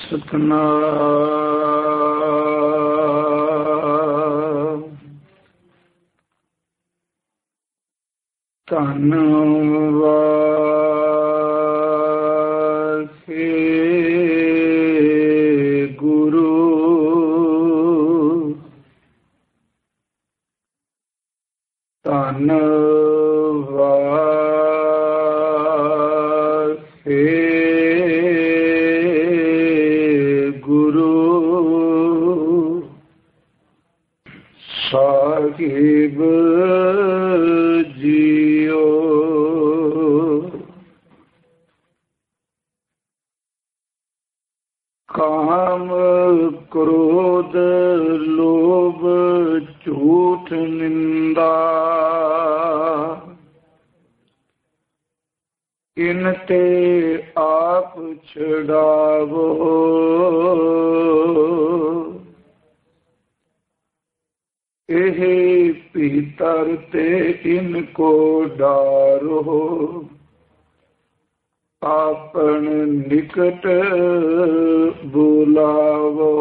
ਸਤਨਾਮ ਧੰਨ ਵਾਸੇ ਗੁਰੂ ਧੰਨ ਸਾਹਿਬ ਜੀਓ। ਕਾਮ ਕ੍ਰੋਧ ਲੋਭ ਝੂਠ ਨਿੰਦਾ ਇਨ ਤੇ ਆਪ ਛੁਡਾਵੋ। ਇਹ ਭੀਤਰ ਤੇ ਇनको ਡਾਰੋ ਆਪਨ ਨਿਕਟ ਬੁਲਾਵੋ।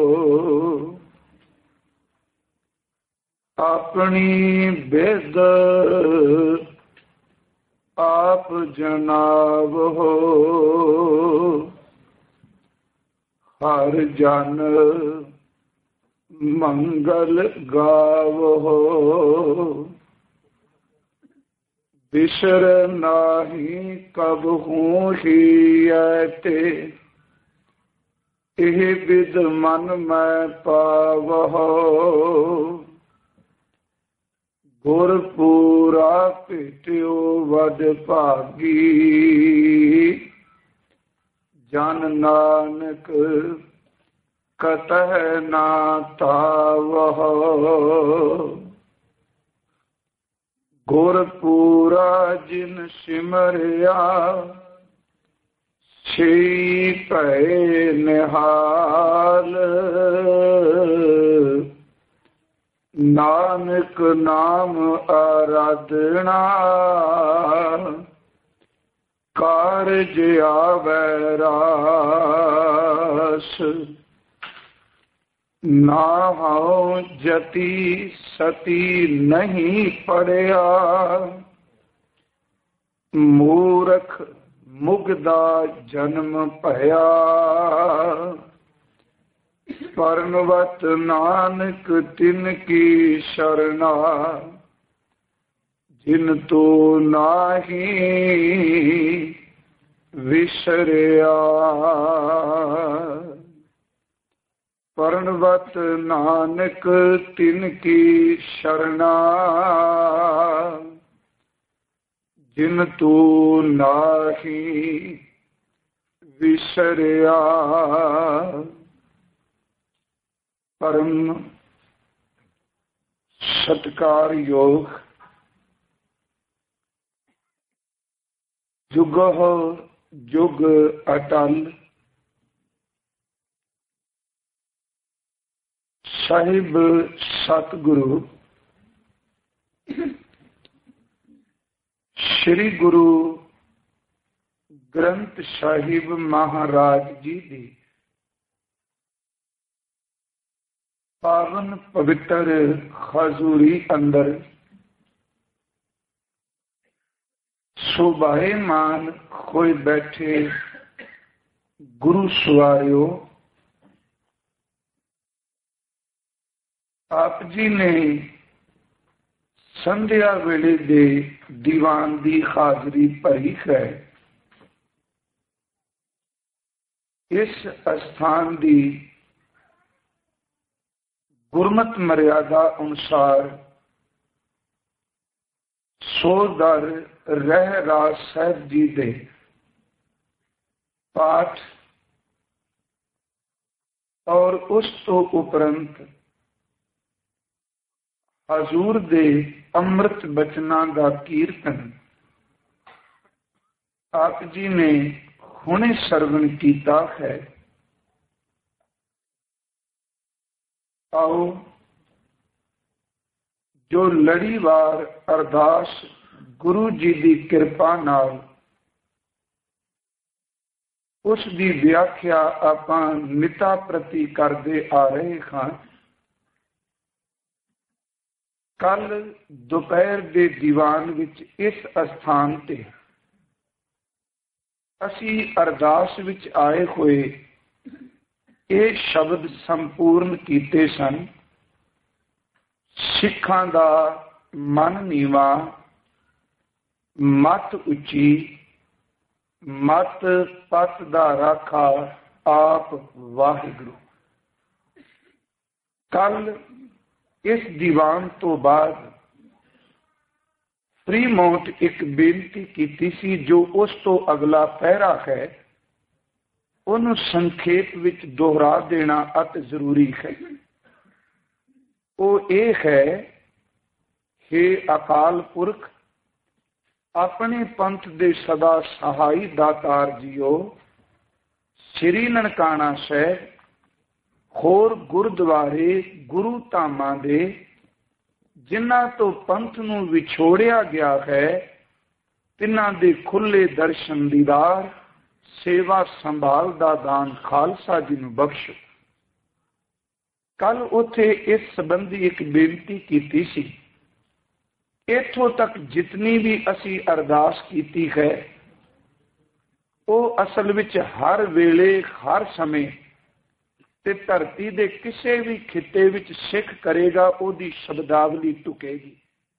ਆਪਣੀ ਬੇਦ ਆਪ ਜਨਾਵੋ। ਹਰ ਜਨ ਮੰਗਲ ਗਾਵੋ। ਬਿਸਰ ਨਾਹੀ ਕਬਹੂ ਹੀਐ ਤੇ ਇਹ ਬਿਦ ਮਨ ਮੈਂ ਪਾਵਹੁ। ਗੁਰ ਪੂਰਾ ਭੇਟਿਓ ਵਡ ਭਾਗੀ ਜਨ ਨਾਨਕ ਕਤਹਿ ਨਾ ਤਾਵਹੁ। ਗੁਰ ਪੂਰਾ ਜਿਨ ਸਿਮਰਿਆ ਛੀ ਭੈ ਨਿਹਾਲ। ਨਾਨਕ ਨਾਮ ਆਰਾਧਨਾ ਕਾਰਜ ਆਵੈ ਰਾਸ। ਨਾਹਉ ਜਤੀ ਸਤੀ ਨਹੀਂ ਪੜਿਆ ਮੂਰਖ ਮੁਗਦਾ ਜਨਮ ਭਇਆ। ਪਰਨਵਤ ਨਾਨਕ ਤਿਨ ਕੀ ਸ਼ਰਨਾ ਜਿਨ ਤੋ ਨਾਹੀ ਵਿਸਰਿਆ। ਪਰਨਵਤ ਨਾਨਕ ਤਿਨ ਕੀ ਸ਼ਰਨਾ ਜਿਨ ਤੂ ਨਾਹੀ ਵਿਸਰਿਆ। ਪਰਮ ਸਤਿਕਾਰਯੋਗ ਜੁਗਹੁ ਜੁਗ ਅਟਲ ਸਾਹਿਬ ਸਤਿਗੁਰੂ ਸ੍ਰੀ ਗੁਰੂ ਗ੍ਰੰਥ ਸਾਹਿਬ ਮਹਾਰਾਜ ਜੀ ਦੀ ਪਾਵਨ ਪਵਿੱਤਰ ਹਜ਼ੂਰੀ ਅੰਦਰ ਸ਼ੋਭਾਇਮਾਨ ਹੋਏ ਬੈਠੇ ਗੁਰੂ ਸਵਾਰਿਓ। ਆਪ ਜੀ ਨੇ ਸੰਧਿਆ ਵੇਲੇ ਦੇ ਦੀਵਾਨ ਦੀ ਹਾਜ਼ਰੀ ਭਰੀ ਹੈ। ਇਸ ਅਸਥਾਨ ਦੀ ਗੁਰਮਤਿ ਮਰਿਆਦਾ ਅਨੁਸਾਰ ਸੋਦਰ ਰਹਿ ਰਾਜ ਸਾਹਿਬ ਜੀ ਦੇ ਪਾਠ ਔਰ ਉਸ ਤੋਂ ਉਪਰੰਤ ਹਜ਼ੂਰ ਦੇ ਅੰਮ੍ਰਿਤ ਬਚਨਾਂ ਦਾ ਕੀਰਤਨ ਆਪ ਜੀ ਨੇ ਹੁਣੇ ਸਰਵਣ ਕੀਤਾ ਹੈ। ਆਓ ਜੋ ਲੜੀਵਾਰ ਅਰਦਾਸ ਗੁਰੂ ਜੀ ਦੀ ਕਿਰਪਾ ਨਾਲ ਉਸ ਦੀ ਵਿਆਖਿਆ ਆਪਾਂ ਮਿਤਾ ਪ੍ਰਤੀ ਕਰਦੇ ਆ ਰਹੇ ਹਾਂ। ਕੱਲ ਦੁਪਹਿਰ ਦੇ ਦੀਵਾਨ ਵਿੱਚ ਇਸ ਅਸਥਾਨ ਤੇ ਅਸੀਂ ਅਰਦਾਸ ਵਿੱਚ ਆਏ ਹੋਏ ਇਹ ਸ਼ਬਦ ਸੰਪੂਰਨ ਕੀਤੇ ਸਨ। ਸਿੱਖਾਂ ਦਾ ਮਨ ਨੀਵਾ, ਮੱਤ ਉੱਚੀ, ਮਤ ਪਤ ਦਾ ਰਾਖਾ ਆਪ ਵਾਹਿਗੁਰੂ। ਕੱਲ ਇਸ ਦੀਵਾਨ ਤੋਂ ਬਾਅਦ ਫਰੀਮੌਂਟ ਇੱਕ ਬੇਨਤੀ ਕੀਤੀ ਸੀ, ਜੋ ਉਸ ਤੋਂ ਅਗਲਾ ਪਹਿਰਾ ਹੈ ਉਹਨੂੰ ਸੰਖੇਪ ਵਿੱਚ ਦੁਹਰਾ ਦੇਣਾ ਅਤ ਜ਼ਰੂਰੀ ਹੈ। ਉਹ ਇਹ ਹੈ, ਹੇ ਅਕਾਲ ਪੁਰਖ, ਆਪਣੇ ਪੰਥ ਦੇ ਸਦਾ ਸਹਾਈ ਦਾਤਾਰ ਜੀਓ, ਸ੍ਰੀ ਨਨਕਾਣਾ ਸਾਹਿਬ, ਹੋਰ ਗੁਰਦੁਆਰੇ ਗੁਰੂ ਧਾਮਾਂ ਦੇ ਜਿਨ੍ਹਾਂ ਤੋਂ ਪੰਥ ਨੂੰ ਵਿਛੋੜਿਆ ਗਿਆ ਹੈ, ਤਿੰਨਾਂ ਦੇ ਖੁੱਲੇ ਦਰਸ਼ਨ ਦੀਦਾਰ, ਸੇਵਾ ਸੰਭਾਲ ਦਾ ਦਾਨ ਖਾਲਸਾ ਜੀ ਨੂੰ ਬਖਸ਼ੋ। ਕੱਲ ਉੱਥੇ ਇਸ ਸੰਬੰਧੀ ਇੱਕ ਬੇਨਤੀ ਕੀਤੀ ਸੀ। ਇੱਥੋਂ ਤੱਕ ਜਿਤਨੀ ਵੀ ਅਸੀਂ ਅਰਦਾਸ ਕੀਤੀ ਹੈ, ਉਹ ਅਸਲ ਵਿੱਚ ਹਰ ਵੇਲੇ ਹਰ ਸਮੇਂ ਤੇ ਧਰਤੀ ਦੇ ਕਿਸੇ ਵੀ ਖਿੱਤੇ ਵਿੱਚ ਸਿੱਖ ਕਰੇਗਾ, ਉਹਦੀ ਸ਼ਬਦਾਵਲੀ ਟੁਕੇਗੀ।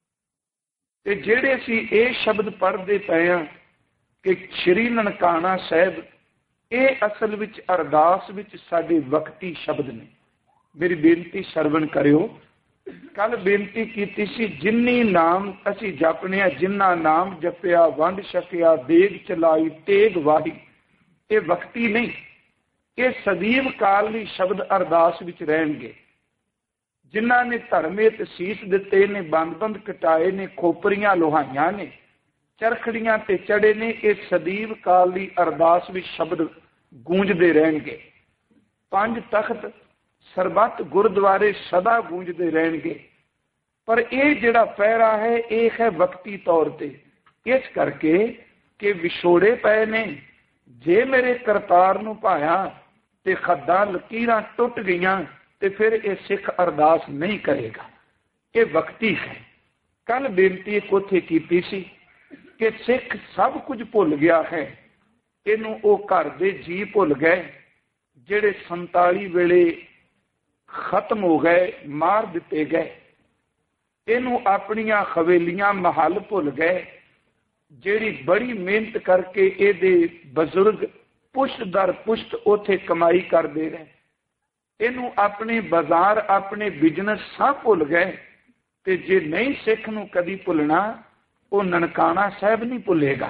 ਤੇ ਜਿਹੜੇ ਅਸੀਂ ਇਹ ਸ਼ਬਦ ਪੜ੍ਹਦੇ ਪਏ ਹਾਂ ਕਿ ਸ੍ਰੀ ਨਨਕਾਣਾ ਸਾਹਿਬ, ਇਹ ਅਸਲ ਵਿੱਚ ਅਰਦਾਸ ਵਿੱਚ ਸਾਡੇ ਵਕਤੀ ਸ਼ਬਦ ਨੇ। ਮੇਰੀ ਬੇਨਤੀ ਸਰਵਣ ਕਰਿਓ। ਕੱਲ ਬੇਨਤੀ ਕੀਤੀ ਸੀ, ਜਿੰਨੀ ਨਾਮ ਅਸੀਂ ਜਪਨੇ ਆ, ਜਿੰਨਾ ਨਾਮ ਜਪਿਆ ਵੰਡ ਛਕਿਆ, ਦੇਗ ਚਲਾਈ ਤੇਗ ਵਾਹੀ, ਇਹ ਵਕਤੀ ਨਹੀਂ, ਇਹ ਸਦੀਵ ਕਾਲ ਲਈ ਸ਼ਬਦ ਅਰਦਾਸ ਵਿੱਚ ਰਹਿਣਗੇ। ਜਿਨ੍ਹਾਂ ਨੇ ਧਰਮੇ ਤੇ ਸੀਸ ਦਿੱਤੇ ਨੇ, ਬੰਦ ਕਟਾਏ ਨੇ, ਖੋਪਰੀਆਂ ਲੋਹਾਈਆਂ ਨੇ, ਚਰਖੜੀਆਂ ਤੇ ਚੜੇ ਨੇ, ਇਹ ਸਦੀਵ ਕਾਲ ਲਈ ਅਰਦਾਸ ਵਿੱਚ ਸ਼ਬਦ ਗੂੰਜਦੇ ਰਹਿਣਗੇ। 5 ਤਖਤ ਸਰਬੱਤ ਗੁਰਦੁਆਰੇ ਸਦਾ ਗੂੰਜਦੇ ਰਹਿਣਗੇ। ਪਰ ਇਹ ਜਿਹੜਾ ਪਹਿਰਾ ਹੈ, ਇਹ ਹੈ ਵਕਤੀ ਤੌਰ ਤੇ, ਇਸ ਕਰਕੇ ਕਿ ਵਿਛੋੜੇ ਪਏ ਨੇ। ਜੇ ਮੇਰੇ ਕਰਤਾਰ ਨੂੰ ਭਾਇਆ ਤੇ ਖੱਦਾਂ ਲਕੀਰਾਂ ਟੁੱਟ ਗਈਆਂ, ਤੇ ਫਿਰ ਇਹ ਸਿੱਖ ਅਰਦਾਸ ਨਹੀਂ ਕਰੇਗਾ। ਇਹ ਵਕਤੀ ਹੈ। ਕੱਲ ਬੇਨਤੀ ਇੱਕ ਉੱਥੇ ਕੀਤੀ ਸੀ ਕਿ ਸਿੱਖ ਸਭ ਕੁਝ ਭੁੱਲ ਗਿਆ ਹੈ। ਇਹਨੂੰ ਉਹ ਘਰ ਦੇ ਜੀ ਭੁੱਲ ਗਏ ਜਿਹੜੇ 47 ਵੇਲੇ ਖਤਮ ਹੋ ਗਏ, ਮਾਰ ਦਿੱਤੇ ਗਏ। ਇਹਨੂੰ ਆਪਣੀਆਂ ਹਵੇਲੀਆਂ ਮਹੱਲ ਭੁੱਲ ਗਏ, ਜਿਹੜੀ ਬੜੀ ਮਿਹਨਤ ਕਰਕੇ ਇਹਦੇ ਬਜ਼ੁਰਗ ਪੁਸ਼ਤ ਦਰ ਪੁਸ਼ਤ ਉੱਥੇ ਕਮਾਈ ਕਰਦੇ ਰਹੇ। ਇਹਨੂੰ ਆਪਣੇ ਬਾਜ਼ਾਰ, ਆਪਣੇ ਬਿਜ਼ਨਸ ਸਭ ਭੁੱਲ ਗਏ। ਤੇ ਜੇ ਨਹੀਂ ਸਿੱਖ ਨੂੰ ਕਦੀ ਭੁੱਲਣਾ, ਉਹ ਨਨਕਾਣਾ ਸਾਹਿਬ ਨਹੀਂ ਭੁੱਲੇਗਾ।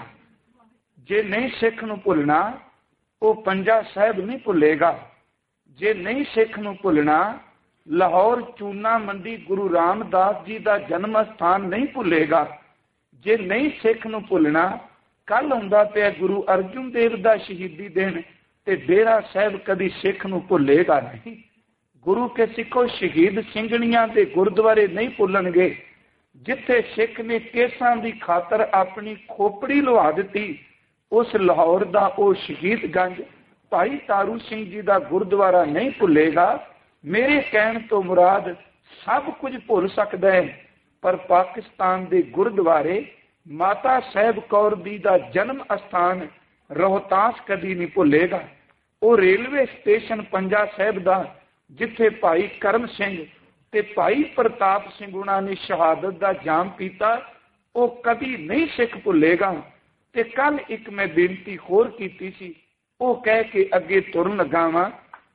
ਜੇ ਨਹੀਂ ਸਿੱਖ ਨੂੰ ਭੁੱਲਣਾ, ਉਹ ਪੰਜਾ ਸਾਹਿਬ ਨਹੀਂ ਭੁੱਲੇਗਾ। ਜੇ ਨਹੀਂ ਸਿੱਖ ਨੂੰ ਭੁੱਲਣਾ, ਲਾਹੌਰ ਚੂਨਾ ਮੰਡੀ ਗੁਰੂ ਰਾਮਦਾਸ ਜੀ ਦਾ ਜਨਮ ਸਥਾਨ ਨਹੀਂ ਭੁੱਲੇਗਾ। ਜੇ ਨਹੀਂ ਸਿੱਖ ਨੂੰ ਭੁੱਲਣਾ, ਕੱਲ ਹੁੰਦਾ ਪਿਆ ਗੁਰੂ ਅਰਜਨ ਦੇਵ ਦਾ ਸ਼ਹੀਦੀ ਦਿਨ, ਤੇ ਡੇਰਾ ਸਾਹਿਬ ਕਦੀ ਸਿੱਖ ਨੂੰ ਭੁੱਲੇਗਾ ਨਹੀਂ। ਗੁਰੂ ਕੇ ਸਿੱਖੋ ਸ਼ਹੀਦ ਸਿੰਘਣੀਆਂ ਦੇ ਗੁਰਦੁਆਰੇ ਨਹੀਂ ਭੁੱਲਣਗੇ। ਜਿੱਥੇ ਸਿੱਖ ਨੇ ਕੇਸਾਂ ਦੀ ਖਾਤਰ ਆਪਣੀ ਖੋਪੜੀ ਲੁਹਾ ਦਿੱਤੀ, ਉਸ ਲਾਹੌਰ ਦਾ ਉਹ ਸ਼ਹੀਦਗੰਜ ਭਾਈ ਤਾਰੂ ਸਿੰਘ ਜੀ ਦਾ ਗੁਰਦੁਆਰਾ ਨਹੀਂ ਭੁੱਲੇਗਾ। ਮੇਰੇ ਕਹਿਣ ਤੋਂ ਮੁਰਾਦ ਸਭ ਕੁਝ ਭੁੱਲ ਸਕਦਾ ਹੈ, ਪਰ ਪਾਕਿਸਤਾਨ ਦੇ ਗੁਰਦੁਆਰੇ, ਮਾਤਾ ਸਾਹਿਬ ਕੌਰ ਜੀ ਦਾ ਜਨਮ ਅਸਥਾਨ ਰੋਹਤਾਸ ਕਦੀ ਨਹੀਂ ਭੁੱਲੇਗਾ। ਉਹ ਰੇਲਵੇ ਸਟੇਸ਼ਨ ਪੰਜਾ ਸਾਹਿਬ ਦਾ, ਜਿੱਥੇ ਭਾਈ ਕਰਮ ਸਿੰਘ ਤੇ ਭਾਈ ਪ੍ਰਤਾਪ ਸਿੰਘ ਉਹਨਾਂ ਨੇ ਸ਼ਹਾਦਤ ਦਾ ਜਾਮ ਪੀਤਾ, ਉਹ ਕਦੀ ਨਹੀਂ ਸਿੱਖ ਭੁੱਲੇਗਾ। ਤੇ ਕੱਲ ਇੱਕ ਮੈਂ ਬੇਨਤੀ ਹੋਰ ਕੀਤੀ ਸੀ, ਉਹ ਕਹਿ ਕੇ ਅੱਗੇ ਤੁਰਨ ਲੱਗਾ ਵਾਂ।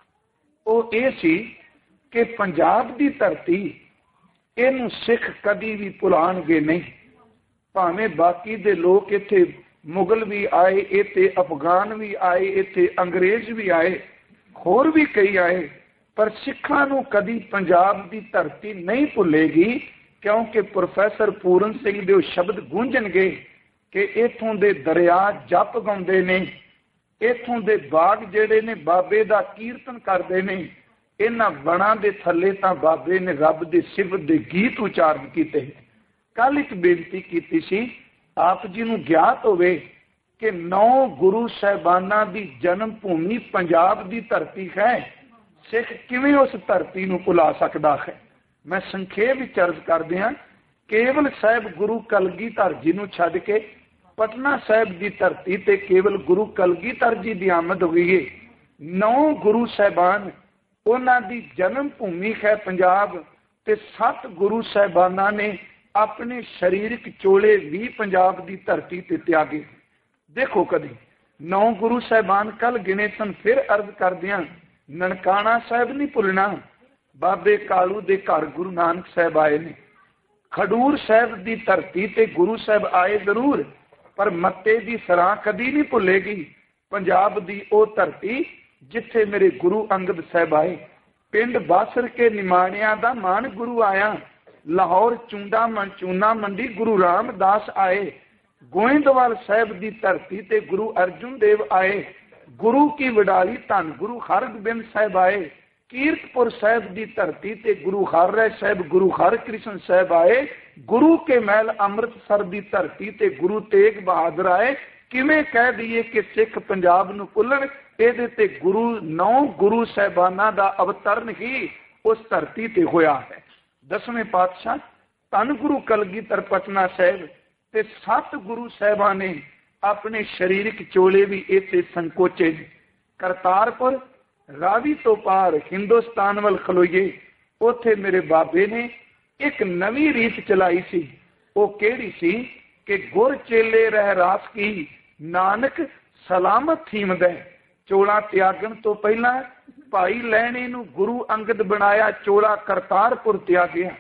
ਉਹ ਇਹ ਸੀ ਕਿ ਪੰਜਾਬ ਦੀ ਧਰਤੀ, ਇਹਨੂੰ ਸਿੱਖ ਕਦੀ ਵੀ ਭੁਲਾਣਗੇ ਨਹੀਂ। ਭਾਵੇਂ ਬਾਕੀ ਦੇ ਲੋਕ ਇੱਥੇ ਮੁਗਲ ਵੀ ਆਏ, ਇੱਥੇ ਅਫਗਾਨ ਵੀ ਆਏ, ਇੱਥੇ ਅੰਗਰੇਜ਼ ਵੀ ਆਏ, ਹੋਰ ਵੀ ਕਈ ਆਏ, ਪਰ ਸਿੱਖਾਂ ਨੂੰ ਕਦੀ ਪੰਜਾਬ ਦੀ ਧਰਤੀ ਨਹੀਂ ਭੁੱਲੇਗੀ। ਕਿਉਂਕਿ ਪ੍ਰੋਫੈਸਰ ਪੂਰਨ ਸਿੰਘ ਦੇ ਉਹ ਸ਼ਬਦ ਗੂੰਜਣਗੇ ਕਿ ਇੱਥੋਂ ਦੇ ਦਰਿਆ ਜਪ ਗਾਉਂਦੇ ਨੇ, ਇੱਥੋਂ ਦੇ ਬਾਗ ਜਿਹੜੇ ਨੇ ਬਾਬੇ ਦਾ ਕੀਰਤਨ ਕਰਦੇ ਨੇ, ਇਹਨਾਂ ਵਣਾਂ ਦੇ ਥੱਲੇ ਤਾਂ ਬਾਬੇ ਨੇ ਰੱਬ ਦੇ ਸਿਫਤ ਦੇ ਗੀਤ ਉਚਾਰਨ ਕੀਤੇ। ਕੱਲ ਇੱਕ ਬੇਨਤੀ ਕੀਤੀ ਸੀ, ਆਪ ਜੀ ਨੂੰ ਗਿਆਤ ਹੋਵੇ कि 9 गुरु साहिबाना की जन्म भूमि पंजाब की धरती है। सिख किवें उस धरती नूं भुला सकदा है। मैं संखेप विच अर्ज करदिआं, केवल साहिब गुरु कलगीधर जी नूं छड्ड के पटना साहिब की धरती ते केवल गुरु कलगीधर जी की आमद हुई है। 9 गुरु साहिबान उन्हां दी जन्म भूमि है पंजाब, ते 7 गुरु साहिबाना ने अपने शरीरक चोले भी पंजाब की धरती ते त्यागे। देखो कदी 9 गुरु साहिबान कल गिने सन। फिर अर्ज करदियां, ननकाना साहिब नहीं भुलना। बाबे कालू दे घर गुरु नानक साहिब आए ने। खडूर साहिब की धरती ते गुरु साहिब आए जरूर, पर मत्ते की सराह कदी नहीं भुलेगी। पंजाब की वो धरती जिथे मेरे गुरु अंगद साहिब आए। पिंड बासर के निमाणिया दा मान गुरु आया। लाहौर चूना मंडी गुरु रामदास आए। गोइंदवाल साहिब की धरती ते गुरु अर्जुन देव आए। गुरु की वडाली धन गुरु हरगोबिंद साहिब आए। कीरतपुर साहिब की धरती ते गुरु हरराय साहिब गुरु हरकृष्ण साहिब आए। गुरु के महल अमृतसर की धरती ते गुरु तेग बहादुर आए। किवें कह दईए कि सिख पंजाब नूं भुल्लण, इहदे ते गुरु 9 गुरु साहिबाना दा अवतरण ही उस धरती ते होया है। 10वें पातशाह धन गुरु कलगीधर पटना साहिब ते 7 गुरु साहिबां ने अपने शरीरक चोले भी इत्थे संकोचे। करतारपुर रावी तो पार हिंदुस्तान वल खलोइए, उथे मेरे बाबे ने एक नवी रीत चलाई सी। वो केड़ी सी कि गुर चेले रह रास की नानक सलामत थीमद है। चोला त्यागन तो पहला भाई लैणे नूं गुरु अंगद बनाया, चोला करतारपुर त्यागया।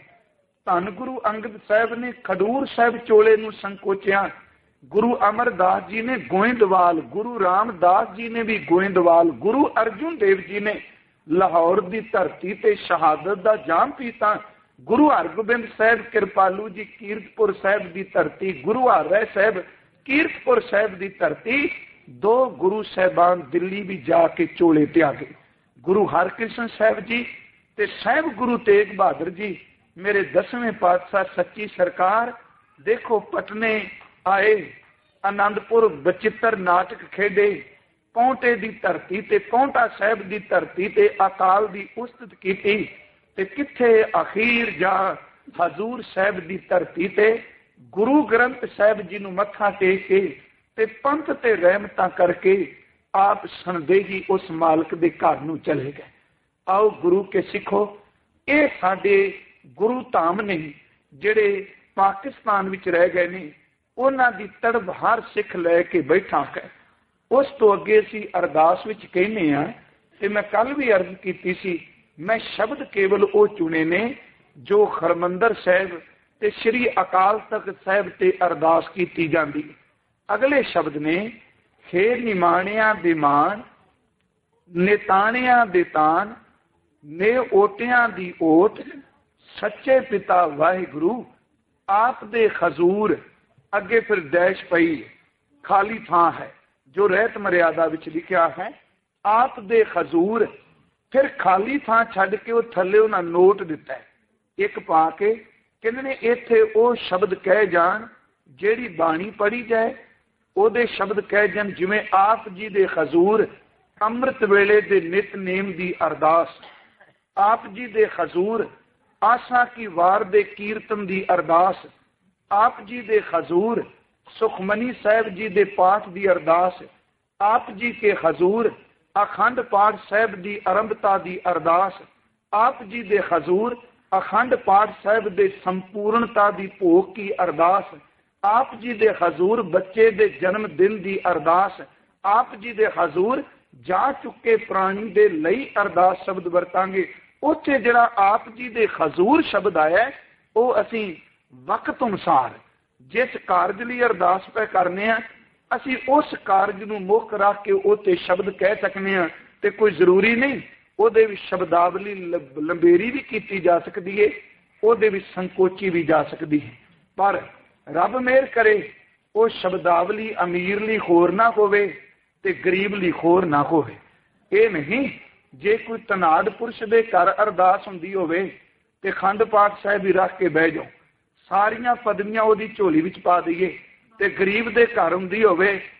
धन गुरु अंगद साहिब ने खडूर साहिब चोले नूं संकोचिया। गुरु अमरदास जी ने गोइंदवाल, गुरु रामदास जी ने भी गोइंदवाल, गुरु अर्जुन देव जी ने लाहौर की धरती ते शहादत का जाम पीता। गुरु हरगोबिंद साहिब कृपालू जी कीरतपुर साहिब की धरती, गुरु हरराय साहिब कीरतपुर साहिब की धरती। 2 गुरु साहिबान दिल्ली भी जाके चोले त्यागे। गुरु हरकृष्ण साहिब जी ते साहिब गुरु तेग बहादुर जी मेरे 10वें पातशाह सच्ची सरकार। देखो पटने आए, आनंदपुर बचित्र नाटक खेडे, पौंटे की धरती ते पौंटा साहिब की धरती ते अकाल की उस्तत की, ते किथे अखीर जा हजूर साहिब की धरती ते गुरु ग्रंथ साहिब जी नूं मत्था टेक के ते पंथ ते रहमतां करके आप संदेही उस मालक दे घर नूं चले गए। आओ गुरु के सिखो, ये साडे गुरु धाम ने जिहड़े पाकिस्तान विच रह गए ने, उन्हां दी तड़प हर सिख लैके बैठा है। उस तो अगे असीं अरदास विच कहने आ, ते मैं कल भी अर्ज कीती सी, मैं शब्द केवल वो चुने ने जो हरमंदर साहिब ते श्री अकाल तख्त साहिब ते अरदास कीती जांदी। अगले शब्द ने, हे निमाणिया दे मान, नेताणिया दे तान, ने ओटिया दी ओट, सच्चे पिता वाहिगुरु आप दे खजूर। अगे फिर डैश पई खाली थां है जो रहत मर्यादा विच लिखा है, आप दे खजूर। फिर खाली थां छड्ड के वो थल्ले उन्हां नोट दिता है एक पा के, कहंदे ने इत्थे वो शब्द कह जान जेड़ी बाणी पढ़ी जाए, ओदे शब्द कह जान जिवें आप जी दे खजूर अमृत वेले दे नितनेम दी अरदास, आप जी दे खजूर आशा की वार दे कीर्तन दी अरदास, आप जी दे खजूर सुखमनी साहिब जी दे पाठ दी अरदास, आप जी के खजूर अखंड पाठ साहिब दी आरंभता दी अरदास, आप जी दे खजूर अखंड पाठ साहिब दे संपूर्णता दी भोग की अरदास, आप जी दे हजूर बच्चे दे जन्म दिन दी अरदास, आप जी दे हजूर जा चुके प्राणी दे लई अरदास शब्द वरतांगे। उत्थे जिहड़ा आप जी दे हजूर शब्द आया है, वो असी वक्त अनुसार जिस कारज लई अरदास पे करने हैं, असी उस कारज नूं मुख रख के उत्ते शब्द कह सकने हैं। ते कोई जरूरी नहीं ਉਹਦੇ ਵਿੱਚ शब्दावली लंबेरी भी की जा सकती है, ਉਹਦੇ ਵਿੱਚ संकोची भी जा सकती है। पर रब मेहर करे वो शब्दावली अमीर ली होर ना होवे ते गरीब ली होर ना होवे। ये नहीं जे कोई धनाड़ पुरुष दे घर अरदास हुंदी होवे ते खंड पाठ साहिब ही रख के बह जाओ, सारियां पदवियां ओदी झोली विच पा दईए, ते गरीब दे घर हुंदी होवे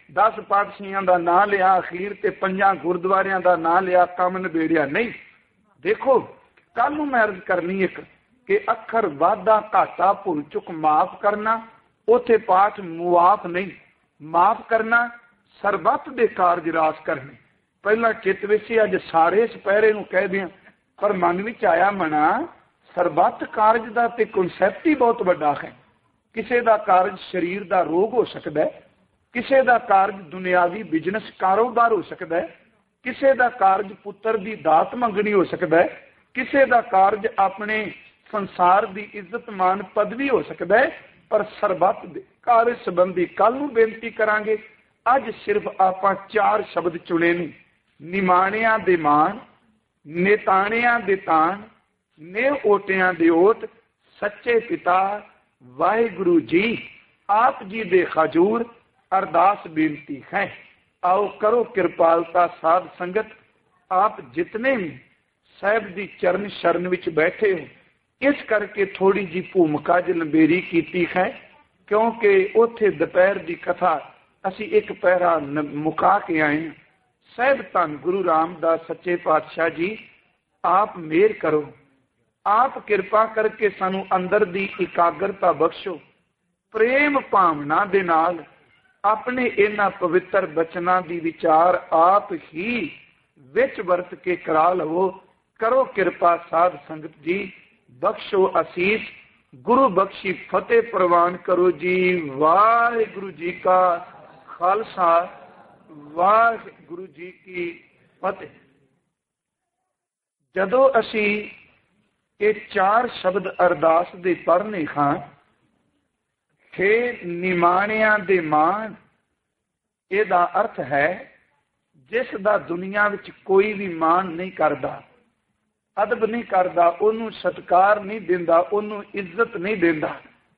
10 ਪਾਤਸ਼ਾਹਾਂ ਦਾ ਨਾਂ लिया, अखीर ते 5 गुरुद्वारियां का नां लिया, काम निबेड़िया नहीं। देखो कल नूं मैं अर्ज करनी एक कि अखर वाधा घाटा भुल चुक माफ करना, उथे पाठ मुआफ नहीं, माफ करना सरबत दे कारज रास करने। पहला चित विच अज सारे सपहरे नूं कह दियां, पर मन विच आया मना सरबत कारज का तो कॉन्सैप्ट ही बहुत बड़ा है। किसी का कारज शरीर का रोग हो सकता है, किसी का कारज दुनियावी बिजनेस कारोबार हो सकता है, किसी का कारज पुत्र की दात मंगनी हो सकता है, किसी का कारज अपने संसार की इज्जत मान पदवी हो सकता है। पर सरबत कार्य संबंधी कल नूं बेनती करांगे। अज सिर्फ आपां 4 शब्द चुने ने, निमाणिया दे मान, नेताणिया दे तान, ने ओटिया दे ओट, सच्चे पिता वाहिगुरु जी आप जी दे खजूर अरदास बेनती है। आओ करो कृपालता साध संगत, आप जितने भी साहब दी चरण शरण विच बैठे हो, इस करके थोड़ी जी भूमिका ज लंबेरी कीती है, क्योंकि उथे दोपहर की कथा असी एक पैरा मुका के आए हैं। साहब धन गुरु रामदास सच्चे पातशाह जी आप मेहर करो, आप कृपा करके सानू अंदर दी एकाग्रता बख्शो, प्रेम भावना दे नाल अपने इन्हां पवित्र बचनां दी विचार आप ही विच वरत के करा लवो। करो कृपा साध संगत जी, बख्शो आसीस, गुरु बख्शी फतेह प्रवान करो जी। वाहिगुरु जी का खालसा, वाहिगुरु जी की फतेह। जदों असी ये 4 शब्द अरदास दे पढ़ने हां, हे निमाणिया दे मान, इहदा अर्थ है जिस दा दुनिया विच कोई भी मान नहीं करता, अदब नहीं करता, उन्होंने सत्कार नहीं देता, उन्होंने इज्जत नहीं देता।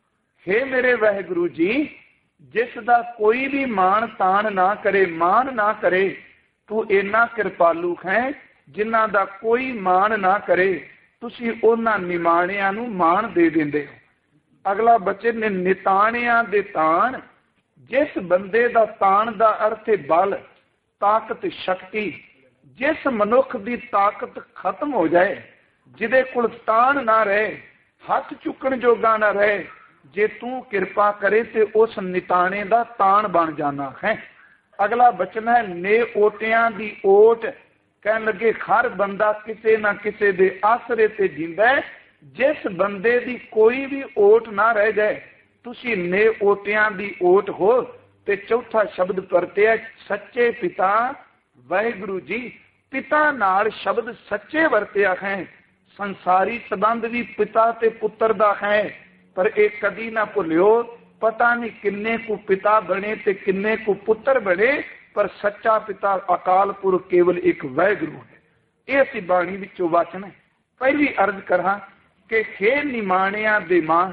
हे मेरे वाहिगुरु जी, जिस दा कोई भी मान तान ना करे, मान ना करे, तू इन्ना कृपालू है जिन्हां दा कोई मान ना करे, तुसी उन्हां निमाणियां नूं मान दे देंदे हो। अगला बचन ने निताणिया दे तान, जिस बंदे दा तान दा अर्थ है बल, ताकत, शक्ति। जिस मनुख की ताकत खत्म हो जाए, जिदे कोल तान ना रहे, हाथ चुकन जोगा ना रहे, जे तू कृपा करे ते उस निताणे दा तान बन जाना है। अगला बचन है ने ओटियां दी ओट, कहन लगे हर बंदा किसे ना किसे दे आसरे ते जिंदा है, जिस बंदे दी कोई भी ओट ना रह जाए, तुसी ने ओटियां दी ओट हो। ते चौथा शब्द परतिया सच्चे पिता वाहिगुरु जी, पिता नाल शब्द सच्चे वरतिया है। संसारी संबंध भी पिता ते पुत्र दा है, पर एक कदी ना भुलियो, पता नहीं किन्ने को पिता बने ते किन्ने को पुत्र बने, पर सच्चा पिता अकाल पुरख केवल एक वाहिगुरु है। ये असी बाणी विचों वचन है। पहली अर्ज करा कि हे निमाणिया दे मान,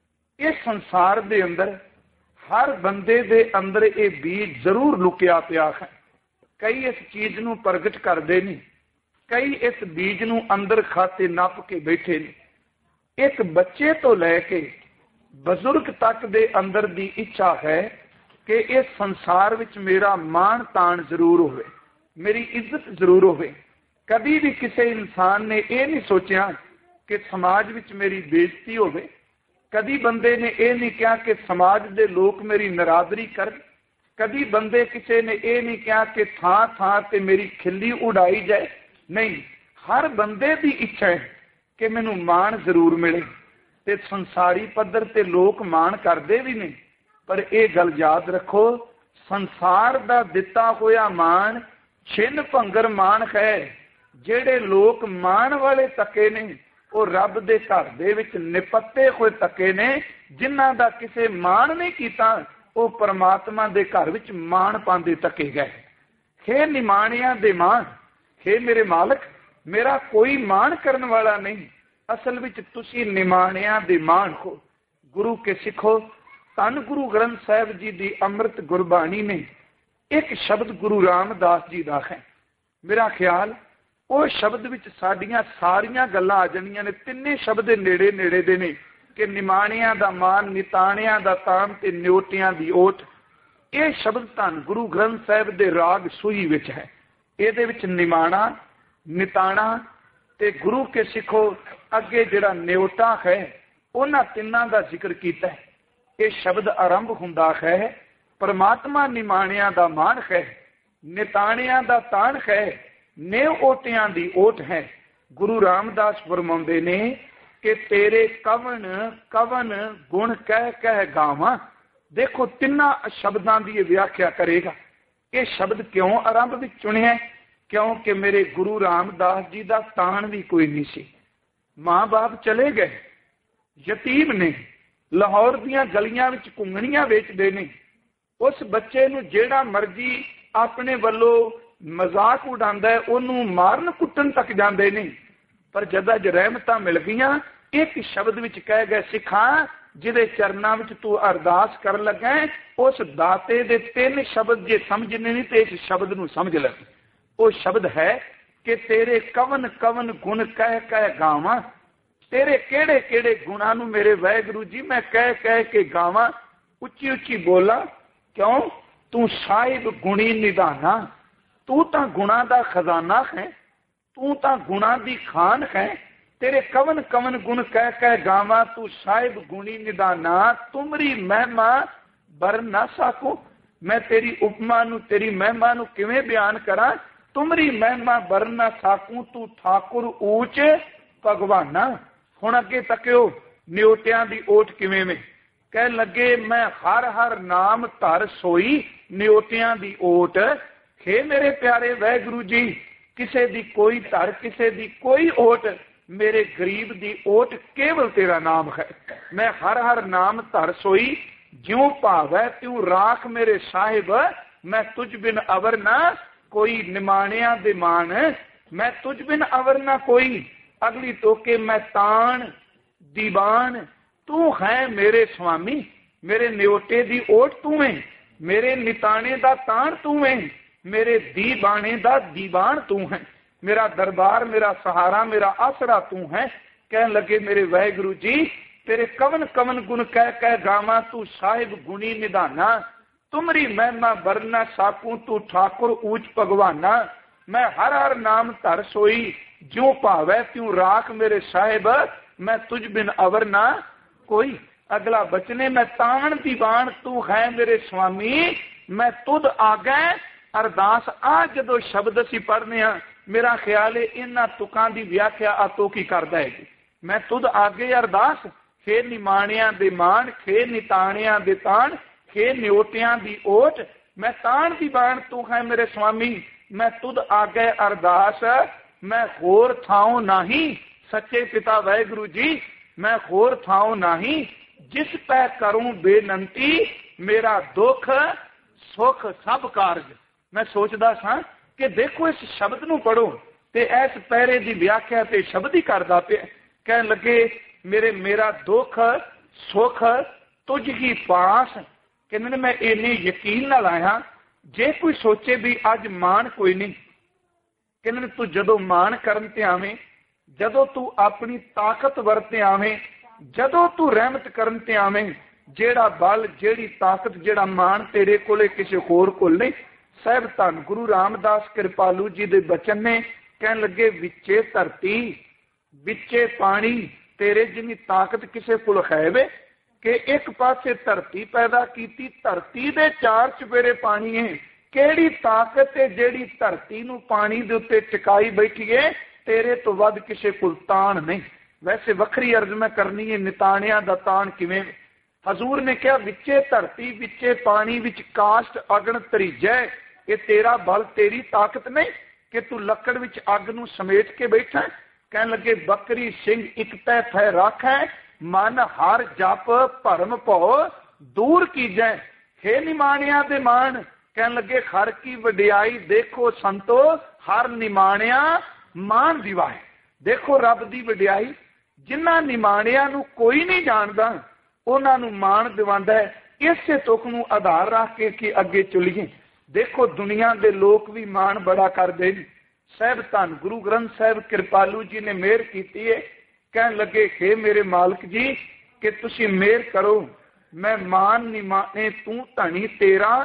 इस संसार दे अंदर हर बंदे दे अंदर ये बीज जरूर लुकिया पिया है। कई इस चीज नूं प्रगट करते नहीं, कई इस बीज नूं अंदर खाते नप के बैठे ने। एक बच्चे तो लैके बजुर्ग तक दे अंदर दी इच्छा है कि इस संसार विच मेरा मान तान जरूर होवे, मेरी इज्जत जरूर होवे। कभी भी किसी इंसान ने यह नहीं सोचा कि समाज विच मेरी बेइज्जती होवे। कभी बंदे ने यह नहीं कहा कि समाज के लोग मेरी नरादरी कर। कभी बंदे किसी ने यह नहीं कहा कि थां थां ते मेरी खिल्ली उड़ाई जाए। नहीं, हर बंदे की इच्छा है कि मैनू मान जरूर मिले। ते संसारी पद्धर ते लोग मान करते भी नहीं, पर यह गल याद रखो, संसार का दिता होया मान छिन भंगर मान है। जेड़े लोग मान वाले तके ने वो रब दे घर दे विच निपत्ते हुए तके ने, जिन्हां दा किसे मान नहीं कीता वो परमात्मा दे घर विच मान पांदे तके गए। हे निमाणिया दे मान, हे मेरे मालक, मेरा कोई मान करने वाला नहीं। असल विच तुसी निमाणिया दे मान हो, गुरु के सिखो। धन गुरु ग्रंथ साहिब जी दी अमृत गुरबाणी में एक शब्द गुरु रामदास जी दा है। मेरा ख्याल वो शब्द विच साडियां सारियां गल्लां आ जाणियां ने। तिन्ने शब्द नेड़े नेड़े दे ने कि निमाणिया दा मान, निताणिया दा तान ते न्योटियां दी ओट। ਇਹ ਸ਼ਬਦ ਧੰਨ ਗੁਰੂ ਗ੍ਰੰਥ ਸਾਹਿਬ ਦੇ ਰਾਗ ਸੂਹੀ ਵਿੱਚ ਹੈ। ਇਹਦੇ ਵਿੱਚ ਨਿਮਾਣਾ, ਨਿਤਾਣਾ ਤੇ ਗੁਰੂ ਕੇ ਸਿੱਖੋ ਅੱਗੇ ਜਿਹੜਾ ਨਿਉਟਾ ਹੈ, ਉਹਨਾਂ ਤਿੰਨਾਂ ਦਾ ਜ਼ਿਕਰ ਕੀਤਾ ਹੈ। ਇਹ ਸ਼ਬਦ ਆਰੰਭ ਹੁੰਦਾ ਹੈ ਪਰਮਾਤਮਾ ਨਿਮਾਣਿਆਂ ਦਾ ਮਾਣ ਹੈ, ਨਿਤਾਣਿਆਂ ਦਾ ਤਾਣ ਹੈ, ਨੇਵ ਓਟਿਆਂ ਦੀ ਓਟ ਹੈ। ਗੁਰੂ ਰਾਮਦਾਸ ਫਰਮਾਉਂਦੇ ਨੇ ਕਿ ਤੇਰੇ ਕਵਨ ਕਵਨ ਗੁਣ ਕਹਿ ਕਹਿ ਗਾਵਾਂ। ਦੇਖੋ ਤਿੰਨਾਂ ਸ਼ਬਦਾਂ ਦੀ ਇਹ ਵਿਆਖਿਆ ਕਰੇਗਾ। ਇਹ ਸ਼ਬਦ ਕਿਉਂ ਆਰੰਭ ਵਿੱਚ ਚੁਣਿਆ? ਕਿਉਂਕਿ ਮੇਰੇ ਗੁਰੂ ਰਾਮਦਾਸ ਜੀ ਦਾ ਤਾਣ ਵੀ ਕੋਈ ਨਹੀਂ ਸੀ। ਮਾਂ ਬਾਪ ਚਲੇ ਗਏ, ਯਤੀਮ ਨੇ, ਲਾਹੌਰ ਦੀਆਂ ਗਲੀਆਂ ਵਿੱਚ ਘੁੰਗਣੀਆਂ ਵੇਚਦੇ ਨੇ। ਉਸ ਬੱਚੇ ਨੂੰ ਜਿਹੜਾ ਮਰਜ਼ੀ ਆਪਣੇ ਵੱਲੋਂ ਮਜ਼ਾਕ ਉਡਾਉਂਦਾ ਹੈ, ਉਹਨੂੰ ਮਾਰਨ ਕੁੱਟਣ ਤੱਕ ਜਾਂਦੇ ਨੇ। ਪਰ ਜਦ ਅੱਜ ਰਹਿਮਤਾਂ ਮਿਲ ਗਈਆਂ, ਇੱਕ ਸ਼ਬਦ ਵਿੱਚ ਕਹਿ ਗਏ ਸਿੱਖਾਂ ਜਿਹਦੇ ਚਰਨਾਂ ਵਿੱਚ ਤੂੰ ਅਰਦਾਸ ਕਰਨ ਲੱਗਾ, ਉਸ ਦਾਤੇ ਦੇ ਤਿੰਨ ਸ਼ਬਦ ਜੇ ਸਮਝਣੇ ਨਹੀਂ ਤੇ ਇਸ ਸ਼ਬਦ ਨੂੰ ਸਮਝ ਲੈ। ਉਹ ਸ਼ਬਦ ਹੈ ਕਿ ਤੇਰੇ ਕਵਨ ਕਵਨ ਗੁਣ ਕਹਿ ਕਹਿ ਗਾਵਾਂ। ਤੇਰੇ ਕਿਹੜੇ ਕਿਹੜੇ ਗੁਣਾਂ ਨੂੰ ਮੇਰੇ ਵਾਹਿਗੁਰੂ ਜੀ ਮੈਂ ਕਹਿ ਕਹਿ ਕੇ ਗਾਵਾਂ, ਉੱਚੀ ਉੱਚੀ ਬੋਲਾਂ। ਕਿਉਂ? ਤੂੰ ਸਾਹਿਬ ਗੁਣੀ ਨਿਧਾਨਾ, ਤੂੰ ਤਾਂ ਗੁਣਾਂ ਦਾ ਖਜ਼ਾਨਾ ਹੈ, ਤੂੰ ਤਾਂ ਗੁਣਾਂ ਦੀ ਖਾਨ ਹੈ। ਤੇਰੇ ਕਵਨ ਕਵਨ ਗੁਣ ਕਹਿ ਕਹਿ ਗਾਵਾਂ, ਤੂੰ ਸਾਹਿਬ ਗੁਣੀ ਨਿਧਾਨਾ। ਤੁਮਰੀ ਮਹਿਮਾ ਬਰ ਨਾ ਸਾਕੂ। ਮੈਂ ਤੇਰੀ ਉਪਮਾ ਨੂੰ, ਤੇਰੀ ਮਹਿਮਾ ਨੂੰ ਕਿਵੇਂ ਬਿਆਨ ਕਰਾਂ? ਤੁਮਰੀ ਮਹਿਮਾ ਬਰ ਨਾ ਸਾਕੂ, ਤੂੰ ਠਾਕੁਰ ਊਚ ਭਗਵਾਨਾ। ਹੁਣ ਅੱਗੇ ਤੱਕਿਓ ਨਿਉਟਿਆਂ ਦੀ ਓਟ ਕਿਵੇਂ ਵੇ। ਕਹਿਣ ਲੱਗੇ ਮੈਂ ਹਰ ਹਰ ਨਾਮ ਧਰ ਸੋਈ ਨਿਉਟਿਆਂ ਦੀ ਓਟ। ਹੇ ਮੇਰੇ ਪਿਆਰੇ ਵਾਹਿਗੁਰੂ ਜੀ, ਕਿਸੇ ਦੀ ਕੋਈ ਧਰ, ਕਿਸੇ ਦੀ ਕੋਈ ਓਟ, ਮੇਰੇ ਗਰੀਬ ਦੀ ਓਟ ਕੇਵਲ ਤੇਰਾ ਨਾਮ ਹੈ। ਮੈਂ ਹਰ ਹਰ ਨਾਮ ਧਰ ਸੋਈ, ਜਿਉ ਭਾਵੈ ਤਿਉ ਰਾਖ ਮੇਰੇ ਸਾਹਿਬ। ਮੈਂ ਤੁਝ ਬਿਨ ਅਵਰ ਨਾ ਕੋਈ, ਨਿਮਾਣਿਆਂ ਦੇ ਮਾਣ ਮੈਂ ਤੁਝ ਬਿਨ ਅਵਰ ਨਾ ਕੋਈ। ਅਗਲੀ ਤੋਕੇ ਮੈਂ ਤਾਣ ਦੀਵਾਨ, ਤੂੰ ਹੈ ਮੇਰੇ ਸੁਆਮੀ। ਮੇਰੇ ਨਿਉਟੇ ਦੀ ਓਟ ਤੂੰ ਹੈ, ਮੇਰੇ ਨਿਤਾਣੇ ਦਾ ਤਾਣ ਤੂੰ ਹੈ, ਮੇਰੇ ਦੀਵਾਨੇ ਦਾ ਦੀਵਾਨ ਤੂੰ ਹੈ। ਮੇਰਾ ਦਰਬਾਰ, ਮੇਰਾ ਸਹਾਰਾ, ਮੇਰਾ ਆਸਰਾ ਤੂੰ ਹੈ। ਕਹਿਣ ਲੱਗੇ ਮੇਰੇ ਵਾਹਿਗੁਰੂ ਜੀ, ਤੇਰੇ ਕਵਨ ਕਵਨ ਗੁਣ ਕਹਿ ਕਹਿ ਗਾਵਾਂ, ਤੂੰ ਸਾਹਿਬ ਗੁਣੀ ਨਿਧਾਨਾ। ਤੁਮਰੀ ਮਹਿਮਾ ਬਰਨਾ ਸਾਕੂ, ਤੂੰ ਠਾਕੁਰ ਊਚ ਭਗਵਾਨਾ। ਮੈਂ ਹਰ ਹਰ ਨਾਮ ਧਰ ਸੋਈ, ਜਿਉ ਭਾਵੈ ਤਿਉ ਰਾਖ ਮੇਰੇ ਸਾਹਿਬ। ਮੈਂ ਤੁਝ ਬਿਨ ਅਵਰ ਨਾ ਕੋਈ। ਅਗਲਾ ਬਚਨੇ ਮੈਂ ਤਾਣ ਦੀਵਾਨ, ਤੂੰ ਹੈ ਮੇਰੇ ਸੁਆਮੀ। ਮੈਂ ਤੁਧ ਆਗੈ ਅਰਦਾਸ। ਆ ਜਦੋਂ ਸ਼ਬਦ ਅਸੀਂ ਪੜ੍ਹਨੇ ਆ, ਮੇਰਾ ਖਿਆਲ ਹੈ ਇਹਨਾਂ ਤੁਕਾਂ ਦੀ ਵਿਆਖਿਆ ਆਤੋ ਕੀ ਕਰਦਾ ਹੈ। ਮੈਂ ਤੁਧ ਆਗੇ ਅਰਦਾਸ, ਖੇ ਨਿਮਾਣਿਆਂ ਦੇ ਮਾਣ, ਖੇ ਨਿਤਾਣਿਆਂ ਦੇ ਤਾਣ, ਖੇ ਨਿਉਟਿਆਂ ਦੀ ਓਟ। ਮੈਂ ਤਾਣ ਦੀ ਬਾਣ, ਤੂੰ ਹੈ ਮੇਰੇ ਸੁਆਮੀ। ਮੈਂ ਤੁਧ ਆਗੇ ਅਰਦਾਸ, ਮੈਂ ਹੋਰ ਥਾਉ ਨਹੀਂ। ਸੱਚੇ ਪਿਤਾ ਵਾਹਿਗੁਰੂ ਜੀ, ਮੈਂ ਹੋਰ ਥਾਉ ਨਹੀਂ। ਜਿਸ ਪੈ ਕਰੂੰ ਬੇਨੰਤੀ, ਮੇਰਾ ਦੁੱਖ ਸੁੱਖ ਸਭ ਕਾਰਜ। ਮੈਂ ਸੋਚਦਾ ਸਾਂ ਕਿ ਦੇਖੋ ਇਸ ਸ਼ਬਦ ਨੂੰ ਪੜੋ ਤੇ ਇਸ ਪਹਿਰੇ ਦੀ ਵਿਆਖਿਆ ਤੇ ਸ਼ਬਦ ਹੀ ਕਰਦਾ ਪਿਆ। ਕਹਿਣ ਲੱਗੇ ਮੇਰਾ ਦੁੱਖ ਸੁੱਖ ਤੁਝ ਹੀ ਪਾਸ। ਕਹਿੰਦੇ ਨੇ ਮੈਂ ਇੰਨੇ ਯਕੀਨ ਨਾਲ ਆਇਆ। ਜੇ ਕੋਈ ਸੋਚੇ ਵੀ ਅੱਜ ਮਾਣ ਕੋਈ ਨਹੀਂ, ਕਹਿੰਦੇ ਨੇ ਤੂੰ ਜਦੋਂ ਮਾਣ ਕਰਨ ਤੇ ਆਵੇਂ, ਜਦੋਂ ਤੂੰ ਆਪਣੀ ਤਾਕਤ ਵਰਤੇ ਆਵੇਂ, ਜਦੋਂ ਤੂੰ ਰਹਿਮਤ ਕਰਨ ਤੇ ਆਵੇਂ, ਜਿਹੜਾ ਬਲ, ਜਿਹੜੀ ਤਾਕਤ, ਜਿਹੜਾ ਮਾਣ ਤੇਰੇ ਕੋਲੇ ਕਿਸੇ ਹੋਰ ਕੋਲ ਨਹੀਂ। ਸਾਹਿਬ ਧੰਨ ਗੁਰੂ ਰਾਮਦਾਸ ਕਿਰਪਾਲੂ ਜੀ ਦੇ ਬਚਨ ਨੇ। ਕਹਿਣ ਲੱਗੇ ਵਿੱਚੇ ਧਰਤੀ ਵਿੱਚੇ ਪਾਣੀ, ਤੇਰੇ ਜਿੰਨੀ ਤਾਕਤ ਕਿਸੇ ਕੋਲ ਹੈ ਵੇ ਕਿ ਇੱਕ ਪਾਸੇ ਧਰਤੀ ਪੈਦਾ ਕੀਤੀ, ਧਰਤੀ ਦੇ ਚਾਰ ਚੁਫੇਰੇ ਪਾਣੀ ਹੈ। ਕਿਹੜੀ ਤਾਕਤ ਹੈ ਜਿਹੜੀ ਧਰਤੀ ਨੂੰ ਪਾਣੀ ਦੇ ਉੱਤੇ ਟਿਕਾਈ ਬੈਠੀ ਹੈ? ਤੇਰੇ ਤੋਂ ਵੱਧ ਕਿਸੇ ਕੋਲ ਤਾਣ ਨਹੀਂ। ਵੈਸੇ ਵੱਖਰੀ ਅਰਜ਼ ਮੈਂ ਕਰਨੀ ਹੈ, ਨਿਤਾਣਿਆਂ ਦਾ ਤਾਣ ਕਿਵੇਂ? ਹਜ਼ੂਰ ਨੇ ਕਿਹਾ ਵਿੱਚੇ ਧਰਤੀ ਵਿੱਚੇ ਪਾਣੀ, ਵਿੱਚ ਕਾਸ਼ਟ ਅਗਨ ਤਰੀਜੈ। ਇਹ ਤੇਰਾ ਬਲ, ਤੇਰੀ ਤਾਕਤ ਨਹੀਂ ਕਿ ਤੂੰ ਲੱਕੜ ਵਿੱਚ ਅੱਗ ਨੂੰ ਸਮੇਟ ਕੇ ਬੈਠਾ। ਕਹਿਣ ਲੱਗੇ ਬੱਕਰੀ ਸਿੰਘ ਇੱਕ ਤੈ ਫੈ ਰਾਖੈ, ਮਨ ਹਰ ਜਪ ਭਰਮ ਭਉ ਦੂਰ ਕੀਜੈ। ਹੇ ਨਿਮਾਣਿਆਂ ਦੇ ਮਾਣ। ਕਹਿਣ ਲੱਗੇ ਹਰ ਕੀ ਵਡਿਆਈ ਦੇਖੋ ਸੰਤੋ, ਹਰ ਨਿਮਾਣਿਆ ਮਾਣ ਦਿਵਾਏ। ਦੇਖੋ ਰੱਬ ਦੀ ਵਡਿਆਈ, ਜਿਨ੍ਹਾਂ ਨਿਮਾਣਿਆਂ ਨੂੰ ਕੋਈ ਨਹੀਂ ਜਾਣਦਾ ਉਹਨਾਂ ਨੂੰ ਮਾਣ ਦਿਵਾਉਂਦਾ ਹੈ। ਇਸੇ ਤੁਕ ਨੂੰ ਆਧਾਰ ਰੱਖ ਕੇ ਕਿ ਅੱਗੇ ਚਲੀਏ। ਦੇਖੋ ਦੁਨੀਆ ਦੇ ਲੋਕ ਵੀ ਮਾਣ ਬੜਾ ਕਰਦੇ ਨੇ। ਸਾਹਿਬ ਧੰਨ ਗੁਰੂ ਗ੍ਰੰਥ ਸਾਹਿਬ ਕਿਰਪਾਲੂ ਜੀ ਨੇ ਮਿਹਰ ਕੀਤੀ ਹੈ। ਕਹਿਣ ਲੱਗੇ ਹੇ ਮੇਰੇ ਮਾਲਕ ਜੀ ਕਿ ਤੁਸੀਂ ਮਿਹਰ ਕਰੋ, ਮੈਂ ਮਾਨ ਨਿਮਾਣੇ ਤੂੰ ਧਣੀ ਤੇਰਾ,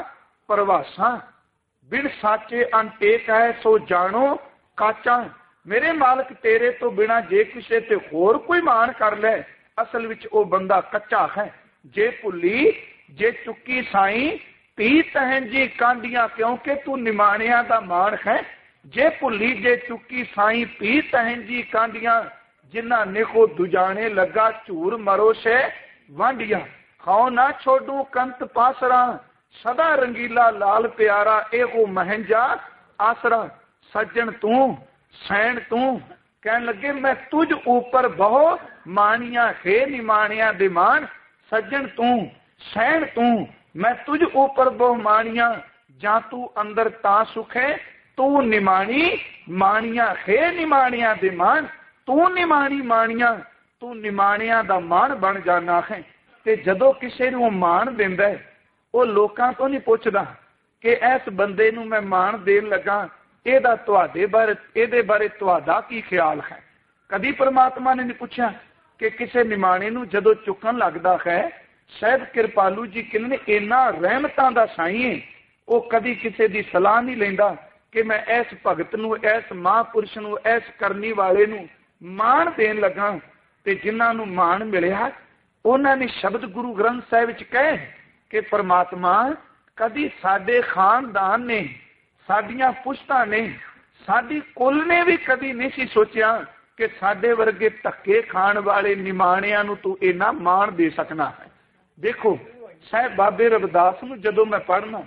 परवासा, बिन साचे अनटेक है सो जानो काचा। मेरे मालक तेरे तो बिना जे किसी ते होर कोई मान कर ले, असल विच ओ बंदा कच्चा है। जे भुली जे चुकी साई पी तहन जी कांडियां, क्योंकि तू निमाणिया दा मान है। जे भुली जे चुकी साई पी तहन जी कांडियां, जिन्ना निखो दुजाने लगा झूर मरो से वांडिया। खाओ ना छोड़ू कंत पासरा, सदा रंगीला लाल प्यारा एगो महंजा आसरा। सज्जन तू सैन तू, कह लगे मैं तुझ ऊपर बहो मानिया हे निमाणिया दे मान। सज्जन तू सैन तू, मैं तुझ ऊपर बहु मानिया, जा तू अंदर ता सुखे तू निमाणी मानिया हे निमाणिया दे मान। तू निमाणी मानिया, तू निमाणिया दा मान बन जाना है। ते जदों किसी नूं मान दिंदा है, ਉਹ ਲੋਕਾਂ ਤੋਂ ਨਹੀਂ ਪੁੱਛਦਾ ਕਿ ਇਸ ਬੰਦੇ ਨੂੰ ਮੈਂ ਮਾਣ ਦੇਣ ਲੱਗਾ, ਇਹਦਾ ਤੁਹਾਡੇ ਬਾਰੇ ਇਹਦੇ ਬਾਰੇ ਤੁਹਾਡਾ ਕੀ ਖਿਆਲ ਹੈ। ਕਦੀ ਪਰਮਾਤਮਾ ਨੇ ਨਹੀਂ ਪੁੱਛਿਆ ਕਿ ਕਿਸੇ ਨਿਮਾਣੇ ਨੂੰ ਜਦੋਂ ਚੁੱਕਣ ਲੱਗਦਾ ਹੈ। ਸ਼ਾਇਦ ਕਿਰਪਾਲੂ ਜੀ ਕਿੰਨੇ ਇੰਨਾ ਰਹਿਮਤਾਂ ਦਾ ਸਾਈਂ ਹੈ, ਉਹ ਕਦੀ ਕਿਸੇ ਦੀ ਸਲਾਹ ਨਹੀਂ ਲੈਂਦਾ ਕਿ ਮੈਂ ਇਸ ਭਗਤ ਨੂੰ, ਇਸ ਮਹਾਂਪੁਰਸ਼ ਨੂੰ, ਇਸ ਕਰਨੀ ਵਾਲੇ ਨੂੰ ਮਾਣ ਦੇਣ ਲੱਗਾ। ਤੇ ਜਿਨ੍ਹਾਂ ਨੂੰ ਮਾਣ ਮਿਲਿਆ ਉਹਨਾਂ ਨੇ ਸ਼ਬਦ ਗੁਰੂ ਗ੍ਰੰਥ ਸਾਹਿਬ ਵਿੱਚ ਕਹੇ कि परमात्मा कदी साडे खानदान ने, साडियां पुश्तां ने, साडी कुल ने भी कदी नहीं सी सोचिया कि साडे वर्गे धक्के खाण वाले निमाणियां नूं तू इन्ना मान दे सकना है। देखो साहिब बाबे रविदास नूं जदों मैं पढ़ना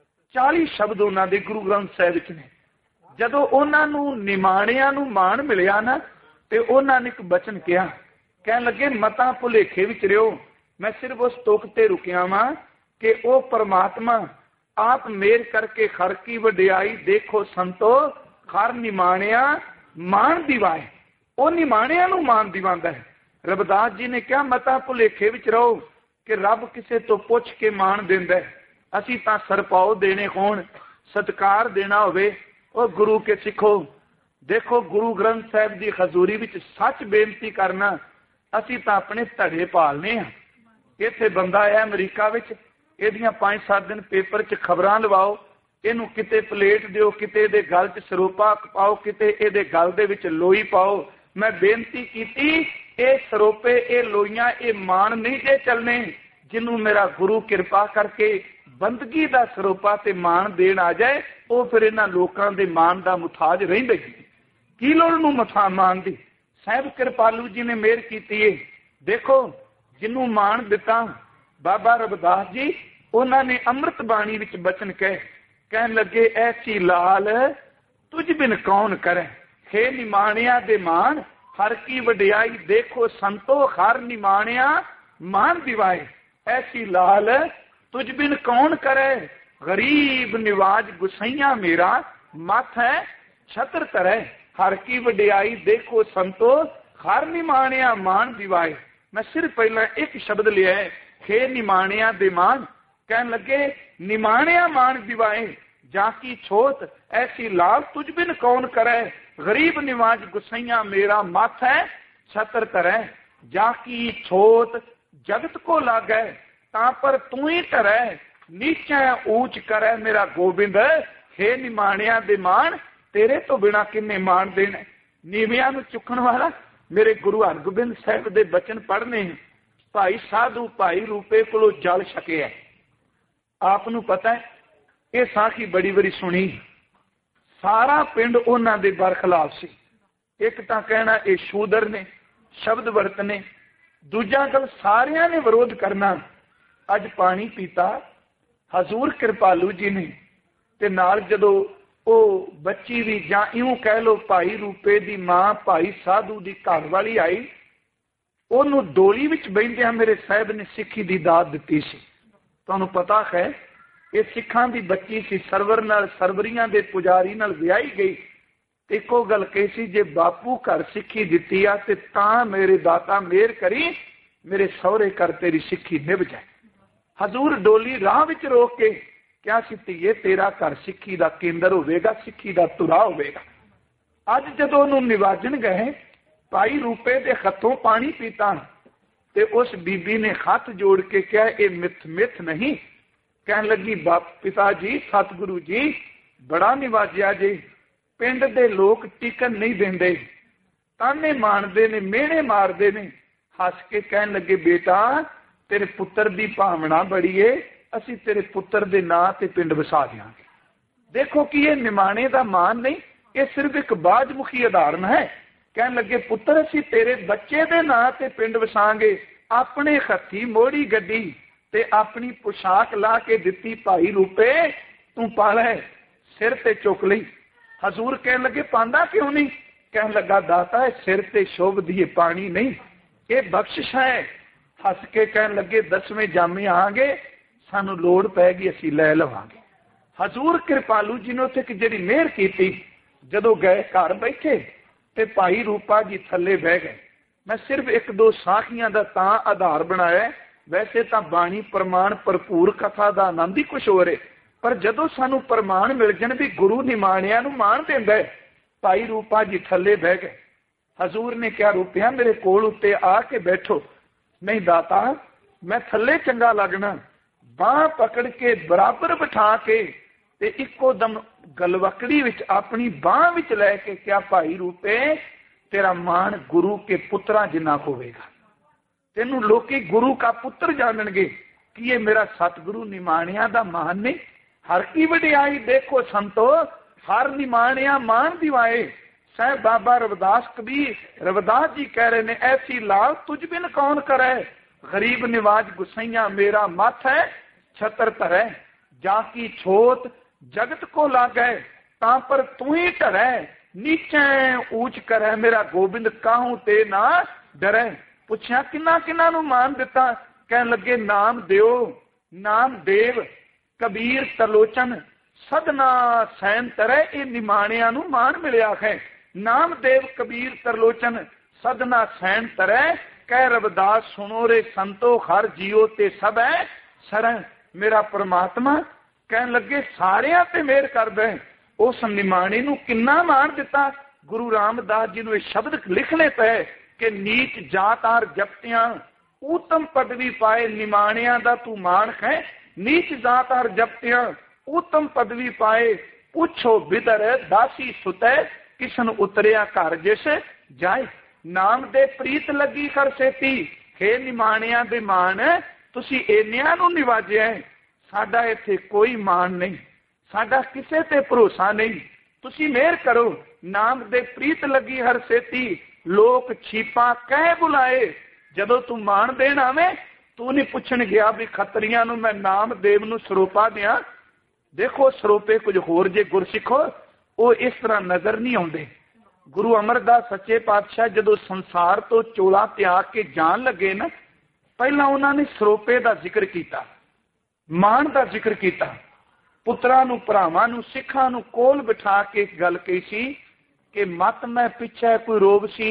40 शब्द उन्हां दे गुरु ग्रंथ साहिब विच ने, जदों उन्हां नूं निमाणियां नूं मान मिलिया ना ते उन्हां ने एक बचन कहा, कहण लगे मतां भुलेखे विच रहियो। मैं सिर्फ उस तुक ते रुकिया वां कि ओ परमात्मा आप मेर करके खर की वडियाई देखो संतो, खर निमाणिया मान दिवाए। ओ निमाणिया नूं मान दिवांदा है। रविदास जी ने क्या मता भुलेखे विच रहो कि रब किसे तो पुछ के मान दिंदा है। असीं तां सरपाओ देने होण, सत्कार देना होवे, ओ गुरु के सिखो। देखो गुरु ग्रंथ साहिब दी हजूरी विच सच बेनती करना, असीं तां अपने धड़े पालने आ। इत्थे बंदा है अमरीका विच, ਇਹਦੀਆਂ 5-7 दिन पेपर च खबरां लवाओ, ਇਹਨੂੰ किते प्लेट दिओ, किते दे गल च ਸਰੋਪਾ पाओ, किते ਇਹਦੇ गल दे विच लोई पाओ। मैं बेनती कीती ਇਹ ਸਰੋਪੇ ਇਹ ਲੋਈਆਂ ਇਹ ਮਾਣ ਨਹੀਂ ਜੇ ਚੱਲਣੇ, ਜਿਹਨੂੰ ਮੇਰਾ ਗੁਰੂ ਕਿਰਪਾ ਕਰਕੇ ਬੰਦਗੀ ਦਾ ਸਰੋਪਾ ਤੇ ਮਾਣ ਦੇਣ ਆ ਜਾਏ, ਉਹ ਫਿਰ ਇਹਨਾਂ ਲੋਕਾਂ ਦੇ ਮਾਣ ਦਾ ਮੁਤਾਜ ਰਹਿੰਦੇ ਕੀ ਲੋੜ ਨੂੰ ਮਥਾ ਮਾਣ ਦੀ। ਸਾਹਿਬ ਕਿਰਪਾਲੂ ਜੀ ਨੇ ਮਿਹਰ ਕੀਤੀ ਏ। ਦੇਖੋ ਜਿਹਨੂੰ ਮਾਣ ਦਿੱਤਾ ਬਾਬਾ ਰਵਿਦਾਸ ਜੀ, ਉਹਨਾਂ ਨੇ ਅੰਮ੍ਰਿਤ ਬਾਣੀ ਵਿੱਚ ਬਚਨ ਕਹਿਣ ਲੱਗੇ ਐਸੀ ਲਾਲ ਤੁਝ ਬਿਨ ਕੌਣ ਕਰੇ, ਹੇ ਨਿਮਾਣਿਆ ਦੇ ਮਾਣ ਹਰ ਕੀ ਵਡਿਆਈ ਦੇਖੋ ਸੰਤੋ, ਹਰ ਨਿਮਾਣਿਆ ਮਾਨ ਦਿਵਾਏ। ਐਸੀ ਲਾਲ ਤੁਝ ਬਿਨ ਕੌਣ ਕਰੇ, ਗਰੀਬ ਨਿਵਾਜ ਗੁਸਈਆ ਮੇਰਾ ਮੱਥ ਹੈ ਛਤਰ ਧਰੇ। ਹਰ ਕੀ ਵਡਿਆਈ ਦੇਖੋ ਸੰਤੋ, ਹਰ ਨਿਮਾਣਿਆ ਮਾਨ ਦਿਵਾਏ। मैं सिर्फ पहला एक शब्द लिया है, हे निमाणिया दे मान। कहन लगे निमाणिया मान दिवाए जाकी छोत, ऐसी लाल तुझ बिन कौन करे। गरीब निवाज गुसैया मेरा मथ है छतर तरह, जाकी छोत जगत को लागे ता पर तू ही टरे। नीचे ऊंच करे मेरा गोबिंद, हे निमाणिया दे मान तेरे तो बिना किन्ने मान देने। नीवियां नूं चुकण वाला मेरे गुरु हरगोबिंद साहिब दे बचन पढ़ने, भाई साधु भाई रूपे कोलों जल छके है। आप नूं पता है ये साखी बड़ी बड़ी सुनी, सारा पिंड उन्हां दे बरखिलाफ सी। एक तां कहना ये शूदर ने शब्द वरतने, दूजा गल सारियां ने विरोध करना। अज पानी पीता हजूर किरपालू जी ने ते नाल जदों ਉਹ ਬੱਚੀ ਵੀ ਜਾਂ ਇਉਂ ਕਹਿ ਲੋ ਭਾਈ ਰੂਪੇ ਦੀ ਮਾਂ ਭਾਈ ਸਾਧੂ ਦੀ ਘਰ ਵਾਲੀ ਆਈ, ਉਹਨੂੰ ਡੋਲੀ ਵਿੱਚ ਬੈਠਿਆਂ ਮੇਰੇ ਸਾਹਿਬ ਨੇ ਸਿੱਖੀ ਦੀ ਦਾਤ ਦਿੱਤੀ ਸੀ। ਤੁਹਾਨੂੰ ਪਤਾ ਹੈ ਇਹ ਸਿੱਖਾਂ ਦੀ ਬੱਚੀ ਸੀ, ਸਰਵਰ ਨਾਲ ਸਰਵਰੀਆਂ ਦੇ ਪੁਜਾਰੀ ਨਾਲ ਵਿਆਹੀ ਗਈ। ਇੱਕੋ ਗੱਲ ਕਹੀ ਸੀ, ਜੇ ਬਾਪੂ ਘਰ ਸਿੱਖੀ ਦਿੱਤੀ ਆ ਤੇ ਤਾਂ ਮੇਰੇ ਦਾਤਾ ਮਿਹਰ ਕਰੀ ਮੇਰੇ ਸਹੁਰੇ ਘਰ ਤੇਰੀ ਸਿੱਖੀ ਨਿਭ ਜਾਏ। ਹਜ਼ੂਰ ਡੋਲੀ ਰਾਹ ਵਿੱਚ ਰੋਕ ਕੇ क्या सीतीए तेरा घर सिक्खी का केंद्र होवेगा, सिक्खी का तुरा होवेगा। अज जदों उन्होंने निवाजन गए भाई रूपे के हथों पानी पीता ते उस बीबी ने हाथ जोड़ के कहा ये मिथ मिथ नहीं, कहन लगी पिता जी सतगुरु जी बड़ा निवाजिया जी, पिंड दे लोग टिकन नहीं देंदे, ताने मारदे ने, मेहने मारदे ने। हस के कहन लगे बेटा तेरे पुत्र की भावना बड़ी है, असी तेरे पुत्र के नां ते पिंड वसा देंगे। देखो कि ये निमाणे का मान नहीं, ये सिर्फ एक बाजमुखी उदाहरण है। कहन लगे पुत्र असी तेरे बच्चे के नां ते पिंड वसांगे, अपने हथी मोड़ी गड्डी ते अपनी पोशाक ला के दिती, भाई रूपे तू पा लै, सिर ते चुक लई। हजूर कहन लगे पांदा क्यों नहीं? कहन लगा दाता सिर ते शोभ दिए पानी नहीं, ये बख्शिश है। हस के कहन लगे 10वें जामे आंगे, सानू लोड़ पैगी असी लै लवांगे। हजूर कृपालू जी ने उत्थे जिहड़ी मेहर कीती, जदों गए घर बैठे ते भाई रूपा जी थले बह गए। मैं सिर्फ 1-2 साखियां दा तां आधार बनाया, वैसे तो बाणी प्रमाण भरपूर कथा का आनंद ही कुछ हो रहे, पर जदों सानू प्रमाण मिल जाण भी गुरु निमाणिया नू मान देंदा है, भाई रूपा जी थले बह गए। हजूर ने क्या रूपिया मेरे कोल उत्ते आके बैठो। नहीं दाता मैं थले चंगा लगना, बांह पकड़ के बराबर बिठा के ते इको दम गलवकड़ी विच अपनी बांह विच लैके क्या भाई रूपे तेरा मान गुरु के पुत्रा जिन्ना होवेगा, तेनू लोकी गुरु का पुत्र जाननगे कि ये मेरा सतगुरु निमाणिया दा मान नहीं। हर की वडियाई देखो संतो, हर निमाणिया मान दिवाए। सह बाबा रविदास कबीर रविदास जी कह रहे ने, ऐसी लाल तुझ बिन कौन करे, गरीब निवाज गुसैया मेरा मत है छतर धरै, जाकी छोत जगत को लागै, ता पर तू ही डरै, नीचे ऊंच करे मेरा गोबिंद काहू ते ना डरै। पुछया किन्ना किन्ना नू मान दिता? कहन लगे नाम दियो, नाम देव, कबीर तरलोचन, सदना सैन तरै, ये निमाणिया नू मान मिलिया है। नाम देव कबीर तरलोचन सदना सैन तरै, कह रविदास सुनो रे संतो, हर जियो ते सब है शरण। मेरा परमात्मा कहन लगे सारियां ते मेहर करदा है, उस निमाणे नू किन्ना मान दिता। गुरु रामदास जी नू शब्द लिखने पे कि नीच जातार जपतियां उत्तम पदवी पाए, निमाणिया दा तू मान है। नीच जातार जपतियां उत्तम पदवी पाए, पूछो बिदर दासी सुतै, किसन उतरिया घर जिस जाए। नाम दे प्रीत लगी कर सेती, हे निमाणिया दे मान तुसी इन्नियां नू निवाजिया है, साडा इत्थे कोई मान नहीं, साडा किसे ते भरोसा नहीं, तुसी मेहर करो। नाम दे प्रीत लगी हर सेती, लोक छीपा कह बुलाए। जदों तू मान देण आवे, तू नहीं पुछण गया भी खतरियां नू मैं नाम देव नू सरोपा दियां। देखो सरोपे कुछ होर जे गुरसिखो वो इस तरह नजर नहीं आउंदे। गुरु अमरदास सच्चे पातशाह जदों संसार तो चोला त्याग के जान लगे ना, पहला उन्होंने सरोपे का जिक्र किया, मान का जिक्र किया, पुत्रा नू भरावां नू सिखां नू कोल बिठा के गल कही सी कि मत मैं पिछे कोई रोग सी,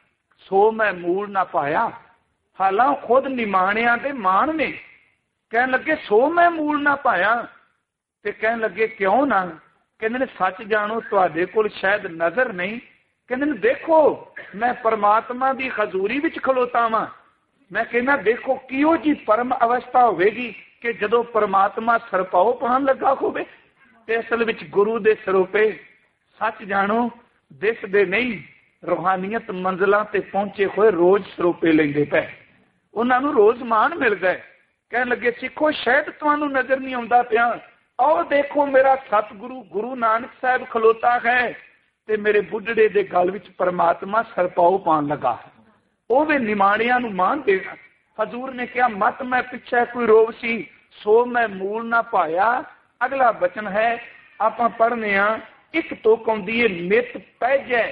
सो मैं मूल ना पाया। हालां खुद निमाणिया दे मान ने, कहन लगे सो मैं मूल ना पाया, ते कहन लगे क्यों ना? कहंदे ने सच जानो तुहाडे कोल शायद नजर नहीं। कहंदे ने देखो मैं परमात्मा दी हजूरी विच खलोता वां। मैं कहना देखो किहो जी परम अवस्था होवेगी कि जदों परमात्मा सरपाओ पान लगा होवे, ते असल विच गुरु दे सरोपे सच जानो दिसदे नहीं। रूहानियत मंजिलां ते पहुंचे होए रोज सरोपे लैंदे पए, उन्हां नूं रोज मान मिलदा है। कहन लगे सिखो शायद तुहानूं नजर नहीं आउंदा पिया, और देखो मेरा सतगुरु गुरु नानक साहब खलोता है, ते मेरे बुढ़ड़े दे गल विच परमात्मा सरपाओ पान लगा है। ਉਹ ਵੀ ਨਿਮਾਣਿਆਂ ਨੂੰ ਮਾਨ ਦੇਣਾ। ਹਜ਼ੂਰ ਨੇ ਕਿਹਾ ਮਤ ਮੈਂ ਪਿੱਛੇ ਕੋਈ ਰੋਗ ਸੀ, ਸੋ ਮੈਂ ਮੂਲ ਨਾ ਪਾਇਆ। ਅਗਲਾ ਬਚਨ ਹੈ ਆਪਾਂ ਪੜ੍ਹਨੇ ਆ, ਇੱਕ ਤੁਕ ਆਉਂਦੀ ਹੈ ਮਿਤ ਪਹਿਜੈ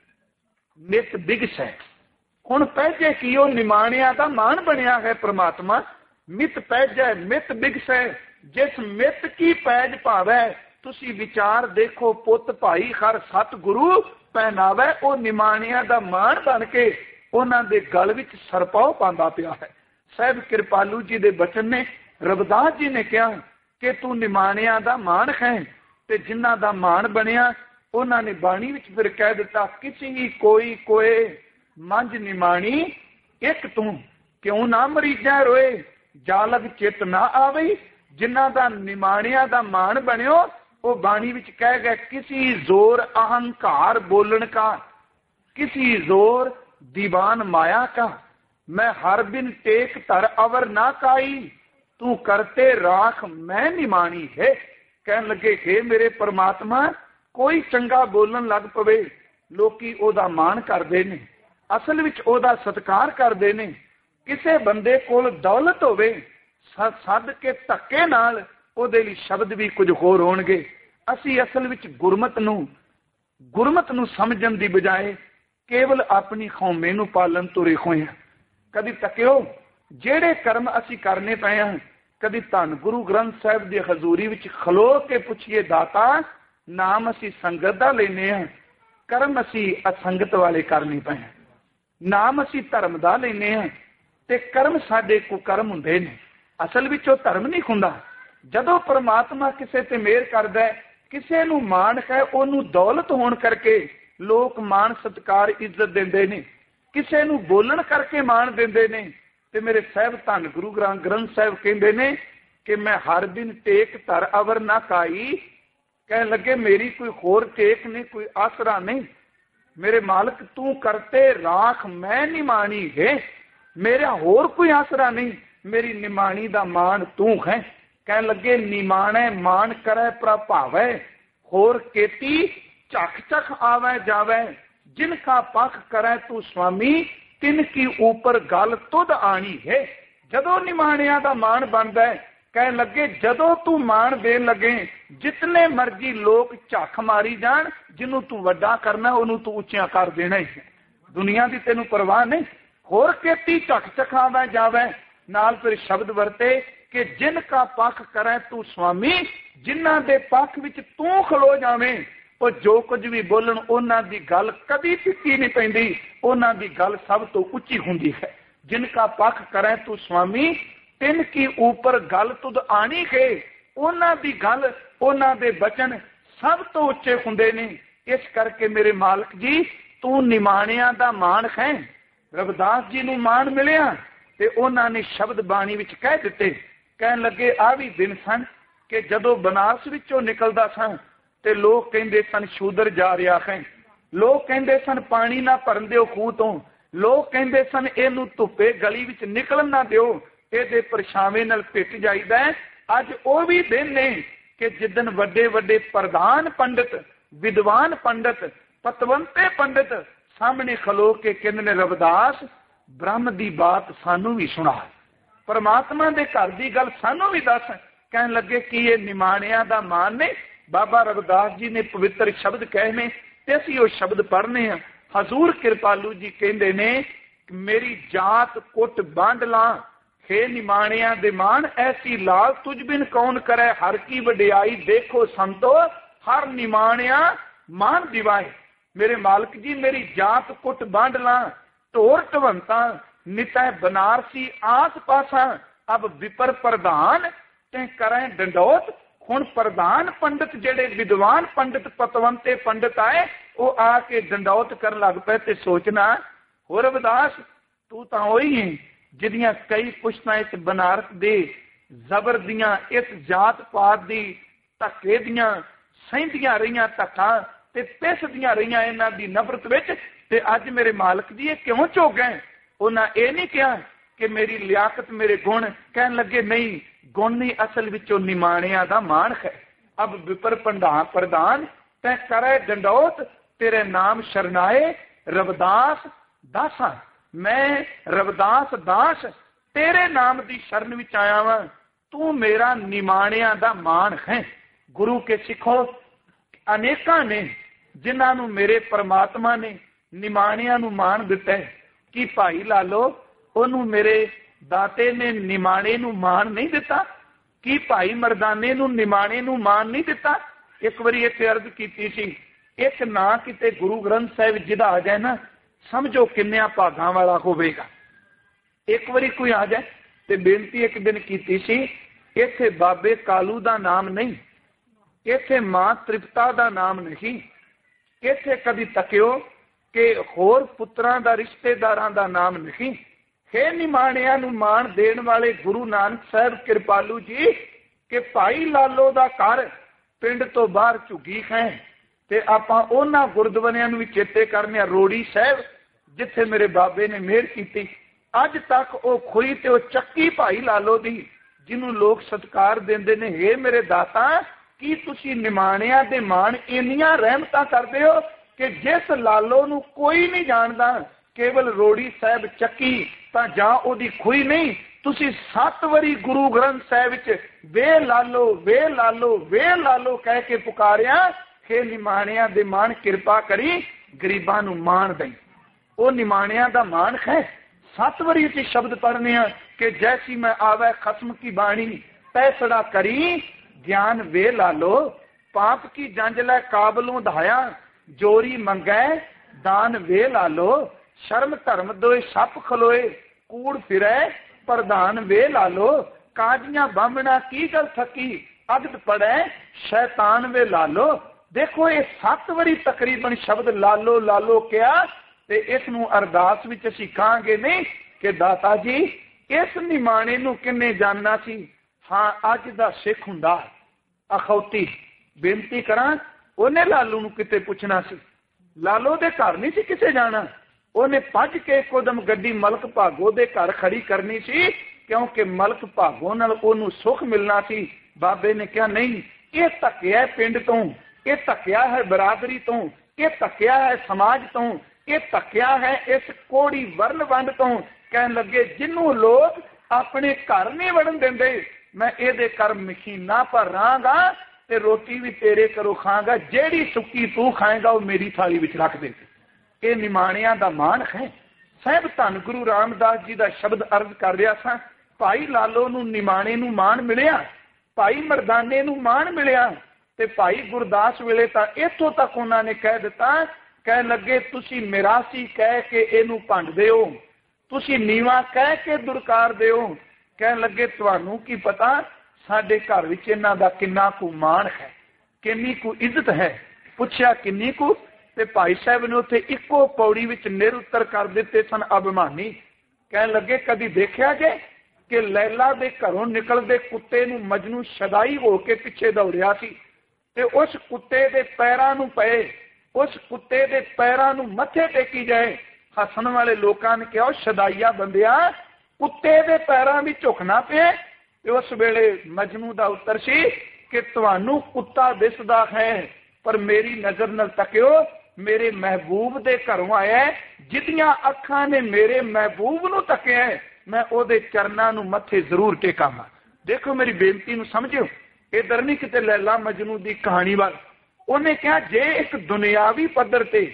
ਮਿਤ ਬਿਗਸੈ। ਹੁਣ ਪਹਿਜੈ ਕੀ? ਉਹ ਨਿਮਾਣਿਆਂ ਦਾ ਮਾਨ ਬਣਿਆ ਹੈ ਪ੍ਰਮਾਤਮਾ। ਮਿਤ ਪਹਿਜੈ ਮਿਤ ਬਿਗਸੈ, ਜਿਸ ਮਿਤ ਕੀ ਪੈਜ ਭਾਵੈ। ਤੁਸੀਂ ਵਿਚਾਰ ਦੇਖੋ ਪੁੱਤ ਭਾਈ ਹਰ ਸਤਿਗੁਰੂ ਪਹਿਨਾਵੈ। ਉਹ ਨਿਮਾਣਿਆਂ ਦਾ ਮਾਣ ਬਣ ਕੇ ਉਹਨਾਂ ਦੇ ਗਲ ਵਿੱਚ ਸਰਪਾਉ ਪਾਉਂਦਾ ਪਿਆ ਹੈ। ਸਾਹਿਬ ਕਿਰਪਾਲੂ ਜੀ ਦੇ ਬਚਨ ਨੇ, ਰਵਿਦਾਸ ਜੀ ਨੇ ਕਿਹਾ ਕਿ ਤੂੰ ਨਿਮਾਣਿਆਂ ਦਾ ਮਾਣ ਹੈ, ਤੇ ਜਿਨ੍ਹਾਂ ਦਾ ਮਾਣ ਬਣਿਆ ਉਹਨਾਂ ਨੇ ਬਾਣੀ ਵਿੱਚ ਫਿਰ ਕਹਿ ਦਿੱਤਾ, ਕਿਸੇ ਕੋਈ ਕੋਏ ਮੰਝ ਨਿਮਾਣੀ ਇੱਕ ਤੂੰ, ਕਿਉਂ ਨਾ ਮਰੀਜ਼ਾਂ ਰੋਏ, ਜਾਲਗ ਚਿੱਤ ਨਾ ਆਵੇ, जिन्हां दा निमाणिया दा मान बनियो, वो बाणी विच कह गए, किसी जोर अहंकार बोलन का, किसी जोर दीवान माया का, मैं हर बिन टेक तर अवर ना काई, तू करते राख मैं निमाणी है। कहन लगे, हे मेरे परमात्मा, कोई चंगा बोलन लग पवे, लोकी ओदा मान करदे ने, असल विच ओदा सत्कार करदे ने। किसे बंदे कोल दौलत होवे, सद के धक्के नाल ओदे लई शब्द भी कुछ होर होणगे। असी असल विच गुरमत नूं समझण दी बजाए केवल अपनी कौमे नूं पालन तुरे होए हां। कदी तकियो जेड़े कर्म असी करने पए हां, कदी धन गुरु ग्रंथ साहिब दी हजूरी विच खलो के पुछिए, दाता नाम असी संगत दा लेने हां, कर्म असी असंगत वाले करने पए हां। नाम असी धर्म दा लेने हां ते कर्म साडे कुकर्म हुंदे ने। असल विच ओह धर्म नहीं हुंदा। जदों परमात्मा किसे ते मेहर करदा है, किसे नूं माण है, ओनूं दौलत होण करके लोक मान सत्कार इज्जत देंदे ने, किसे नूं बोलण करके मान देंदे ने। ते मेरे साहिब धन गुरु ग्रंथ साहिब कहंदे ने कि मैं हर दिन टेक धर अवर ना काई। कह लगे, मेरी कोई होर टेक नहीं, कोई आसरा नहीं। मेरे मालिक, तू करते राख मैं निमाणी है, मेरा होर कोई आसरा नहीं, मेरी निमाणी दा मान तू है। कह लगे, निमाणे मान करे प्रभावै, होर केती चख चख आवे जावे, जिनका पख करे तू स्वामी, तिनकी ऊपर गल तुद आनी है। जदों निमाणिया दा मान बनदा है, कह लगे, जदों तू मान देन लगे, जितने मर्जी लोग झक मारी जान, जिन्हों तू वड्डा करना उन्होंने तू उच्चिया कर देना ही है। दुनिया की तेनू परवाह नहीं। होर केती झक चखावे जावे, नाल फिर शब्द वरते कि जिनका पख करे तू स्वामी, जिन्हां दे पख विच तू खलो जावें, और जो कुछ भी बोलन उन्हां दी गल कदी फिक्की नहीं पैंदी, उन्हां दी गल सब तो उच्ची हुंदी है। जिनका पख करे तू स्वामी, तिन की ऊपर गल तुद आनी है। उन्हां दी गल, उन्हां दे बचन सब तो उच्चे हुंदे ने। इस करके मेरे मालिक जी, तू निमाणिया दा मान है। रविदास जी नूं मान मिलिया ते उन्हां ने शब्द बाणी विच कह दिते। कहन लगे, आ भी दिन सन कि जदों बनारस विचों निकलदा सन ते लोग कहंदे सन शूदर जा रहा है, लोग कहंदे सन पानी ना भरन दिओ खूह तों, लोग कहंदे सन इहनूं धुप्पे गली विच निकलन ना दिओ, इहदे परछावें नाल पिट जाईदा है। अज ओह भी दिन ने कि जिदन वड्डे वड्डे प्रधान पंडित, विद्वान पंडित, पतवंते पंडित सामने खलो के कहंदे ने, रविदास ब्रह्म दी बात सानू भी सुना, परमात्मा दे घर दी गल सानू भी दस। कहन लगे कि ये निमाणिया दा मान ने। बाबा रविदास जी ने पवित्र शब्द कहे ने ते असीं ओह शब्द पढ़ने हैं। हजूर कृपालू जी कहंदे ने, मेरी जात कुट बांड ला, हे निमाणिया दे मान, ऐसी लाल तुझ बिन कौन करे, हर की वडियाई देखो संतो, हर निमाणिया मान दिवाए। मेरे मालिक जी, मेरी जात कुट बांड ला, ढोर ढवंता नितै बनारसी आस पासा, अब विपर प्रधान ते करें डंडोत। हुण प्रधान पंडित जेड़े विद्वान पंडित पतवंते पंडित आए, वो आके डंडौत कर लग पे ते सोचना, हो रविदास तू तां ओही है जिहदियां कई पुश्तां इस बनारस दे जबर दियां, इस जात पात दी धक्के दियां सहिंदियां रहियां, धक्कां ते पिसदियां रहियां इन्हां दी नफरत विच, ते अज मेरे मालिक जी ये क्यों झुक गए। उन्हां ये नहीं कहा कि मेरी लियाकत मेरे गुण, कहन लगे नहीं, गुण नहीं, असल विचों निमाणिया दा मान है। अब विपर प्रधान तै करे डंडौत, तेरे नाम शरनाए रविदास दासा। मैं रविदास दास तेरे नाम दी शरण विच आया वां, तू मेरा निमाणिया दा मान है। गुरु के सिखो अनेकां ने जिन्हां नूं मेरे परमात्मा ने निमाणिया नूं मान दिता है। कि भाई लालो ओनू मेरे दाते ने निमाणे नूं मान नहीं दिता, कि भाई मरदाने नूं निमाणे नूं मान नहीं दिता। एक बारी इत्थे अर्ज कीती सी, एक ना किते गुरु ग्रंथ साहिब जिदा आ जाए ना, समझो किन्नियां भागां वाला होवेगा। एक बारी कोई आ जाए ते बेनती एक दिन कीती सी, इत्थे बाबे कालू दा नाम नहीं, इत्थे मां तृप्ता दा नाम नहीं, इत्थे कदी तकियो कि होर पुत्रां दा रिश्तेदारां दा नाम नहीं। हे निमाणिया नूं मान देण वाले गुरु नानक साहिब कृपालू जी, कि भाई लालो दा घर पिंड तो बाहर झुग्गी खां ते आपां उन्हां गुरद्वारियां नूं भी चेते करने आ। रोड़ी साहब जिथे मेरे बाबे ने मेहर की, अज तक वो खुई ते वो चक्की भाई लालो दी जिन्हों लोग सत्कार देंदे ने। हे मेरे दाता, की तुसी निमाणिया दे मान इन्नियां रहमतां करदे हो कि जिस लालो नूं कोई नहीं जानदा, केवल रोड़ी साहब चक्की तां जां ओदी खुई नहीं, तुसी 7 वारी गुरु ग्रंथ साहब विच वे लालो वे लालो वे लालो कह के पुकारिया। हे निमाणिया दे मान कृपा करी गरीबां नूं मान दई। वो निमाणिया दा मान है। 7 वारी इस शब्द पढ़ने कि जैसी मैं आवे खस्म की बाणी, पैसड़ा करी ज्ञान वे लालो, पाप की जंजला काबलों धाया, जोरी मंगै दान वे लालो, शर्म धर्म दोए सप खलोए, कूड़ फिरै प्रधान वे लालो, काजियां बामना की गल थकी, अगद पड़े शैतान वे लालो। देखो ये 7 वारी तकरीबन शब्द लालो लालो क्या, ते इस नूं अरदास विच असीं कहांगे नहीं कि दाता जी इस निमाणे नूं किन्ने जानना सी। हाँ अज दा सिख हुंदा अखौती बेनती करां, ओने लालू नूं किते पुछना सी, लालो दे घर नहीं सी किसे जाना, ओने भज के कोदम गड्डी मलक भागो दे घर खड़ी करनी सी, क्योंकि मलक भागो नाल ओनू सुख मिलना सी। बाबे ने कहा नहीं, ये धक्या है पिंड तो, ये धक्या है बरादरी तो, ये धक्या है समाज तो, ये धक्या है इस कोड़ी वर्ण वंड तो। कहन लगे जिन्हों लोग अपने घर नहीं वड़न देंदे, मैं ये कर मशीना पर रहांगा ते रोटी भी तेरे करो खांगा, जेड़ी सुक्की तू खाएगा वो मेरी थाली विच रख दे। ये निमाणिया दा मान है। साहब धन गुरु रामदास जी का शब्द अर्ज कर रहा था, भाई लालो नूं निमाणे नूं मान मिलिया, भाई मरदाने नूं मान मिलिया, ते भाई गुरदास वेले तां इत्थों तक उन्होंने कह दिता, कह लगे तुसी मिरासी कह के इनू भंडदे हो, तुसी नीवा कह के दुरकार दे हो। कह लगे तुहानू की पता साडे घर विच इन्हां दा किन्ना कु मान है, किन्नी कु इज्जत है। पुछया किन्नी कु, ते भाई साहब ने उत्थे इक्को पौड़ी विच निरुत्तर कर दिते सन अभिमानी। कह लगे कदी देखिया जे कि लैला दे घरों निकलदे कुत्ते नूं मजनू शदाई हो के पिछे दौड़िया सी, ते उस कुत्ते दे पैरां नूं पए, उस कुत्ते दे पैरां नूं मत्थे टेकी जाए। हसन वाले लोगों ने कहा शदाइया बंदिया कुत्ते दे पैरां भी झुकना पे। उस वेले मजनू दा उत्तर सी कि तुहानू कुत्ता दिसदा है, पर मेरी नजर नाल तकियो, मेरे महबूब दे घरों आया, जिदियां अखां ने मेरे महबूब नूं तकिया, मैं ओदे चरनां नूं मत्थे जरूर टेकांगा। देखो मेरी बेनती नूं समझियो, इधर नहीं किते लैला मजनू दी कहानी वाल। उन्हें कहा जे एक दुनियावी पद्धर ते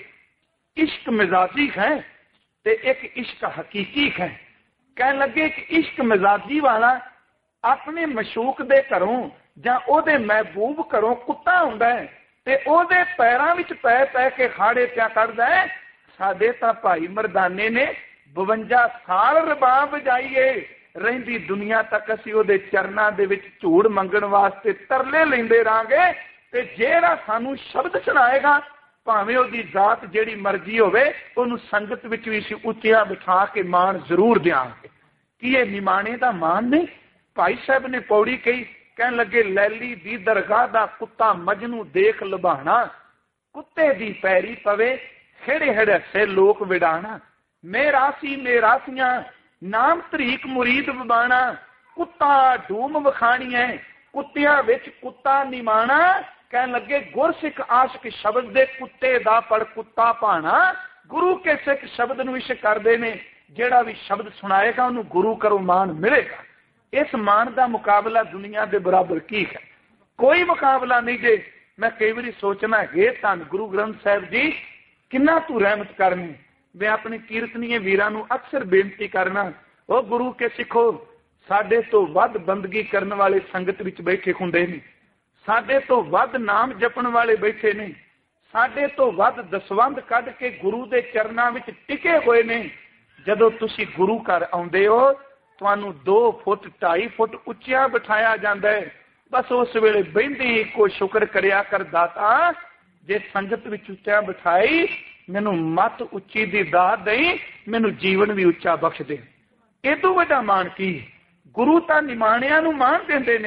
इश्क मिजाजी है ते एक इश्क हकीकी है। कह लगे कि इश्क मिजाजी वाला अपने मशूक दे घरों जां ओदे महबूब घरों कुत्ता हुंदा है ते ओदे पैरां विच पै पै के खाड़े पिया करदा है। साडे तां भाई मरदाने ने 52 साल रबाब बजाईए, रहिंदी दुनिया तक असीं ओदे चरनां दे विच झूड़ मंगण वास्ते तरले लैंदे रहांगे, ते जेड़ा सानू शब्द सुनाएगा भावें ओदी जात जेड़ी मर्जी होवे, ओनू संगत विच भी उच्चिया बिठा के मान जरूर देंगे। कि ये निमाणे दा मान नहीं। भाई साहब ने पौड़ी कही, कहन लगे लैली दी दरगाह दा कुत्ता मजनू देख लभाना, कुत्ते दी पैरी पवे खेड़े हड़से लोक विडाना, मेरासी मेरासियां नाम तरीक मुरीद बबाना, कुत्ता डूम वखाणी है कुत्तियां विच कुत्ता निमाणा। कहन लगे गुरसिख आशिक शब्द दे कुत्ते दा पड़ कुत्ता भाना। गुरु के सिख शब्द नूं इश करदे ने, जेड़ा भी शब्द सुनाएगा उन्होंने गुरु करो मान मिलेगा। इस मान का मुकाबला दुनिया के बराबर की है, कोई मुकाबला नहीं। जे मैं कई बार सोचना है धन गुरु ग्रंथ साहब जी किन्ना तू रहमत करनी। मैं अपने कीर्तनीय वीरां नूं अक्सर बेनती करना, ओ गुरु के सिखो, साडे तो वध बंदगी करने वाले संगत विच बैठे हुंदे ने, साडे तो वध नाम जपण वाले बैठे ने, साडे तो वध दसवंध कढ के गुरु दे चरनां विच टिके होए ने। जदों तुसीं गुरु घर आउंदे हो, तुहानूं 2 फुट 2.5 फुट उच्चिया बिठाया जाता है। बस उस वेले बहिंदी को शुक्र करिया कर दाता, जे संगत विच उच्चा बिठाई, मैनू मत उच्ची दी दात दई, मैनू जीवन भी उच्चा बख्श दे। इदों वड्डा मान की। गुरु तां निमाणियां नूं मान देंदे ने,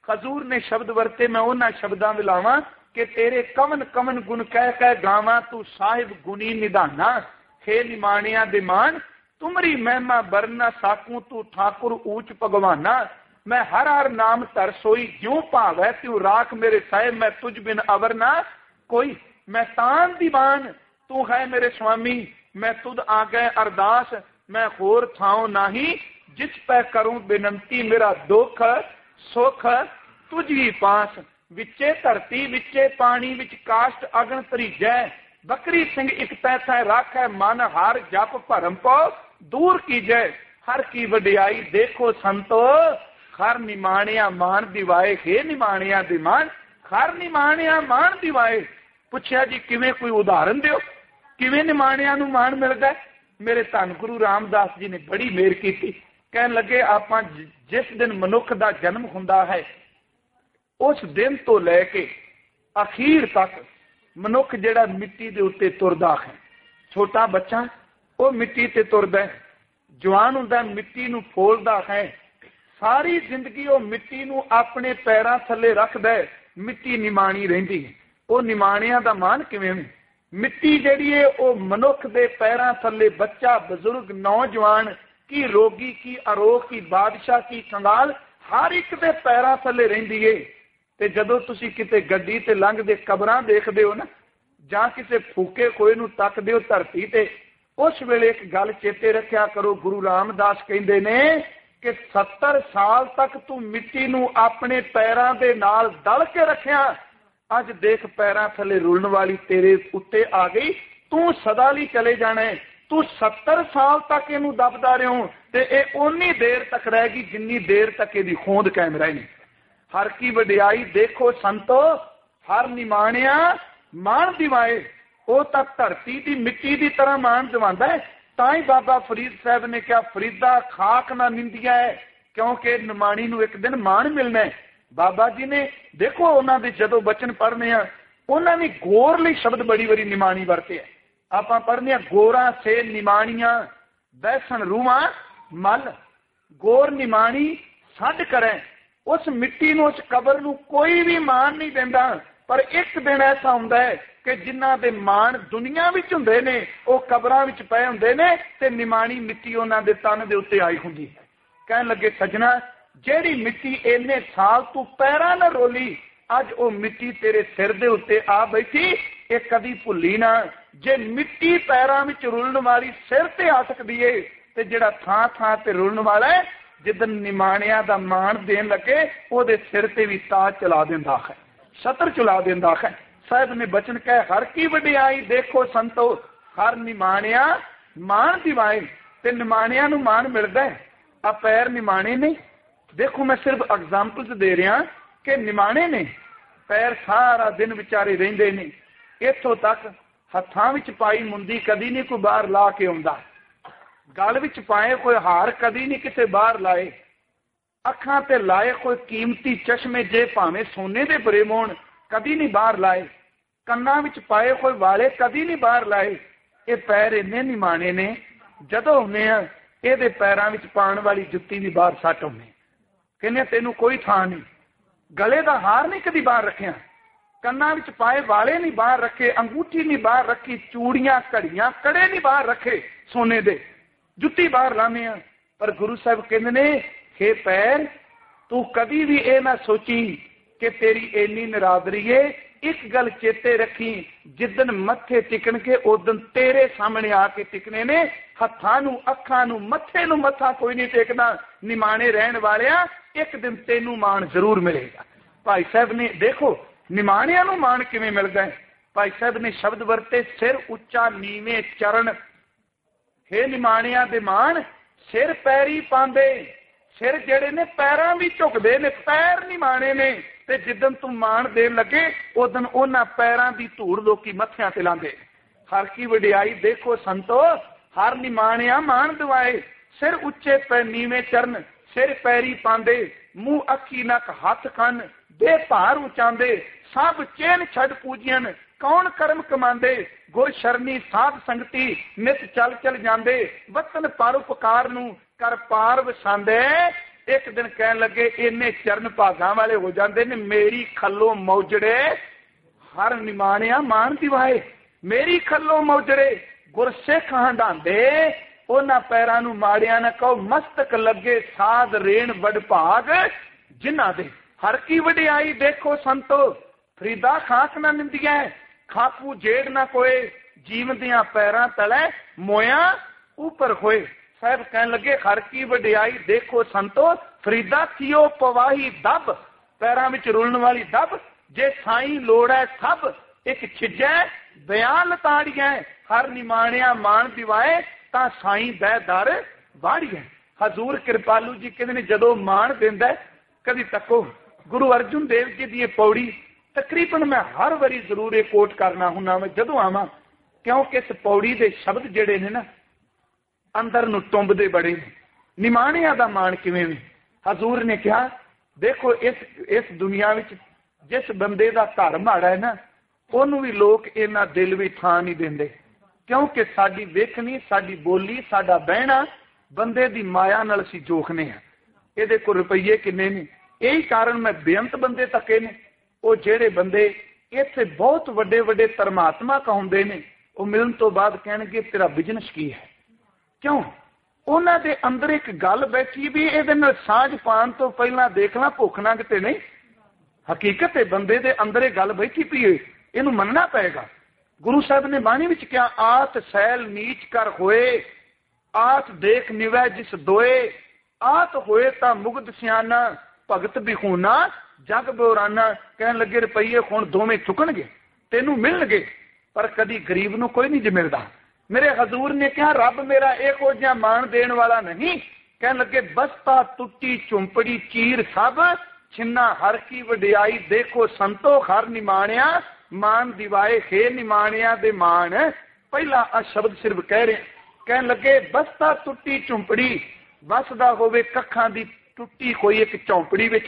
हजूर ने शब्द वरते, मैं उन्होंने शब्दां विलावां कि तेरे कवन कवन गुण कह कह गावां, तू साहिब गुणी निधाना। हे निमाणिया दे मान, तुमरी महिमा बरना साकू, तू ठाकुर ऊंच भगवाना। मैं हर हर नाम धर सोई, ज्यों भावै त्यों राख मेरे साहिब, मैं तुझ बिन अवर ना कोई। मैं तान दीवान, तू है मेरे स्वामी, मैं तुद आ गए अरदास। मैं होर थाओ नाही, जिस पै करूं बेनंती, मेरा दुख सुख तुझ ही पास। विचे धरती विचे पानी, विच काष्ट अगन तरीजै। बकरी सिंह एक तैथा राखै, मन हार जप भरम पौ दूर कीजै। हर की वडियाई देखो संतो, हर निमाणिया मान दिवाए। हे निमाणिया दे मान, हर निमाणिया मान दिवाए। पुछया जी किवें, कोई उदाहरण दिओ, किवें निमाणिया नूं मान मिलदा है? मेरे धन गुरु रामदास जी ने बड़ी मेहर की। कहन लगे आपां जिस दिन मनुख दा जन्म हुंदा है, उस दिन तो लैके अखीर तक मनुख जिहड़ा मिट्टी दे उत्ते तुरदा है। छोटा बच्चा वो मिट्टी ते तुरदा है, जवान हुंदा मिट्टी नूं फोलदा है, सारी जिंदगी वो मिट्टी नूं अपने पैरां थल्ले रखदा है, मिट्टी निमाणी रहिंदी है। वो निमाणिया दा मान किवें? मिट्टी जिहड़ी है वो मनुख दे पैरां थल्ले, बच्चा बजुर्ग नौजवान की रोगी की अरोग की बादशाह की कंगाल हर एक दे पैरां थल्ले रहिंदी है। ते जदों तुसीं किते गड्डी ते लंघदे कबरां देखदे हो ना, जां किसे फूके कोई नूं तकदे हो धरती ते, उस वेले एक गल चेते रखिया करो, गुरु रामदास कहंदे ने कि 70 साल तक तू मिट्टी नूं अपने पैरां दे नाल दल के रखिया, अज देख पैरां थले रुलण वाली तेरे उत्ते आ गई, तू सदा लई चले जाना है। तू 70 साल तक इनू दबदा रहो ते ये उन्नी देर तक रहेगी जिन्नी देर तक इहदी होंद कायम रहनी। हर की वडियाई देखो संतो, हर निमाणिया मान दिवाए। वो तक धरती की मिट्टी की तरह मान दिवांदा है। ताई बाबा फरीद साहब ने कहा, फरीदा खाक ना निंदिया है, क्योंकि निमाणी नूं एक दिन मान मिलना है। बाबा जी ने देखो उन्होंने जदों बचन पढ़ने उन्होंने गोर लई शब्द बड़ी बड़ी निमाणी वरते है। आप पढ़ने गोरा से निमाणिया बैसन रूआ मल, गोर निमाणी सड करें। उस मिट्टी नूं, उस कबर नूं कोई भी मान नहीं देंदा, पर एक दिन ऐसा हुंदा है कि जिन्हां दे मान दुनिया विच हुंदे ने वो कबरां विच पए हुंदे ने ते निमाणी मिट्टी उन्हां दे तन दे उत्ते आई हुंदी है। कहण लगे सजना, जेड़ी मिट्टी इन्ने साल तू पैरां न रोली, अज वो मिट्टी तेरे सिर दे उत्ते आ बैठी, ये कदी भुल्ली ना। जे मिट्टी पैरां विच रुलण वाली सिर ते आ सकदी है, ते जिहड़ा थां थां ते रुलण वाला है, जिदन निमाणिया दा मान देन लगे ओहदे सिर ते भी ताज चला दिंदा है, छत्र चला दिंदा है। साहब ने बचन कहे, हर की वडियाई देखो संतो, हर निमाणिया मान दिवाए। ते निमाणिया नूं मान मिलदा है। आ पैर निमाणे ने, देखो मैं सिर्फ एग्जाम्पल्स दे रहा कि निमाणे ने पैर सारा दिन विचारे रहिंदे ने, इत्थों तक हत्थां विच पाई मुंदी कदी नहीं कोई बाहर ला के आउंदा, गल विच पाए कोई हार कदी नहीं किसे बाहर लाए, अखां ते लाए कोई कीमती चश्मे जे भावें सोने दे बरे होण कदी नहीं बाहर लाए, कन्नां विच पाए कोई वाले कदी नहीं बाहर लाए। ये पैर इन्ने निमाणे ने, जदों हुंदे आ इहदे पैरां विच पाउण वाली जुत्ती भी बाहर सੱਟ हुंदे, कहने तेनू कोई थां नहीं, गले का हार नहीं कदी बाहर रखिया, कन्नां विच पाए वाले नहीं बाहर रखे, अंगूठी नहीं बाहर रखी, चूड़ियां घड़ियां कड़े नहीं बाहर रखे सोने दे, जुत्ती बाहर लाने। पर गुरु साहब कहंदे ने, हे पैर तू कदी भी ये ना सोची कि तेरी इन्नी निरादरी है। एक गल चेते रखी, जिदन मत्थे टिकन के उदन तेरे सामने आके टिकने ने, हत्थां नूं अखां नूं मत्थे नूं मत्था कोई नहीं टेकदा। निमाणे रहन वालिया एक दिन तेनू मान जरूर मिलेगा। भाई साहब ने देखो निमाणिया नूं मान किवें मिलदा है। भाई साहब ने शब्द वरते, सिर उच्चा नीवे चरण, हे निमाणिया दे मान सिर पैरी पांदे, सिर जेड़े ने पैरां भी झुकदे ने, पैर निमाणे ने, ते जिदन तू मान देन लगे उदन उन्हां पैरां दी धूड़ लोकी मत्थियां ते लांदे। हर की वडियाई देखो संतो, हर निमाणिया मान दिवाए। सिर उच्चे पै नीवे चरण, सिर पैरी पांदे, मुंह अखी नक हथ कन, दे भार उचांदे, सब चैन छड़ पूजियन, कौन कर्म कमांदे, गुर शरणी साध संगति, नित चल चल जांदे, वतन पर उपकार नूं कर पार वसांदे, एक दिन कहन लगे इन्ने चरण भागा वाले हो जाते ने, मेरी खलो मौजड़े हर निमाणिया मान दिवाए, मेरी खलो मौजड़े गुरसिख हंडांदे उन्हां पैरां नूं माड़िया ना कहो, मस्तक लगे साध रेण वडभाग जिन्हां दे, हर की वडियाई देखो संतो, फरीदा खाक ना निंदिया, खाकू जेड़ ना कोए, जीव दियां पैरां तले मोया ऊपर होए। साहब कहन लगे हर की वडियाई देखो संतो, फरीदा थियो पवाही दब, पैरां विच रुलण वाली दब, जे साई लोड़ है सब, एक छिजै बयान लताड़िया, हर निमाणिया मान दिवाए, तां साई दै दर वाड़िया। हजूर कृपालू जी कहते ने जदों मान देंदा, कभी तको गुरु अर्जुन देव जी दी पौड़ी तकरीबन मैं हर वारी जरूर कोट करना हुन्ना मैं जदों आवां, क्योंकि इस पौड़ी दे शब्द जिहड़े ने ना अंदर नूं टुंबदे बड़े ने। निमाणिया दा मान किवें वे? हजूर ने कहा देखो इस दुनिया विच जिस बंदे दा घर माड़ा है ना, उहनूं भी लोग इन्ना दिल भी थां नहीं दिंदे, क्योंकि साडी वेखनी, साडी बोली, साडा बहना बंदे दी माया नाल असीं जोखने हैं। इहदे कोल रुपये किन्ने ने, यही कारण मैं बेअंत बंदे तके ने, वो जेड़े बंदे इत्थे बहुत वड्डे वड्डे धर्मात्मा कहाउंदे ने, वो मिलन तो बाद कहणगे तेरा बिजनेस की है। क्यों? उन्हां दे अंदर एक गल बैठी भी इहदे नाल साझ पाण तो पहला देखना भुख नंग ते नहीं, हकीकत है बंदे दे अंदर एक गल बैठी पई है, इहनूं मनना पएगा। गुरु साहब ने बाणी विच क्या, आत सैल नीच कर होए, आत देख निवै जिस दोए, आत होए तां मुगध सियाना, भगत बिखूना जग बोराना। कहन लगे रुपये हुण दोवें चुकणगे, तेनू मिलणगे, पर कदी गरीब नूं कोई नहीं मिलदा। मेरे हजूर ने कहा रब मेरा इहो जिहा मान देण वाला नहीं। कहन लगे बस्ता टुट्टी झुंपड़ी चीर सब, छिन्ना हर की वडियाई देखो संतो, हर निमाणिया मान दिवाए, हे निमाणिया दे मान। पहला आ शब्द सिर्फ कह रहे, कहन लगे बस्ता टुट्टी झुंपड़ी, बसदा होवे कखां दी टुट्टी कोई एक झौंपड़ी विच,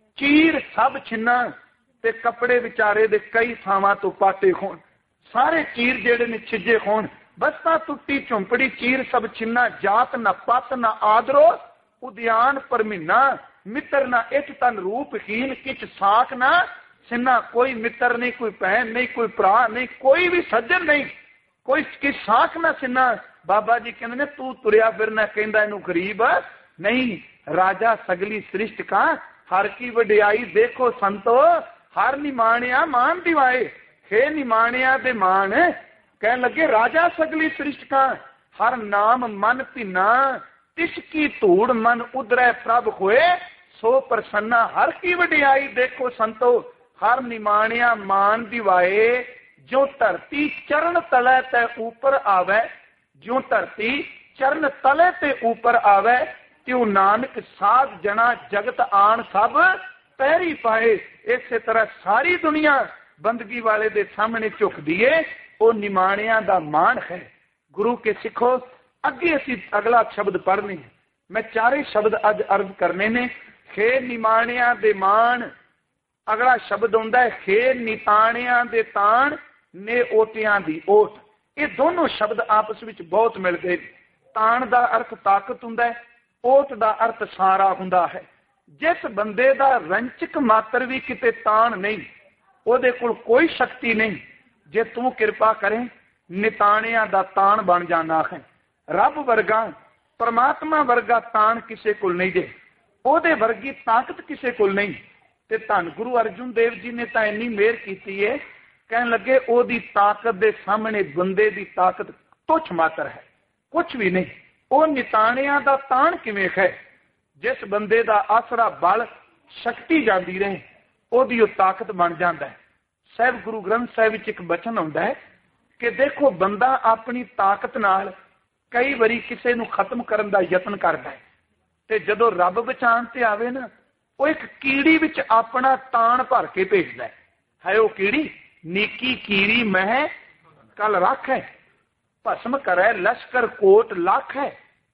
चीर सब छिन्ना, ते कपड़े विचारे दे कई थावां तो पाटे होण, सारे चीर जेड़े ने छिजे होण। बस्ता टुट्टी झुंपड़ी चीर सब छिन्ना, जात न पत न आदरो, उद्यान पर महीना, मित्र न इठ तन रूपहीन, किच साख न सिन्ना। कोई मित्र नहीं, कोई भैन नहीं, कोई भरा नहीं, कोई भी सज्जन नहीं, कोई किस साख न सिन्ना। बाबा जी कहते ने तू तुरिया फिरना कहंदा इनू गरीब नहीं, राजा सगली सृष्टि का, हर की वडियाई देखो संतो, हर निमाणिया मान दिवाए, हे निमाणिया दे मान। कहन लगे राजा सगली सृष्टि का, हर नाम मन भिन्ना, तिसकी धूड़ मन उधरै प्रभ होए, सो प्रसन्ना। हर की वडियाई देखो संतो, हर निमाणिया मान दिवाए, जो धरती चरण तले ते ऊपर आवे, जो धरती चरण तले ते ऊपर आवे, त्यों नानक साध जना जगत आन सब पैरी पाए। इस तरह सारी दुनिया बंदगी वाले दे सामने झुकदी है, वो निमाणिया दा मान है। गुरु के सिखो अगे असी अगला शब्द पढ़ने, मैं चारे शब्द अज अर्ज करने ने। हे निमाणिया दे मान, अगला शब्द हुंदा है हे निताणिया दे ताण, ने ओटियां दी ओट। ये दोनों शब्द आपस विच बहुत मिलदे। ताण दा अर्थ ताकत हुंदा है, ओट दा अर्थ सारा हुंदा है। जिस बंदे दा रंचक मात्र भी किते ताण नहीं, ओदे कोल कोई शक्ति नहीं, जे तू कृपा करें निताणिया दा ताण बन जाना है। रब वर्गा परमात्मा वर्गा ताण किसे कोल नहीं जे, ओदे वर्गी ताकत किसे कोल नहीं। ते धन गुरु अर्जुन देव जी ने तां इन्नी मेहर कीती है, कहन लगे ओदी ताकत दे सामने बंदे दी ताकत तुच्छ मात्र है, कुछ भी नहीं। ओ निताणिया दा ताण किवें है? जिस बंदे दा आसरा बल शक्ति जाती रहे, ओदी ताकत बन जाता है। साहब गुरु ग्रंथ साहिब विच एक बचन आउंदा है कि देखो बंदा अपनी ताकत नाल कई बारी किसी नूं खत्म करन दा यतन करदा है, ते जदों रब बचाण ते आवे ना, वो एक कीड़ी विच अपना ताण भर के भेजदा है। वो कीड़ी नीकी कीड़ी मह कल रख है, भस्म करे लश्कर कोट लख है,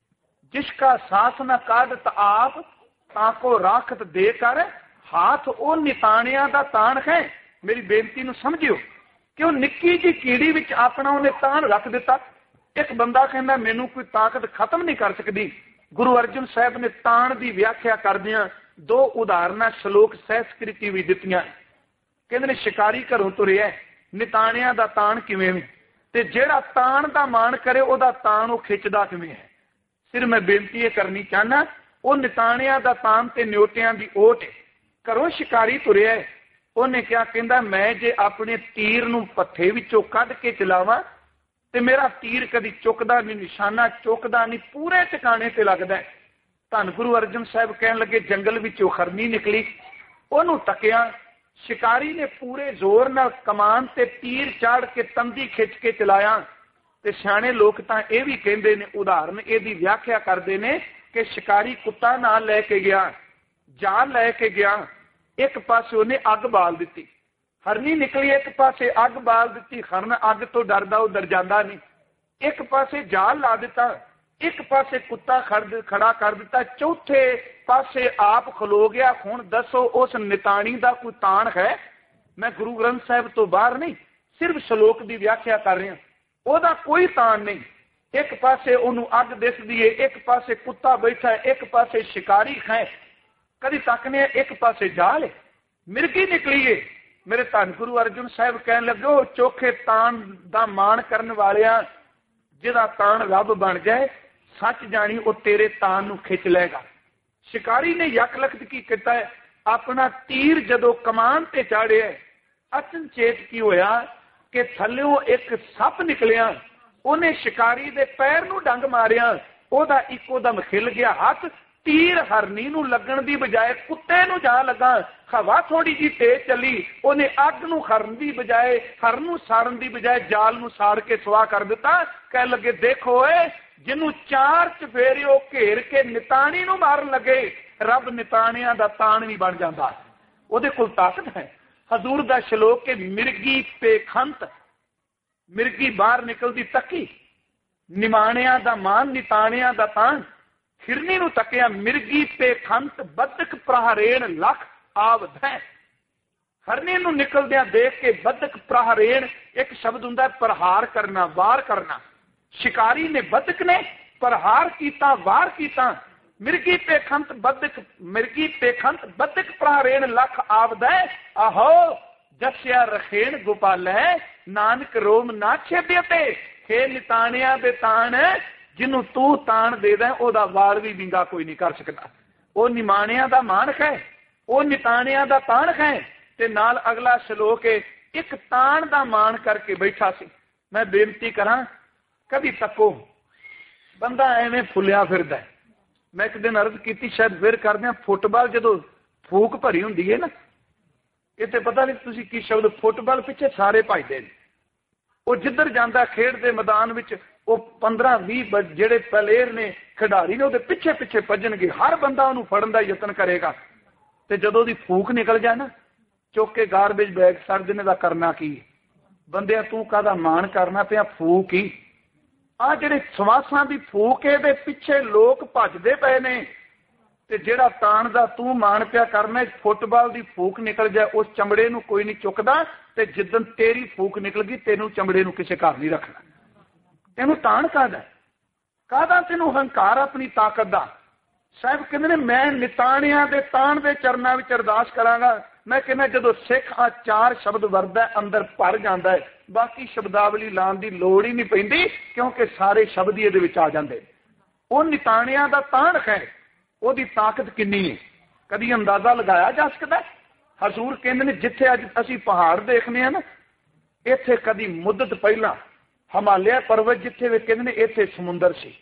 जिसका साथ न कादत आप ताको राखत दे कर हाथ, ओ निताणिया दा ताण है। मेरी बेनती नूं समझियो कि निक्की जी कीड़ी विच अपना उन्हें ताण रख दिता। एक बंदा कहंदा मैनू कोई ताकत खत्म नहीं कर सकती, गुरु अर्जन साहब ने ताण की व्याख्या करदियां दो उदाहरण श्लोक सहस्कृति भी दित्तियां। कहंदे ने शिकारी घरों तुरिया निताणियां दा ताण किवें ते जेड़ा ताण दा मान करे ओदा ताण वो खिचदा किवें है। सिर मैं बेनती ये करनी चाहना वो निताणियां दा ताण ते न्योटियां दी ओट है। घरों शिकारी तुरिया उन्हें क्या कहंदा मैं जे अपने तीर नूं पत्थे विचों कढ के चलावां ते मेरा तीर कदी चुकदा नहीं, निशाना चुकदा नहीं, पूरे ठिकाने ते लगदा है। धन गुरु अर्जन साहब कहन लगे जंगल विचों खरनी निकली, ओनू तकिया, शिकारी ने पूरे जोर नाल कमान ते तीर चाड़ के तंदी खिच के चलाया। ते सियाणे लोग तां इह भी कहंदे ने, उदाहरण इहदी व्याख्या करदे ने कि शिकारी कुत्ता नाल लैके गया, जाल लैके गया, एक पासे उन्हें अग बाल दी, हरनी निकली एक पासे अग बाल दी, हरन अग तो डरदा उधर जांदा नहीं, एक पासे जाल ला दिता, एक पासे कुत्ता खड़ा कर दिता, चौथे पासे आप खलो गया। हुण दसो उस निताणी दा कोई ताण है? मैं गुरु ग्रंथ साहिब तो बाहर नहीं, सिर्फ श्लोक की व्याख्या कर रहा, ओदा कोई ताण नहीं। एक पासे उन्होंने अग दिसदी है, एक पासे कुत्ता बैठा है, एक पासे शिकारी है, कदी तकने एक पासे जाल है, मिर्गी निकली है। मेरे धन गुरु अर्जन साहब कहन लगे चोखे ताण दा मान करन वालिया जिहदा ताण रब बन जाए, सच जानी वो तेरे ताण नूं खिच लेगा। शिकारी ने यक लखत की किया है, अपना तीर जदों कमान ते चाड़िया, अचनचेत की होया कि थल्लों एक सप निकलिया, उन्हें शिकारी दे पैर नूं डंग मारिया, ओदा इको दम खिल गया हाथ, तीर हरनी नूं लगण दी बजाए कुत्ते नूं जा लगा। हवा थोड़ी जी तेज चली, उन्हें अग नूं खरन दी बजाए, हरन नूं साड़न दी बजाए जाल नूं साड़ के सुआ कर दिता। कह लगे देखो जिन्हों चार चफेरे घेर के निताणी नूं मारन लगे, रब निताणियां दा ताण भी बन जांदा, उहदे कोल ताकत है। हजूर दा श्लोक के मिर्गी पेखंत, मिर्गी बाहर निकलदी तकी, निमाणियां दा मान निताणियां दा ताण। हिरनी नूं तकिया, मिर्गी पेखंत बदक प्रहरेण लख आवध है। हरनी नूं निकलदियां देख के बदक प्रहरेण एक शब्द हुंदा प्रहार करना, वार करना। शिकारी ने बदक ने प्रहार किया, वार किया। मिर्गी पेखंत बदक, मिर्गी पेखंत बदक प्रहरेण लख आवद है। आहो जस्या रखेण गोपाल है, नानक रोम ना छेदते। हे निताणिया दे ताण, जिन्हों तू ताण दे दे ओदा वार भी विंगा कोई नहीं कर सकता। वो निमाणिया दा मानक है, वो निताणिया दा ताण है। ते नाल अगला श्लोक है, एक ताण दा मान करके बैठा सी। मैं बेनती करा, कभी तको बंदा एवें फुलिया फिरदा है। मैं एक दिन अर्ज की, शायद फिर करदे, फुटबाल जदों फूक भरी हुंदी है ना, इत्थे पता नहीं तुसीं की शब्द, फुटबाल पिछे सारे भजदे ने। वो जिधर जांदा खेड दे मैदान विच, वो 15-20 जिहड़े प्लेयर ने, खिडारी ने, उहदे पिछे पिछे भजणगे, हर बंदा उहनूं फड़न दा यतन करेगा। ते जदों दी फूक निकल जाए ना, चुक के गारबेज बैग सड़ देने दा करना की? बंदिया तू काहदा मान करना पिया, फूक ही आ जिहड़े सवासां दी फूक है, दे पिछे लोग भजदे पए ने। ते जिहड़ा ताण दा तू मान पिया करना, फुटबाल दी फूक निकल जाए, उस चमड़े नूं कोई नहीं चुकदा। ते जिद्दन तेरी फूक निकल गई, तेनू चमड़े नूं किसे घर नहीं रखना। तेनू ताण काहदा तेनू हंकार अपनी ताकत दा। साहब कहंदे ने मैं निताणियां दे ताण दे चरनां विच अरदास करांगा। मैं कहना जदों सिख आ चार शब्द वरदा अंदर भर जांदा है, बाकी शब्दावली लाण दी लोड़ ही नहीं पैंदी, क्योंकि सारे शब्द ही इहदे विच आ जांदे। वो निताणियां दा ताण है, ओहदी ताकत किन्नी है, कदी अंदाजा लगाया जा सकदा है? हजूर कहंदे ने जिथे अज असीं पहाड़ देखने हैं ना, इत्थे कदी मुद्दत पहला हिमालय पर्वत जिथे वे कहंदे ने इत्थे समुंदर सी,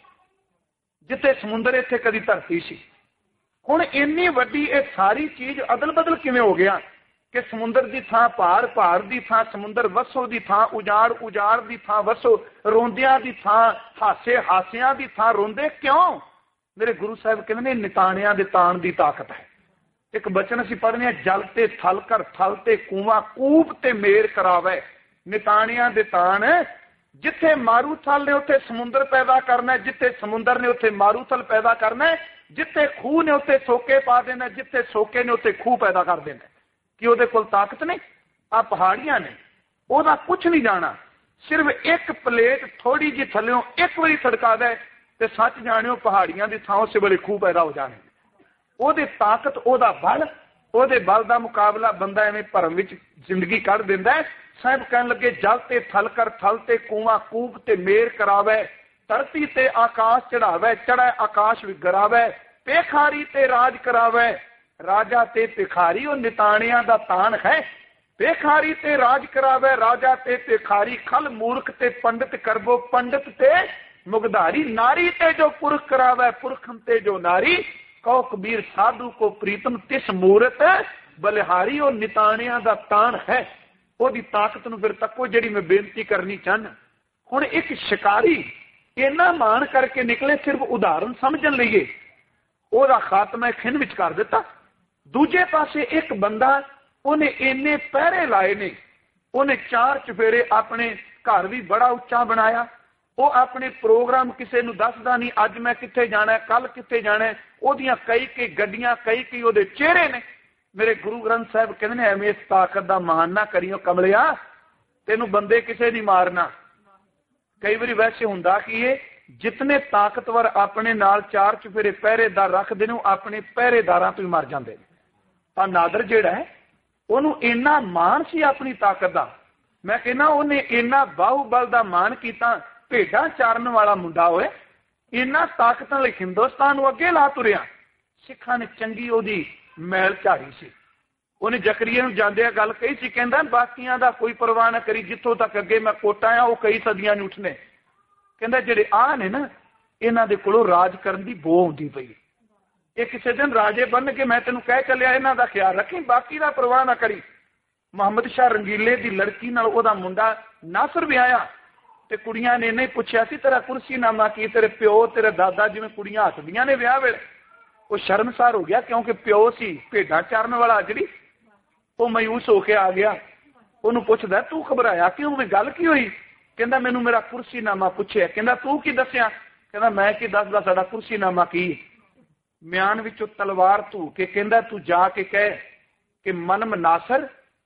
जिथे समुंदर इत्थे कदी धरती सी। हुण इन्नी वड्डी ये सारी चीज अदल बदल किवें हो गया कि समुंदर की थां पहाड़, पहाड़ की थां समुंदर, वसो की थां उजाड़, उजाड़ की थां वसो, रोंदियां की थां हासे, हासियां की थां रोंदे। क्यों? मेरे गुरु साहब कहंदे ने निताणियां दे ताण दी ताकत है। एक बचन असीं पढ़ने, जल ते थल कर, थल ते कूआ, कूप ते मेर करावे। निताणियां दे ताण, जिथे मारूथल ने उत्थे समुंदर पैदा करना है, जिथे समुंदर ने उत्थे मारूथल पैदा करना है, जिथे खूह ने उत्थे सोके पा देना, जिथे सोके ने उत्थे खूह पैदा कर देना। कि उहदे कोल ताकत नहीं? आ पहाड़ियां ने, ओहदा कुछ नहीं जाना। सिर्फ एक प्लेट थोड़ी जी थल्लों एक बारी सड़का दे ਤੇ ਸੱਚ ਜਾਣਿਓ ਪਹਾੜੀਆਂ ਦੀ ਥਾਂ ਉਸੇ ਵੇਲੇ ਖੂਹ ਪੈਦਾ ਹੋ ਜਾਣੇ। ਉਹਦੀ ਤਾਕਤ, ਉਹਦਾ ਬਲ, ਉਹਦੇ ਬਲ ਦਾ ਮੁਕਾਬਲਾ ਬੰਦਾ ਐਵੇਂ ਭਰਮ ਵਿੱਚ ਜ਼ਿੰਦਗੀ ਕੱਢ ਦਿੰਦਾ ਹੈ। ਸਾਹਿਬ ਕਹਿਣ ਲੱਗੇ ਜਲ ਤੇ ਥਲ ਕਰ ਥਲ ਤੇ ਕੂਆ ਕੂਪ ਤੇ ਮੇਰ ਕਰਾਵੇ, ਧਰਤੀ ਤੇ ਆਕਾਸ਼ ਚੜਾਵੇ, ਚੜ੍ਹੈ ਆਕਾਸ਼ ਵਿਗਰਾਵੇ, ਪੇਖਾਰੀ ਤੇ ਰਾਜ ਕਰਾਵੇ, ਰਾਜਾ ਤੇ ਭਿਖਾਰੀ ਉਹ ਨਿਤਾਣਿਆਂ ਦਾ ਤਾਣ ਹੈ। ਪੇਖਾਰੀ ਤੇ ਰਾਜ ਕਰਾਵੇ, ਰਾਜਾ ਤੇ ਭਿਖਾਰੀ, ਖਲ ਮੂਰਖ ਤੇ ਪੰਡਿਤ ਕਰਬੋ, ਪੰਡਿਤ ਤੇ मुगधारी, नारी ते जो पुरख करावे, पुरखम ते जो नारी, कहो कबीर साधु को प्रीतम, तिस मूरत बलिहारी। ਉਹ ਨਿਤਾਣਿਆਂ ਦਾ ਤਾਣ ਹੈ, ਉਹਦੀ ਤਾਕਤ ਨੂੰ ਫਿਰ ਤੱਕੋ ਜਿਹੜੀ ਮੈਂ ਬੇਨਤੀ ਕਰਨੀ ਚਾਹੁੰਦਾ। ਹੁਣ ਇੱਕ ਸ਼ਿਕਾਰੀ ਇੰਨਾ ਮਾਣ ਕਰਕੇ ਨਿਕਲੇ, ਸਿਰਫ ਉਦਾਹਰਨ ਸਮਝਣ ਲਈਏ, ਉਹਦਾ ਖਾਤਮਾ ਖਿੰਨ ਵਿੱਚ ਕਰ ਦਿੱਤਾ। ਦੂਜੇ ਪਾਸੇ ਇੱਕ ਬੰਦਾ, ਉਹਨੇ ਇੰਨੇ ਪਹਿਰੇ ਲਾਏ ਨੇ, ਉਹਨੇ 4 ਚੁਫੇਰੇ ਆਪਣੇ ਘਰ ਵੀ ਬੜਾ ਉੱਚਾ ਬਣਾਇਆ। ਉਹ ਆਪਣੇ ਪ੍ਰੋਗਰਾਮ ਕਿਸੇ ਨੂੰ ਦੱਸਦਾ ਨਹੀਂ, ਅੱਜ ਮੈਂ ਕਿੱਥੇ ਜਾਣਾ, ਕੱਲ ਕਿੱਥੇ ਜਾਣਾ। ਉਹਦੀਆਂ ਕਈ ਗੱਡੀਆਂ, ਕਈ ਉਹਦੇ ਚਿਹਰੇ ਨੇ। ਮੇਰੇ ਗੁਰੂ ਗ੍ਰੰਥ ਸਾਹਿਬ ਕਹਿੰਦੇ ਨੇ ਐਵੇਂ ਇਸ ਤਾਕਤ ਦਾ ਮਾਣ ਨਾ ਕਰੀਓ ਕਮਲਿਆ, ਤੈਨੂੰ ਬੰਦੇ ਕਿਸੇ ਨਹੀਂ ਮਾਰਨਾ। ਕਈ ਵਾਰੀ ਵੈਸੇ ਹੁੰਦਾ ਕਿ ਇਹ ਜਿਤਨੇ ਤਾਕਤਵਰ ਆਪਣੇ ਨਾਲ 4 ਚੁਫੇਰੇ ਪਹਿਰੇਦਾਰ ਰੱਖਦੇ ਨੇ, ਉਹ ਆਪਣੇ ਪਹਿਰੇਦਾਰਾਂ ਤੋਂ ਹੀ ਮਰ ਜਾਂਦੇ ਨੇ। ਤਾਂ ਨਾਦਰ ਜਿਹੜਾ ਹੈ, ਉਹਨੂੰ ਇੰਨਾ ਮਾਣ ਸੀ ਆਪਣੀ ਤਾਕਤ ਦਾ। ਮੈਂ ਕਹਿੰਦਾ ਉਹਨੇ ਇੰਨਾ ਬਾਹੂਬਲ ਦਾ ਮਾਣ ਕੀਤਾ, ਭੇਡਾਂ ਚਾਰਨ ਵਾਲਾ ਮੁੰਡਾ ਹੋਏ, ਇੰਨਾ ਤਾਕਤ ਨਾਲ ਹਿੰਦੁਸਤਾਨ ਨੂੰ ਅੱਗੇ ਲਾ ਤੁਰਿਆ। ਸਿੱਖਾਂ ਨੇ ਚੰਗੀ ਉਹਦੀ ਮੈਲ ਝਾੜੀ ਸੀ। ਉਹਨੇ ਜ਼ਕਰੀਆ ਨੂੰ ਜਾਂਦਿਆਂ ਗੱਲ ਕਹੀ ਸੀ, ਕਹਿੰਦਾ ਬਾਕੀਆਂ ਦਾ ਕੋਈ ਪਰਵਾਹ ਨਾ ਕਰੀ, ਜਿੱਥੋਂ ਤੱਕ ਅੱਗੇ ਮੈਂ ਕੋਟਾ ਆ ਉਹ ਕਈ ਸਦੀਆਂ ਨੂੰ ਉੱਠਨੇ। ਕਹਿੰਦਾ ਜਿਹੜੇ ਆਹ ਨੇ ਨਾ, ਇਹਨਾਂ ਦੇ ਕੋਲੋਂ ਰਾਜ ਕਰਨ ਦੀ ਬੋ ਆਉਂਦੀ ਪਈ। ਇਹ ਕਿਸੇ ਦਿਨ ਰਾਜੇ ਬਣ ਕੇ ਮੈਂ ਤੈਨੂੰ ਕਹਿ ਚੱਲਿਆ, ਇਹਨਾਂ ਦਾ ਖਿਆਲ ਰੱਖੀ, ਬਾਕੀ ਦਾ ਪਰਵਾਹ ਨਾ ਕਰੀ। ਮੁਹੰਮਦ ਸ਼ਾਹ ਰੰਗੀਲੇ ਦੀ ਲੜਕੀ ਨਾਲ ਉਹਦਾ ਮੁੰਡਾ ਨਾਸਰ ਵਿਆਹਿਆ, ਤੇ ਕੁੜੀਆਂ ਨੇ ਨਹੀਂ ਪੁੱਛਿਆ ਸੀ ਤੇਰਾ ਕੁਰਸੀਨਾਮਾ ਕੀ, ਤੇਰੇ ਪਿਓ ਤੇਰੇ ਦਾਦਾ, ਜਿਵੇਂ ਕੁੜੀਆਂ ਹੱਸਦੀਆਂ ਨੇ ਵਿਆਹ ਵੇਲੇ। ਉਹ ਸ਼ਰਮਸਾਰ ਹੋ ਗਿਆ, ਕਿਉਂਕਿ ਪਿਓ ਸੀ ਭੇਡਾਂ ਚਾਰਨ ਵਾਲਾ, ਜਿਹੜੀ ਉਹ ਮਾਯੂਸ ਹੋ ਕੇ ਆ ਗਿਆ। ਉਹਨੂੰ ਪੁੱਛਦਾ ਤੂੰ ਘਬਰਾਇਆ ਕਿਉਂ, ਮੈਂ ਗੱਲ ਕੀ ਹੋਈ? ਕਹਿੰਦਾ ਮੈਨੂੰ ਮੇਰਾ ਕੁਰਸੀਨਾਮਾ ਪੁੱਛਿਆ। ਕਹਿੰਦਾ ਤੂੰ ਕੀ ਦੱਸਿਆ? ਕਹਿੰਦਾ ਮੈਂ ਕੀ ਦੱਸਦਾ, ਸਾਡਾ ਕੁਰਸੀਨਾਮਾ ਕੀ। ਮਿਆਨ ਵਿੱਚੋਂ ਤਲਵਾਰ ਧੂ ਕੇ ਕਹਿੰਦਾ ਤੂੰ ਜਾ ਕੇ ਕਹਿ ਕਿ ਮਨਮ ਨਾਸਰ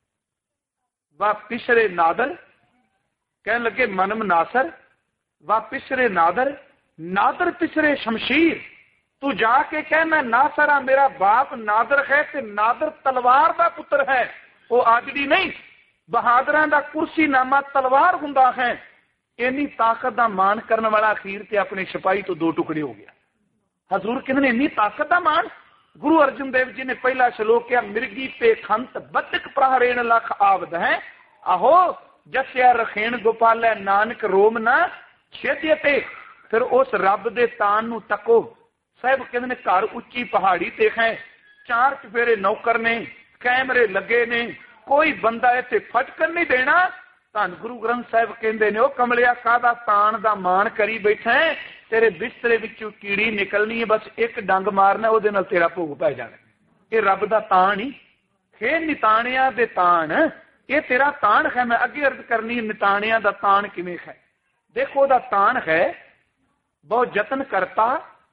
ਵਾ ਪਿਛਰੇ ਨਾਦਰ। ਕਹਿਣ ਲੱਗੇ ਮਨਮ ਨਾਸਰ ਵਾ ਪਿਛਰੇ ਨਾਦਰ, ਨਾਦਰ ਪਿਛਰੇ ਸ਼ਮਸ਼ੀਰ। ਤੂੰ ਜਾ ਕੇ ਕਹਿ ਮੈਂ ਨਾਸਰ ਆ, ਮੇਰਾ ਬਾਪ ਨਾਦਰ ਹੈ ਤੇ ਨਾਦਰ ਤਲਵਾਰ ਦਾ ਪੁੱਤਰ ਹੈ। ਉਹ ਆਜੜੀ ਨਹੀਂ, ਬਹਾਦਰਾਂ ਦਾ ਕੁਰਸੀਨਾਮਾ ਤਲਵਾਰ ਹੁੰਦਾ ਹੈ। ਇੰਨੀ ਤਾਕਤ ਦਾ ਮਾਣ ਕਰਨ ਵਾਲਾ ਅਖੀਰ ਤੇ ਆਪਣੇ ਸਿਪਾਹੀ ਤੋਂ 2 ਟੁਕੜੇ ਹੋ ਗਿਆ। ਹਜ਼ੂਰ ਕਹਿੰਦੇ ਨੇ ਇੰਨੀ ਤਾਕਤ ਦਾ ਮਾਣ। ਗੁਰੂ ਅਰਜਨ ਦੇਵ ਜੀ ਨੇ ਪਹਿਲਾ ਸ਼ਲੋਕ ਕਿਹਾ, ਮਿਰਗੀ ਤੇ ਖੰਤ ਬੱਤਕ ਪ੍ਰਹਰੇਣ ਲਖ ਆਵਦ ਹੈ, ਆਹੋ ਜਸਿਆ ਰਖੇਣ ਗੋਪਾਲੈ ਨਾਨਕ ਰੋਮ ਨਾ ਛੇਤੀ। ਤੇ ਫਿਰ ਉਸ ਰੱਬ ਦੇ ਤਾਨ ਨੂੰ ਤੱਕੋ। ਸਾਹਿਬ ਕਹਿੰਦੇ ਨੇ ਘਰ ਉੱਚੀ ਪਹਾੜੀ ਤੇ ਹੈ, 4 ਚੁਫੇਰੇ ਨੌਕਰ ਨੇ, ਕੈਮਰੇ ਲੱਗੇ ਨੇ, ਕੋਈ ਬੰਦਾ ਇੱਥੇ ਫਟਕਣ ਨਹੀਂ ਦੇਣਾ। ਧੰਨ ਗੁਰੂ ਗ੍ਰੰਥ ਸਾਹਿਬ ਕਹਿੰਦੇ ਨੇ ਉਹ ਕਮਲਿਆ ਕਾਹਦਾ ਤਾਣ ਦਾ ਮਾਣ ਕਰੀ ਬੈਠਾ, ਤੇਰੇ ਬਿਸਤਰੇ ਵਿੱਚੋਂ ਕੀੜੀ ਨਿਕਲਣੀ ਹੈ, ਬਸ ਇੱਕ ਡੰਗ ਮਾਰਨਾ, ਉਹਦੇ ਨਾਲ ਤੇਰਾ ਭੋਗ ਪੈ ਜਾਣਾ। ਇਹ ਰੱਬ ਦਾ ਤਾਣ ਹੀ ਖੇ ਨਿਤਾਣਿਆਂ ਦੇ ਤਾਣ, ਇਹ ਤੇਰਾ ਤਾਣ ਹੈ। ਮੈਂ ਅੱਗੇ ਅਰਜ਼ ਕਰਨੀ ਨਿਤਾਣਿਆਂ ਦਾ ਤਾਣ ਕਿਵੇਂ ਹੈ। ਦੇਖੋ ਉਹਦਾ ਤਾਣ ਹੈ, ਬਹੁਤ ਯਤਨ ਕਰਤਾ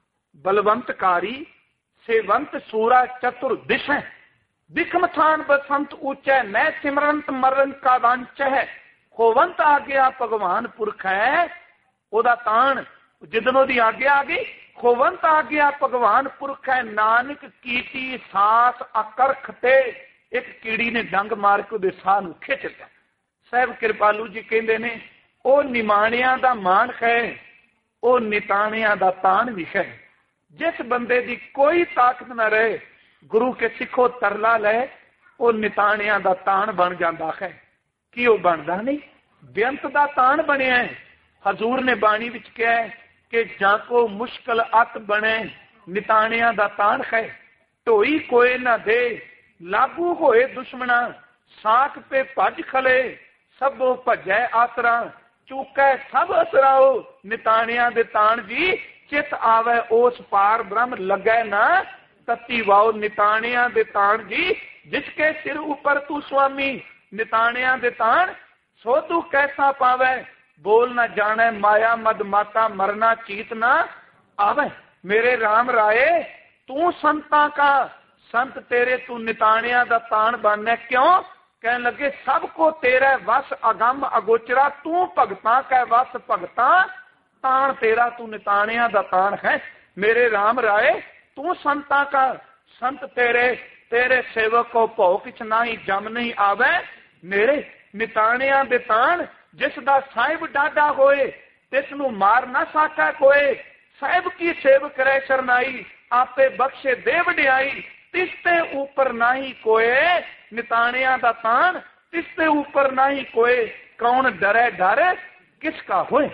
ਬਲਵੰਤਕਾਰੀ, ਸੇਵੰਤ ਸੂਰਾ ਚਤੁਰ ਦਿਸ਼ਾ, ਵਿਖਮ ਥਾਨ ਬਸੰਤ ਉੱਚੈ, ਨੈ ਸਿਮਰੰਤ ਮਰਨ ਕਾ ਵੰਚ ਹੈ, ਹੋਵੰਤ ਆ ਗਿਆ ਭਗਵਾਨ ਪੁਰਖ ਹੈ। ਉਹਦਾ ਤਾਣ ਜਿੱਦਨ ਉਹਦੀ ਆਗਿਆ ਆ ਗਈ, ਹੋਵੰਤ ਆ ਗਿਆ ਭਗਵਾਨ ਪੁਰਖ ਹੈ। ਨਾਨਕ ਕੀਤੀ ਸਾਸ ਅਕਰਖ ਤੇ, ਇੱਕ ਕੀੜੀ ਨੇ ਡੰਗ ਮਾਰ ਕੇ ਉਹਦੇ ਸਾਹ ਨੂੰ ਖਿੱਚ ਲਿਆ। ਸਾਹਿਬ ਕਿਰਪਾਲੂ ਜੀ ਕਹਿੰਦੇ ਨੇ ਉਹ ਨਿਮਾਣਿਆਂ ਦਾ ਮਾਣ ਹੈ, ਉਹ ਨਿਤਾਣਿਆਂ ਦਾ ਤਾਣ ਵੀ ਹੈ। ਜਿਸ ਬੰਦੇ ਦੀ ਕੋਈ ਤਾਕਤ ਨਾ ਰਹੇ, ਗੁਰੂ ਕੇ ਸਿੱਖੋ ਤਰਲਾ ਲੈ, ਉਹ ਨਿਤਾਣਿਆਂ ਦਾ ਤਾਣ ਬਣ ਜਾਂਦਾ ਹੈ। ਕੀ ਉਹ ਬਣਦਾ ਨਹੀਂ? ਬੇਅੰਤ ਦਾ ਤਾਣ ਬਣਿਆ। ਹਜ਼ੂਰ ਨੇ ਬਾਣੀ ਵਿੱਚ ਕਿਹਾ ਕਿ ਜਾਂ ਕੋ ਮੁਸ਼ਕਲ ਅਤ ਬਣੇ, ਨਿਤਾਣਿਆਂ ਦਾ ਤਾਣ ਹੈ। ਢੋਈ ਕੋਏ ਨਾ ਦੇ, ਲਾਗੂ ਹੋਏ ਦੁਸ਼ਮਣਾ, ਸਾਖ ਤੇ ਭੱਜ ਖਲੇ, ਸਭੋ ਭਜੈ ਆਸਰਾ, ਚੂਕੈ ਸਭ ਅਸਰਾਓ। ਨਿਤਾਣਿਆਂ ਦੇ ਤਾਣ ਜੀ ਚਿਤ ਆਵੇ, ਉਸ ਪਾਰ ਬ੍ਰਹਮ ਲੱਗੈ ਨਾ ਤਤੀ ਵਾਓ। ਨਿਤਾਣਿਆਂ ਦੇ ਤਾਣ ਜੀ ਜਿਸਕੇ ਸਿਰ ਉੱਪਰ ਤੂੰ ਸੁਆਮੀ, ਨਿਤਾਣਿਆਂ ਦੇ ਤਾਣ ਸੋ ਤੂੰ ਕੈਸਾ ਪਾਵੇ, ਬੋਲ ਨਾ ਜਾਣੈ ਮਾਇਆ ਮਦ ਮਾਤਾ, ਮਰਨਾ ਚੀਤ ਨਾ ਆਵੇ। ਮੇਰੇ ਰਾਮ ਰਾਏ ਤੂੰ ਸੰਤਾਂ ਕਾ ਸੰਤ, ਤੇਰੇ ਤੂੰ ਨਿਤਾਣਿਆਂ ਦਾ ਤਾਣ ਬਣਨਾ ਕਿਉਂ? ਕਹਿਣ ਲੱਗੇ ਸਭ ਕੋ ਤੇਰੇ ਵਸ ਅਗੰਮ ਅਗੋਚਰਾ, ਤੂੰ ਭਗਤਾਂ ਕੈ ਵਸ ਭਗਤਾਂ ताण तेरा तू निताणिया दा ताण है। मेरे राम राय तू संता का संत तेरे, तेरे सेवक को भौ किछ नाही जम नहीं आवे। मेरे निताणिया दे ताण जिस दा साहिब डाडा होए तिस नू मार ना सकै कोई। साहिब की सेव करे शरनाई आपे बख्शे दे वडियाई। तिसते ऊपर नाही कोई निताणिया दा ताण, तिसते ऊपर नाही कोई। कौन डरे डर किसका होए,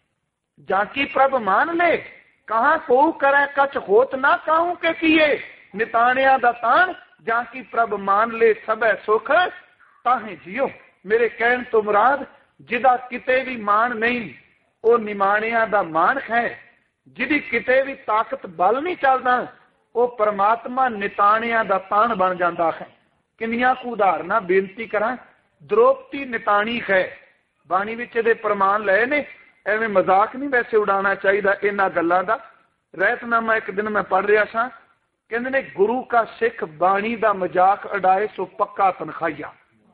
जाकी प्रभ मान ले कहाँ को करे कछ होत ना कहूं के किए। निताणिया दा ताण जाकी प्रभ मान ले सबे सुख ताहे जियो। मेरे कहन तो मुराद जिदा किते भी मान नहीं वो निमाणिया दा मान है। जिदी किते भी ताकत बल नहीं चलदा वो परमात्मा निताणिया दा ताण बन जाता है। किन्नियां कु उदाहरणा बेनती करा। द्रौपदी निताणी है, बाणी विच इहदे प्रमाण लए ने। एवें मजाक नहीं वैसे उड़ाना चाहिए इन्हां गल्लां दा। रहतनामा एक दिन मैं पढ़ रहा सा, कहंदे ने गुरु का सिख बाणी दा मजाक उड़ाए सो पक्का तनखाइया।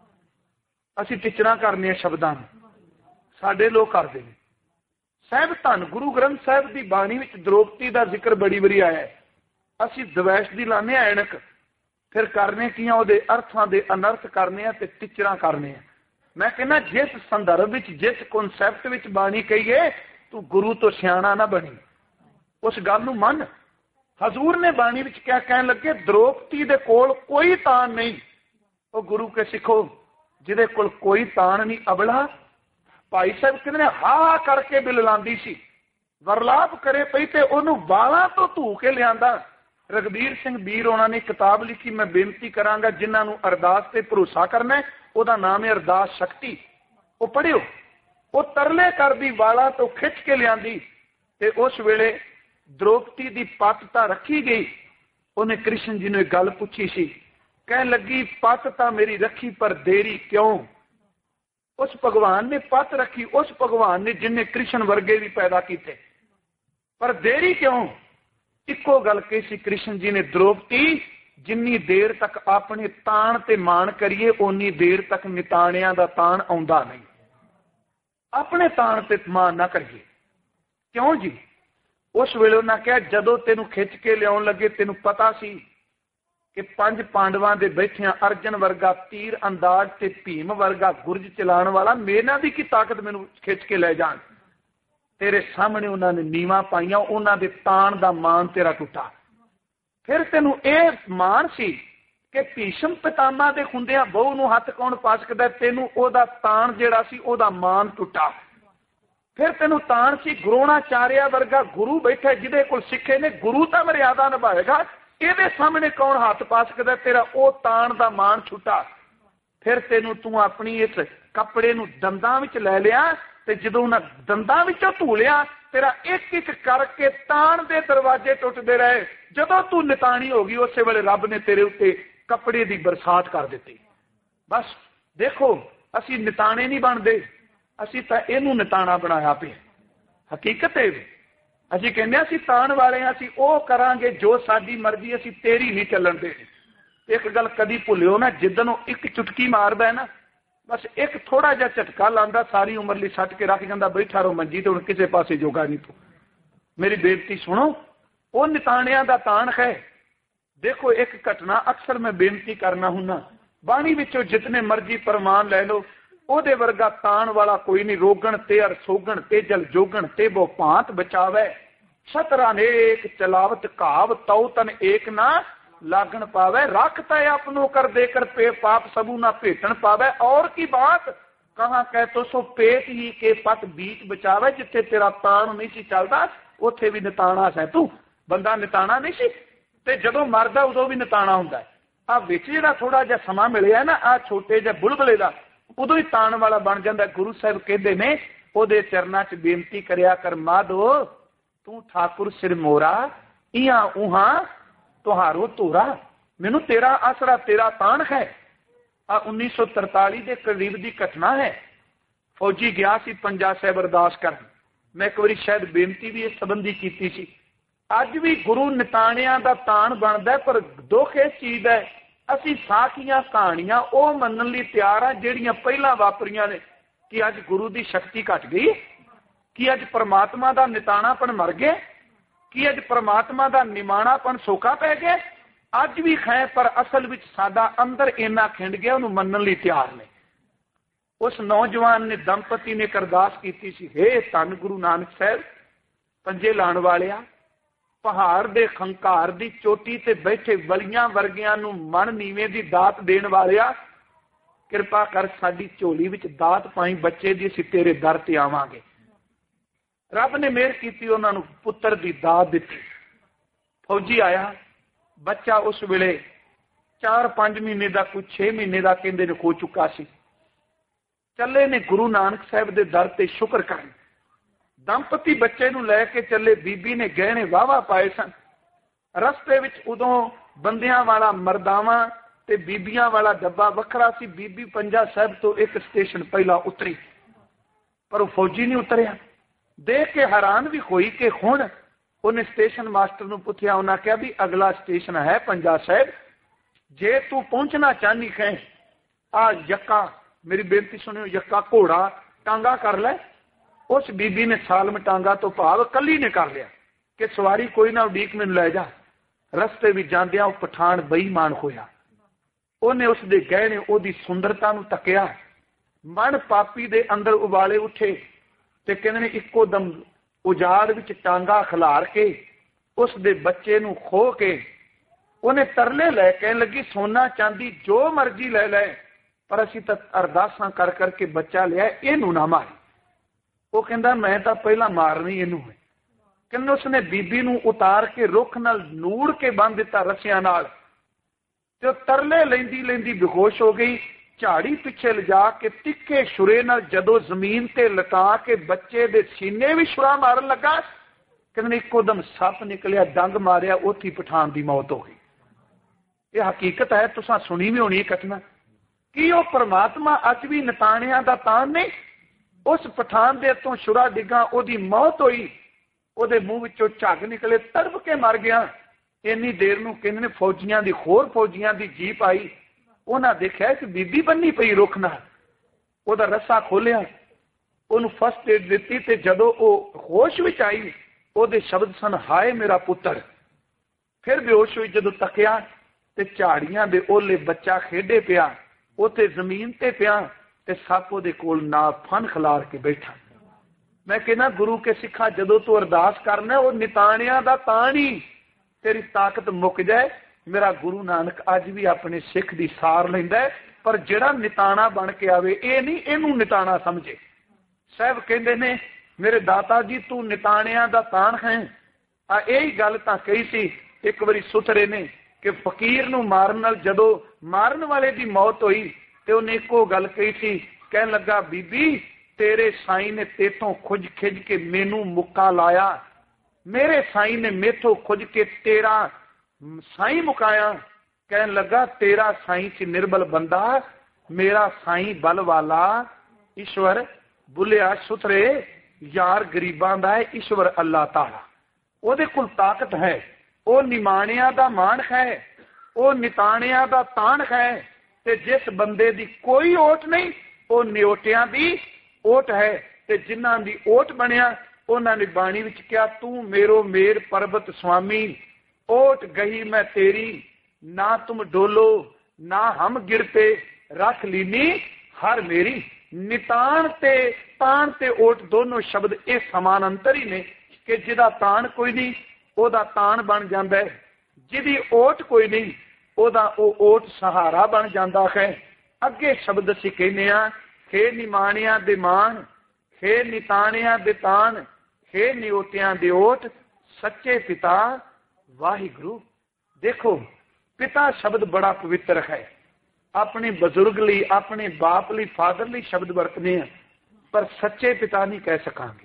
असीं टिचरा करने शब्दां नूं, साडे लोग करदे ने। साहिब धन गुरु ग्रंथ साहिब की बाणी विच द्रौपदी का जिक्र बड़ी बारी आया है। असीं दवैश दी लाने ऐनक, फिर करने कियां उहदे अर्थां दे अनर्थ करने ते टिचरा करने। मैं कहना जिस संदर्भ विच जिस कॉन्सैप्ट विच बाणी कहीए तू गुरु तो सियाणा ना बनी, उस गल नूं मन। हजूर ने बाणी विच क्या कहन लगे, द्रौपदी दे कोल कोई तान नहीं। वो गुरु के सिखो जिहदे कोल कोई तान नहीं अबला। भाई साहब कहते हा करके बिल लांदी सी, वरलाप करे पई ते ओनू वालां तो धू के लियांदा। रघबीर सिंह बीर होना ने किताब लिखी, मैं बेनती करांगा जिन्हां नूं अरदास ते भरोसा करना है, ओहदा नाम है अरदास शक्ति। वो पढ़ियो। वो तरले करदी वालां तो खिच के लियांदी ते उस वेले द्रौपदी दी पत तां रखी गई। उन्हें कृष्ण जी ने गल पूछी सी, कह लगी पत तां मेरी रखी पर देरी क्यों। उस भगवान ने पत रखी, उस भगवान ने जिन्हें कृष्ण वर्गे भी पैदा किए, पर देरी क्यों। इको गल कही सी कृष्ण जी ने, द्रौपदी जिन्नी देर तक अपने ताण ते मान करिए उन्नी देर तक निताणिया दा ताण आउंदा नहीं। अपने ताण ते मान ना करिए। क्यों जी। उस वेले उन्हें कहा जदों तेनू खिच के लियाउण लगे तेनू पता सी कि 5 पांडवां दे बैठिया अर्जन वर्गा तीर अंदाज ते भीम वर्गा गुरज चलाण वाला मेरे दी की ताकत मैनू खिच के ले जाण। तेरे सामने उन्होंने नीवा पाइया, उन्होंने ताण दा मान तेरा टुटा। फिर तेनू यह मान सी कि भीषम पितामह दे हुंदियां बहु नूं हथ कौन पा सकदा, तेनू ओहदा ताण जिहड़ा सी ओहदा मान टुटा। फिर तेनू ताण सी द्रोणाचार्य वर्गा गुरु बैठा जिहदे कोल सिखे ने, गुरु तां मर्यादा निभाएगा, इहदे सामने कौन हाथ पा सकदा, तेरा ओ ताण दा मान छुटा। फिर तेनू तू अपनी इस कपड़े नूं दंदां विच लै लिया ते जदों उन्हां दंदां विचों धूलिया तेरा एक एक करके ताण दे दरवाजे टुटदे रहे। जदों तू निताणी हो गई उस वेले रब ने तेरे उत्ते कपड़े दी बरसात कर दित्ती। बस देखो असीं निताणे नहीं बनदे, असीं तां इहनूं निताणा बनाया पिया। हकीकत है असीं कहंदे असीं ताण वाले असीं ओह करांगे जो साडी मर्जी, असीं तेरी नहीं चलण दे। एक गल कदी भुल्लिओ ना, जिद्दन ओह एक चुटकी मारदा है ना, बस एक थोड़ा जिहा झटका लांदा सारी उम्र लई सट के रख जांदा, बैठा रहो मंजी ते हुण किसे पासे जोगा नहीं। तू मेरी बेनती सुनो, वो निताणिया दा ताण है। देखो एक घटना अक्सर मैं बेनती करना हुन्ना, बाणी विचों जितने मर्जी प्रमाण लै लो, ओहदे वर्गा ताण वाला कोई नहीं। रोगण ते अर सोगण ते जल जोगण ते बो भांत बचावे, सतरा नेक चलावत घाव तौ तन एक ना लागण पावे। रखता है अपनों कर देकर पे पाप सबू ना भेटन पावे। और की बात कहाँ कह तो सो पेट ही के पत बीच बचावे। जिथे तेरा ताण नहीं सी चलदा उथे भी निताणा है। तू बंदा निताणा नहीं सी ते जदों मरदा उदों भी निताणा हुंदा है। आ विच जिहड़ा थोड़ा जिहा समा मिलिया ना, आ छोटे जिहे बुलबुले दा, उदों ही ताण वाला बन जांदा। गुरु साहिब कहंदे ने ओहदे चरनां च बेनती करिया कर, माधो तू ठाकुर सिर मोरा इहां उहां तुहारो तोरा, मैनू तेरा आसरा तेरा ताण है। 1943 के करीब की घटना है। फौजी गया सी पंजा साहिब अरदास कर। मैं एक बार शायद बेनती भी इस संबंधी की सी। अज भी गुरु निताणिया का ताण बनता है, पर दुख इस चीज है असी साखियां कहानियां वो मनन लई तैयार हाँ जिहड़ियां पहलां वापरियां ने कि अज गुरु की शक्ति घट गई। कि अज परमात्मा का नितानापन मर गया, कि अज परमात्मा का निमाणापन सोका पै गया। अज भी है पर असल विच साडा अंदर इन्ना खिंड गया, उन्होंने मनन लई तैयार ने। उस नौजवान ने दंपति ने एक अरदास की सी, हे धन गुरु नानक साहब, पंजे लाण वालिया, पहाड़ दे खंकार दी चोटी ते बैठे वलियां वर्गियां नूं मन नीवें दी दात देण वालिया, किरपा कर साडी झोली विच दात पाई, बच्चे दी असीं तेरे दर ते आवांगे। रब ने मेहर कीती, उन्हां नूं पुत्तर दी दात दित्ती। फौजी आया, बच्चा उस वेले 4-5 महीने का, कुछ 6 महीने का कहंदे ने हो चुका सी। चले ने गुरु नानक साहब दे दर ते शुक्र करन। दंपति बच्चे नूं लैके चले, बीबी ने गहने वाहवा पाए सन। रस्ते विच उदों बंदियां वाला मरदावा ते बीबियां वाला डब्बा वखरा सी। बीबी पंजा साहब तो एक स्टेशन पहला उतरी, पर वो फौजी नहीं उतरिया। देख के हैरान भी होई कि हुण उन्हें स्टेशन मास्टर नूं पुछया, उन्हें कहा भी अगला स्टेशन है पंजा साहब, जे तू पहुंचना चाहनी है आ यक्का, मेरी बेनती सुनियो, यक्का घोड़ा टांगा कर ले। उस बीबी ने सालम टांगा तो भाव कली ने कर लिया कि सवारी कोई ना उड़ीक मैनूं लै जा। रस्ते भी जांदियां वो पठान बेईमान होया। उन्हें उसके गहने, उसकी सुंदरता नूं तकिया। मन पापी दे अंदर उबाले उठे ते कहंदे ने इक्को दम उजाड़ विच टांगा खिलार के उस दे बच्चे नूं खो के उन्हें तरले लै, कहन लगी सोना चांदी जो मर्जी ले लै, पर असीं तां अरदासां कर करके बच्चा लिया, इहनूं ना मारी। वो कहंदा मैं तां पहला मारनी इहनूं है। कहंदे उसने बीबी नूं उतार के रुख नाल नूड़ के बंध दिता रस्सियां नाल, ते तरले लैंदी लैंदी बेहोश हो गई। झाड़ी पिछे लिजा के तिखे छुरे नाल जदों जमीन ते लटा के बच्चे दे सीने भी छुरा मारन लगा, कहंदे इक्को दम सप निकलिया, डंग मारिया, उत्थे पठान दी मौत हो गई। यह हकीकत है, तुसां सुनी भी होनी घटना। कि वह परमात्मा अज भी निताणियां दा तान नहीं? उस पठान दे हत्थों छुरा डिगा, ओदी मौत हुई, ओदे मुंह विचों झग निकले, तड़प के मर गया। इन्नी देर नूं कहंदे ने फौजियां दी, होर फौजियां दी जीप आई। उन्हां देखिया कि बीबी बन्नी पई रुख नाल, ओदा रस्सा खोलिया, ओनूं फस्ट एड दित्ती, ते जदों ओह होश विच आई, ओदे शब्द सन, हाय मेरा पुत्तर। फिर बेहोश हुई, जदों तकिया ते झाड़ियां दे ओले बच्चा खेडे पिया, उत्थे जमीन ते पिया, ते सप ओहदे कोल ना फन खिलार के बैठा। मैं कहना गुरु के सिखा, जदों तू अरदास करना वो निताणियां दा ताण ही तेरी ताकत मुक जाए। मेरा गुरु नानक अज भी अपने सिख दी सार लैंदा है, पर जिहड़ा निताणा बन के आवे ये नहीं इहनूं निताणा समझे। साहब कहंदे ने मेरे दाता जी तू निताणियां दा ताण है। यही गल तां कही सी एक बारी सुथरे ने कि फकीर नूं मारन नाल जदों मारन वाले दी मौत होई ते उन्हें एको गल कही सी, कहन लगा बीबी तेरे साईं ने तेतों खुज खिज के मैनू मुक्का लाया, मेरे साईं ने मेथों खुज के तेरा साईं मुकाया। कहन लगा तेरा साईं च निर्बल बंदा, मेरा साईं बल वाला ईश्वर। बुलिया सुथरे यार गरीबां दा है ईश्वर अल्लाह ताला, ओदे कोल ताकत है, वो निमाणियां दा मान है, वो निताणियां दा ताण है। ते जिस बंदे दी कोई ओट नहीं वो निओटियां दी ओट है। ते जिन्हां दी ओट बनिया उन्हां ने बाणी विच कहा, तू मेरो मेर पर्वत स्वामी, ओट गई मैं तेरी, ना तुम डोलो ना हम गिरते, रख लीनी हर मेरी। निताण ते ताण ते ओट दोनों शब्द ये समानांतर ही ने कि जिहदा ताण कोई नहीं ओदा ताण बन जांदा है, जिहदी ओट कोई नहीं ओदा ओट सहारा बन जाता है। अगे शब्द असीं कहने आ, हे निमाणियां दे मान, हे निताणियां दे ताण, हे निओटियां दे ओट, सच्चे पिता वाहिगुरु। देखो पिता शब्द बड़ा पवित्र है, अपने बजुर्ग लई अपने बाप लई फादर लई शब्द वरतने हैं, पर सच्चे पिता नहीं कह सकांगे।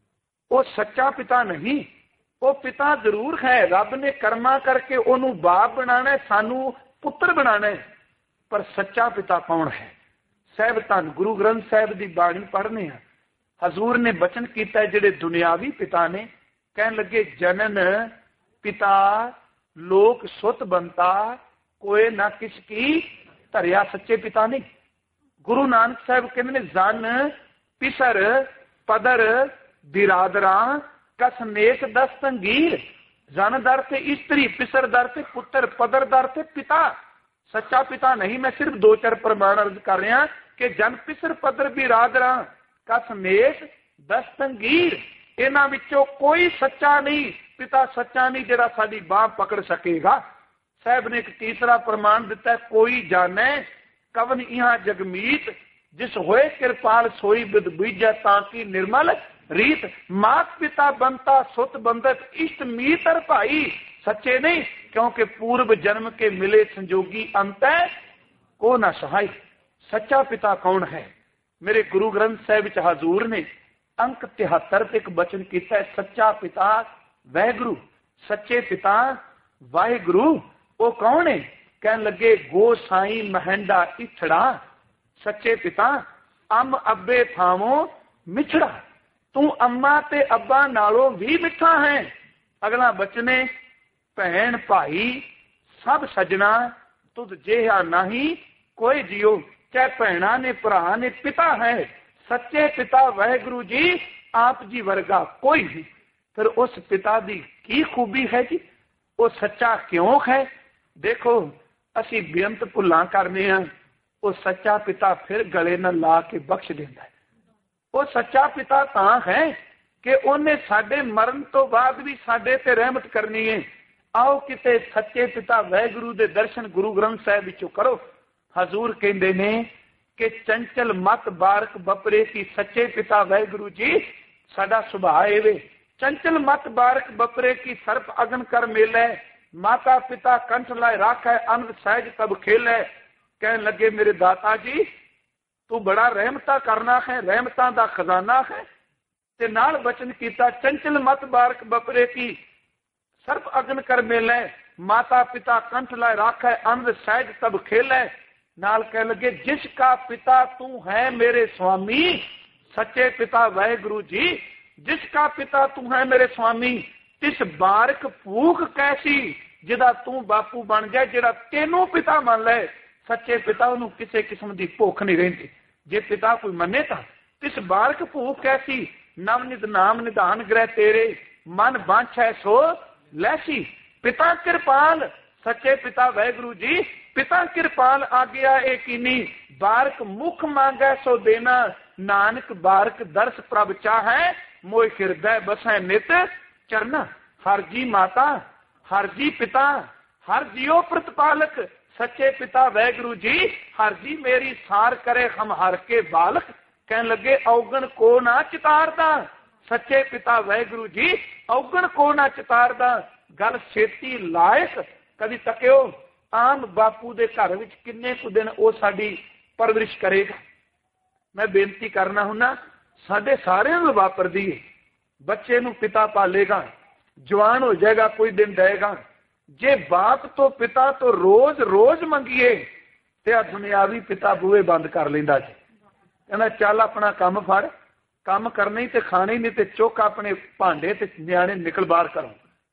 वो सच्चा पिता नहीं, वो पिता जरूर है, रब ने कर्मा करके ओनू बाप बनाना है, सानू पुत्र बनाना है, पर सच्चा पिता कौन है? साहब धन गुरु ग्रंथ साहब की बाणी पढ़ने हैं, हजूर ने बचन किया है जिहड़े दुनियावी पिता ने, कहन लगे जनन पिता लोक सुत बनता, कोई ना किसकी धरिया। सच्चे पिता नहीं। गुरु नानक साहब कहते हैं जन पिसर पदर बिरादरां कस नेक दस तंगीर, जन दर ते स्त्री, पिसर दर ते पुत्र, पदर दर ते पिता। सच्चा पिता नहीं, मैं सिर्फ 2-4 प्रमाण अर्ज कर रहा कि जन पिसर पदर बिरादरां कस नेक दस तंगीर, इन्हां विचों कोई सच्चा नहीं, पिता सच्चा नहीं जिहड़ा साडी बांह पकड़ सकेगा। साहब ने एक तीसरा प्रमाण दिता है, कोई जाने कवन इहां जगमीत, जिस होए कृपाल सोई बिद बीजै ताकि निर्मल रीत। मात पिता बनता सुत बंधत इष्ट मीतर भाई, सच्चे नहीं क्योंकि पूर्व जन्म के मिले संजोगी अंत है को ना सहाय। सच्चा पिता कौन है? मेरे गुरु ग्रंथ साहिब च हजूर ने अंक 73 एक वचन किया है, सच्चा पिता वाहिगुरु। सच्चे पिता वाहिगुरु वो कौन है? कहन लगे गो साई महंडा इथड़ा, सच्चे पिता अम अब्बे थावो मिछड़ा, तू अम्मा ते अब्बा नालों भी मिठा है। अगला बचने भैन भाई सब सजना, तुद जेहा नहीं कोई जियो, चाहे भैना ने भरा ने पिता है। सच्चे पिता वाहिगुरु जी आप जी वर्गा कोई नहीं। फिर उस पिता की की खूबी है जी, वो सच्चा क्यों है? देखो असी बेअंत भुलां करने हैं, वो सच्चा पिता फिर गले न ला के बख्श देता है। वो सच्चा पिता तां है कि उन्हें साडे मरण तो बाद भी साडे ते रहमत करनी है। आओ किते सच्चे पिता वाहिगुरु दे दर्शन गुरु ग्रंथ साहिब विचों करो। हजूर कहंदे ने कि चंचल मत बारक बपरे की, सच्चे पिता वाहिगुरु जी साडा सुभाव एवे, चंचल मत बारक बपरे की सर्प अगन कर मेले, माता पिता कंठ लाए राखै अनंद सहज तब खेले। कहन लगे मेरे दाता जी तू बड़ा रहमता करना है, रहमता दा खजाना है। ते नाल वचन कीता चंचल मत बारक बपरे की सर्प अगन कर मेले, माता पिता कंठ लाए राखै अनंद सहज तब खेले। नाल कह लगे जिसका पिता तू है मेरे स्वामी, सच्चे पिता वाहिगुरु जी जिसका पिता तू है मेरे स्वामी, तिस बारक भूख कैसी जिदा तू बापू बन जाए, जिहड़ा तेनों पिता मान ले। सच्चे पिता उन्होंने किसी किस्म की भुख नहीं रही, जे पिता कोई मने तो तिस बारक भूख कैसी, नवनित नाम निधान ग्रह तेरे, मन बांछ है सो लैसी। पिता कृपाल, सच्चे पिता वाहिगुरु जी पिता कृपाल आज्ञा एकीनी, बारक मुख मांगे सो देना, नानक बारक दर्श प्रभ चाहे, मोह हृदय बसै नित चरना। हर जी माता हर जी पिता हर जियो प्रतिपालक, सच्चे पिता वाहिगुरु जी हर जी मेरी सार करे हम हर के बालक। कहन लगे औगण को ना चितारदा, सच्चे पिता वाहिगुरु जी औगण को ना चितारदा, गल छेती लायक कभी तकियो, आम बापू दे घर विच किन्ने कु दिन वो साडी परवरिश करेगा। मैं बेनती करना हुन्ना साडे सारिਆਂ ਨੂੰ वापरदी है, बच्चे नूं पिता पालेगा, जवान हो जाएगा कोई दिन देगा। जे बाप तो पिता तो रोज रोज मंगीए ते आ दुनियावी पिता बूहे बंद कर लेंदा जी, कहना चल अपना काम फड़, काम करना ही ते खाने ही नहीं ते चुक अपने भांडे ते न्याणे निकल बाहर करो।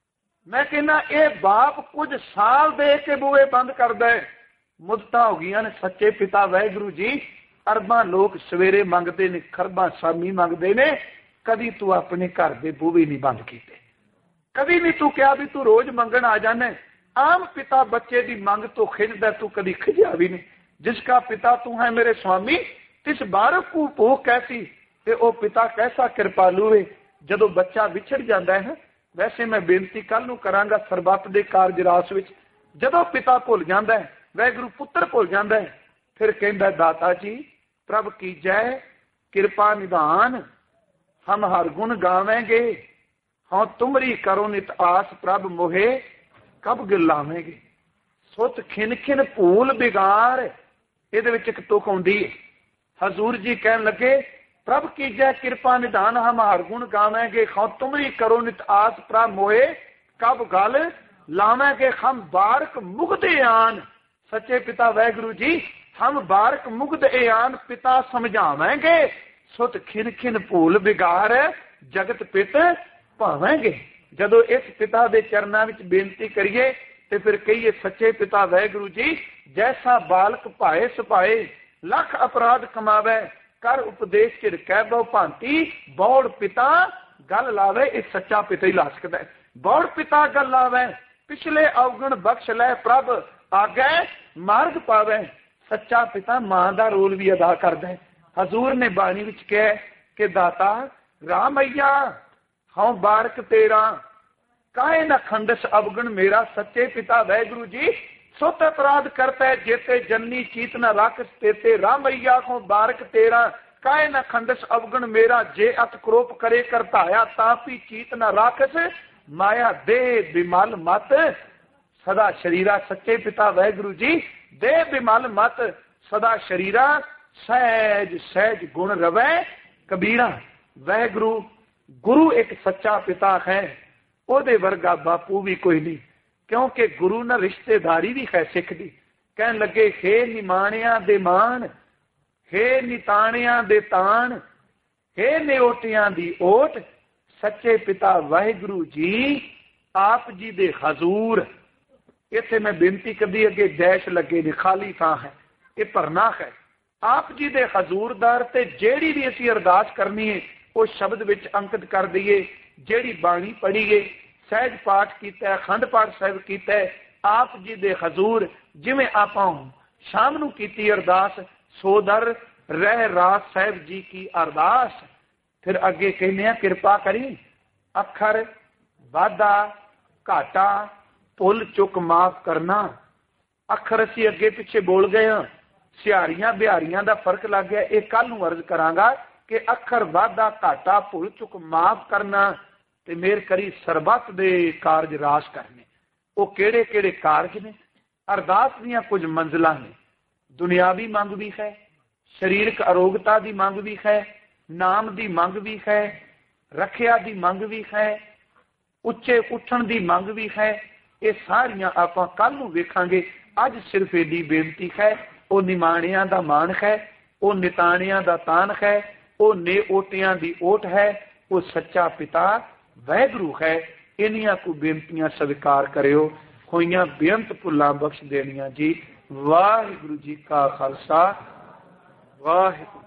मैं कहना ये बाप कुछ साल दे के बूहे बंद करदा है, मुद्दतां हो गईयां ने। सच्चे पिता वाहिगुरु जी अरबां लोग सवेरे मंगते ने, खरबां शामी मंगते ने, कभी तू अपने घर के बूहे नहीं बंद किए, कभी नहीं तू क्या भी तू रोज मंगण आ जाना। आम पिता बच्चे की मंग तो खिजदा, तू कभी खिजया भी नहीं। जिसका पिता तू है मेरे स्वामी, तिस बारक को भूख कैसी, ते ओ पिता कैसा कृपालु है। जदों बच्चा विछड़ जाता है, वैसे मैं बेनती कल नूं करांगा सरबत दे कारज रास विच, जदों पिता भुल जाता है, वाहिगुरू पुत्र भुल जाता है, फिर कहता दाता जी प्रभ की जय कृपा निधान, हम हर गुण गावेंगे, हाँ तुमरी करो नित आस, प्रभ मोहे कब गिलावेंगे। सुत खिन खिन भूल बिगाड़, इहदे विच इक तुक आउंदी है। हजूर जी कहन लगे प्रभ की जय कृपा निधान, हम हर गुण गावेंगे, हाँ तुमरी करो नित आस, प्रभ मोहे कब गल लावेंगे। हम बारक मुग्ध आन, सच्चे पिता वाहिगुरु जी हम बारक मुग्ध आन, पिता समझावेंगे। सुत खिन खिन भूल बिगाड़, जगत पित भावेंगे। जदों इस पिता के चरणों में बेनती करिए तो फिर कहिए सच्चे पिता वाहिगुरू जी जैसा बालक भाए सुभाए, लख अपराध कमावे, कर उपदेश चिड़कै बहु भांति, बौड़ पिता गल लावे ये सच्चा पिता ही ला सकता है। बौड़ पिता गल लावे पिछले अवगुण बख्श लै प्रभ आगे मार्ग पावे। सच्चा पिता मां का रोल भी अदा करता है। हजूर ने बाणी विच कहा कि दाता रामैया हाँ बारक तेरा काहे न खंडस अवगुण मेरा। सच्चे पिता वाहिगुरु जी सोत अपराध करता है जेते जननी चीत न रख तेते। रामैया को बारक तेरा काहे न खंडस अवगुण मेरा। जे अत क्रोप करे करताया तापी चीत न राखस माया दे बिमल मत सदा शरीरा। सच्चे पिता वाहिगुरु जी दे बिमल मत सदा शरीरा सहज सहज गुण रवै कबीरा। वाहिगुरु गुरु एक सच्चा पिता है ओदे वर्गा बापू भी कोई नहीं क्योंकि गुरु ना रिश्तेदारी भी है सिख दी। कहन लगे हे निमाणिया दे मान हे निताणिया दे तान हे नेओटिया दी ओट। सच्चे पिता वाहिगुरु जी आप जी दे हजूर। इत्थे मैं बेनती कदी अगे डैश लगे ने खाली थां है ये भरना है। आप जी दे हजूर दर ते जेड़ी भी असीं अरदास करनी है वो शब्द विच अंकित कर दईए। जेड़ी बाणी पढ़ीए सहज पाठ कीता अखंड पाठ साहिब कीता आप जी दे हजूर जिवें आपां शाम नूं कीती अरदास सोदर रह रास साहिब जी की अरदास। फिर अगे कहने कृपा करी अखर वाधा घाटा भुल चुक माफ करना। अखर असीं अगे पिछे बोल गए हाँ सिहारियां बिहारियां दा फर्क लग गया। ये कल नूं अर्ज करांगा कि अखर वाधा घाटा भुल चुक माफ करना ते मेर करी सरबत दे कारज रास करने। वो केड़े केड़े कारज ने। अरदास दीयां कुछ मंजिलां ने। दुनियावी मंग भी है शरीरक अरोगता की मंग भी है नाम की मंग भी है रखिया की मंग भी है उच्चे उठण की मंग भी है। ये सारियां आपां कल नूं वेखांगे। अज सिर्फ एडी बेनती है वो निमाणियां दा मान है वो निताणियां दा तान है वो ने ओटियां दी ओट है वो सच्चा पिता वाहिगुरु है। इन्हियां को बेनतियां स्वीकार करियो होइयां बेअंत भुलां बख्श देनियां जी। वाहिगुरु जी का खालसा वाहिगुरु।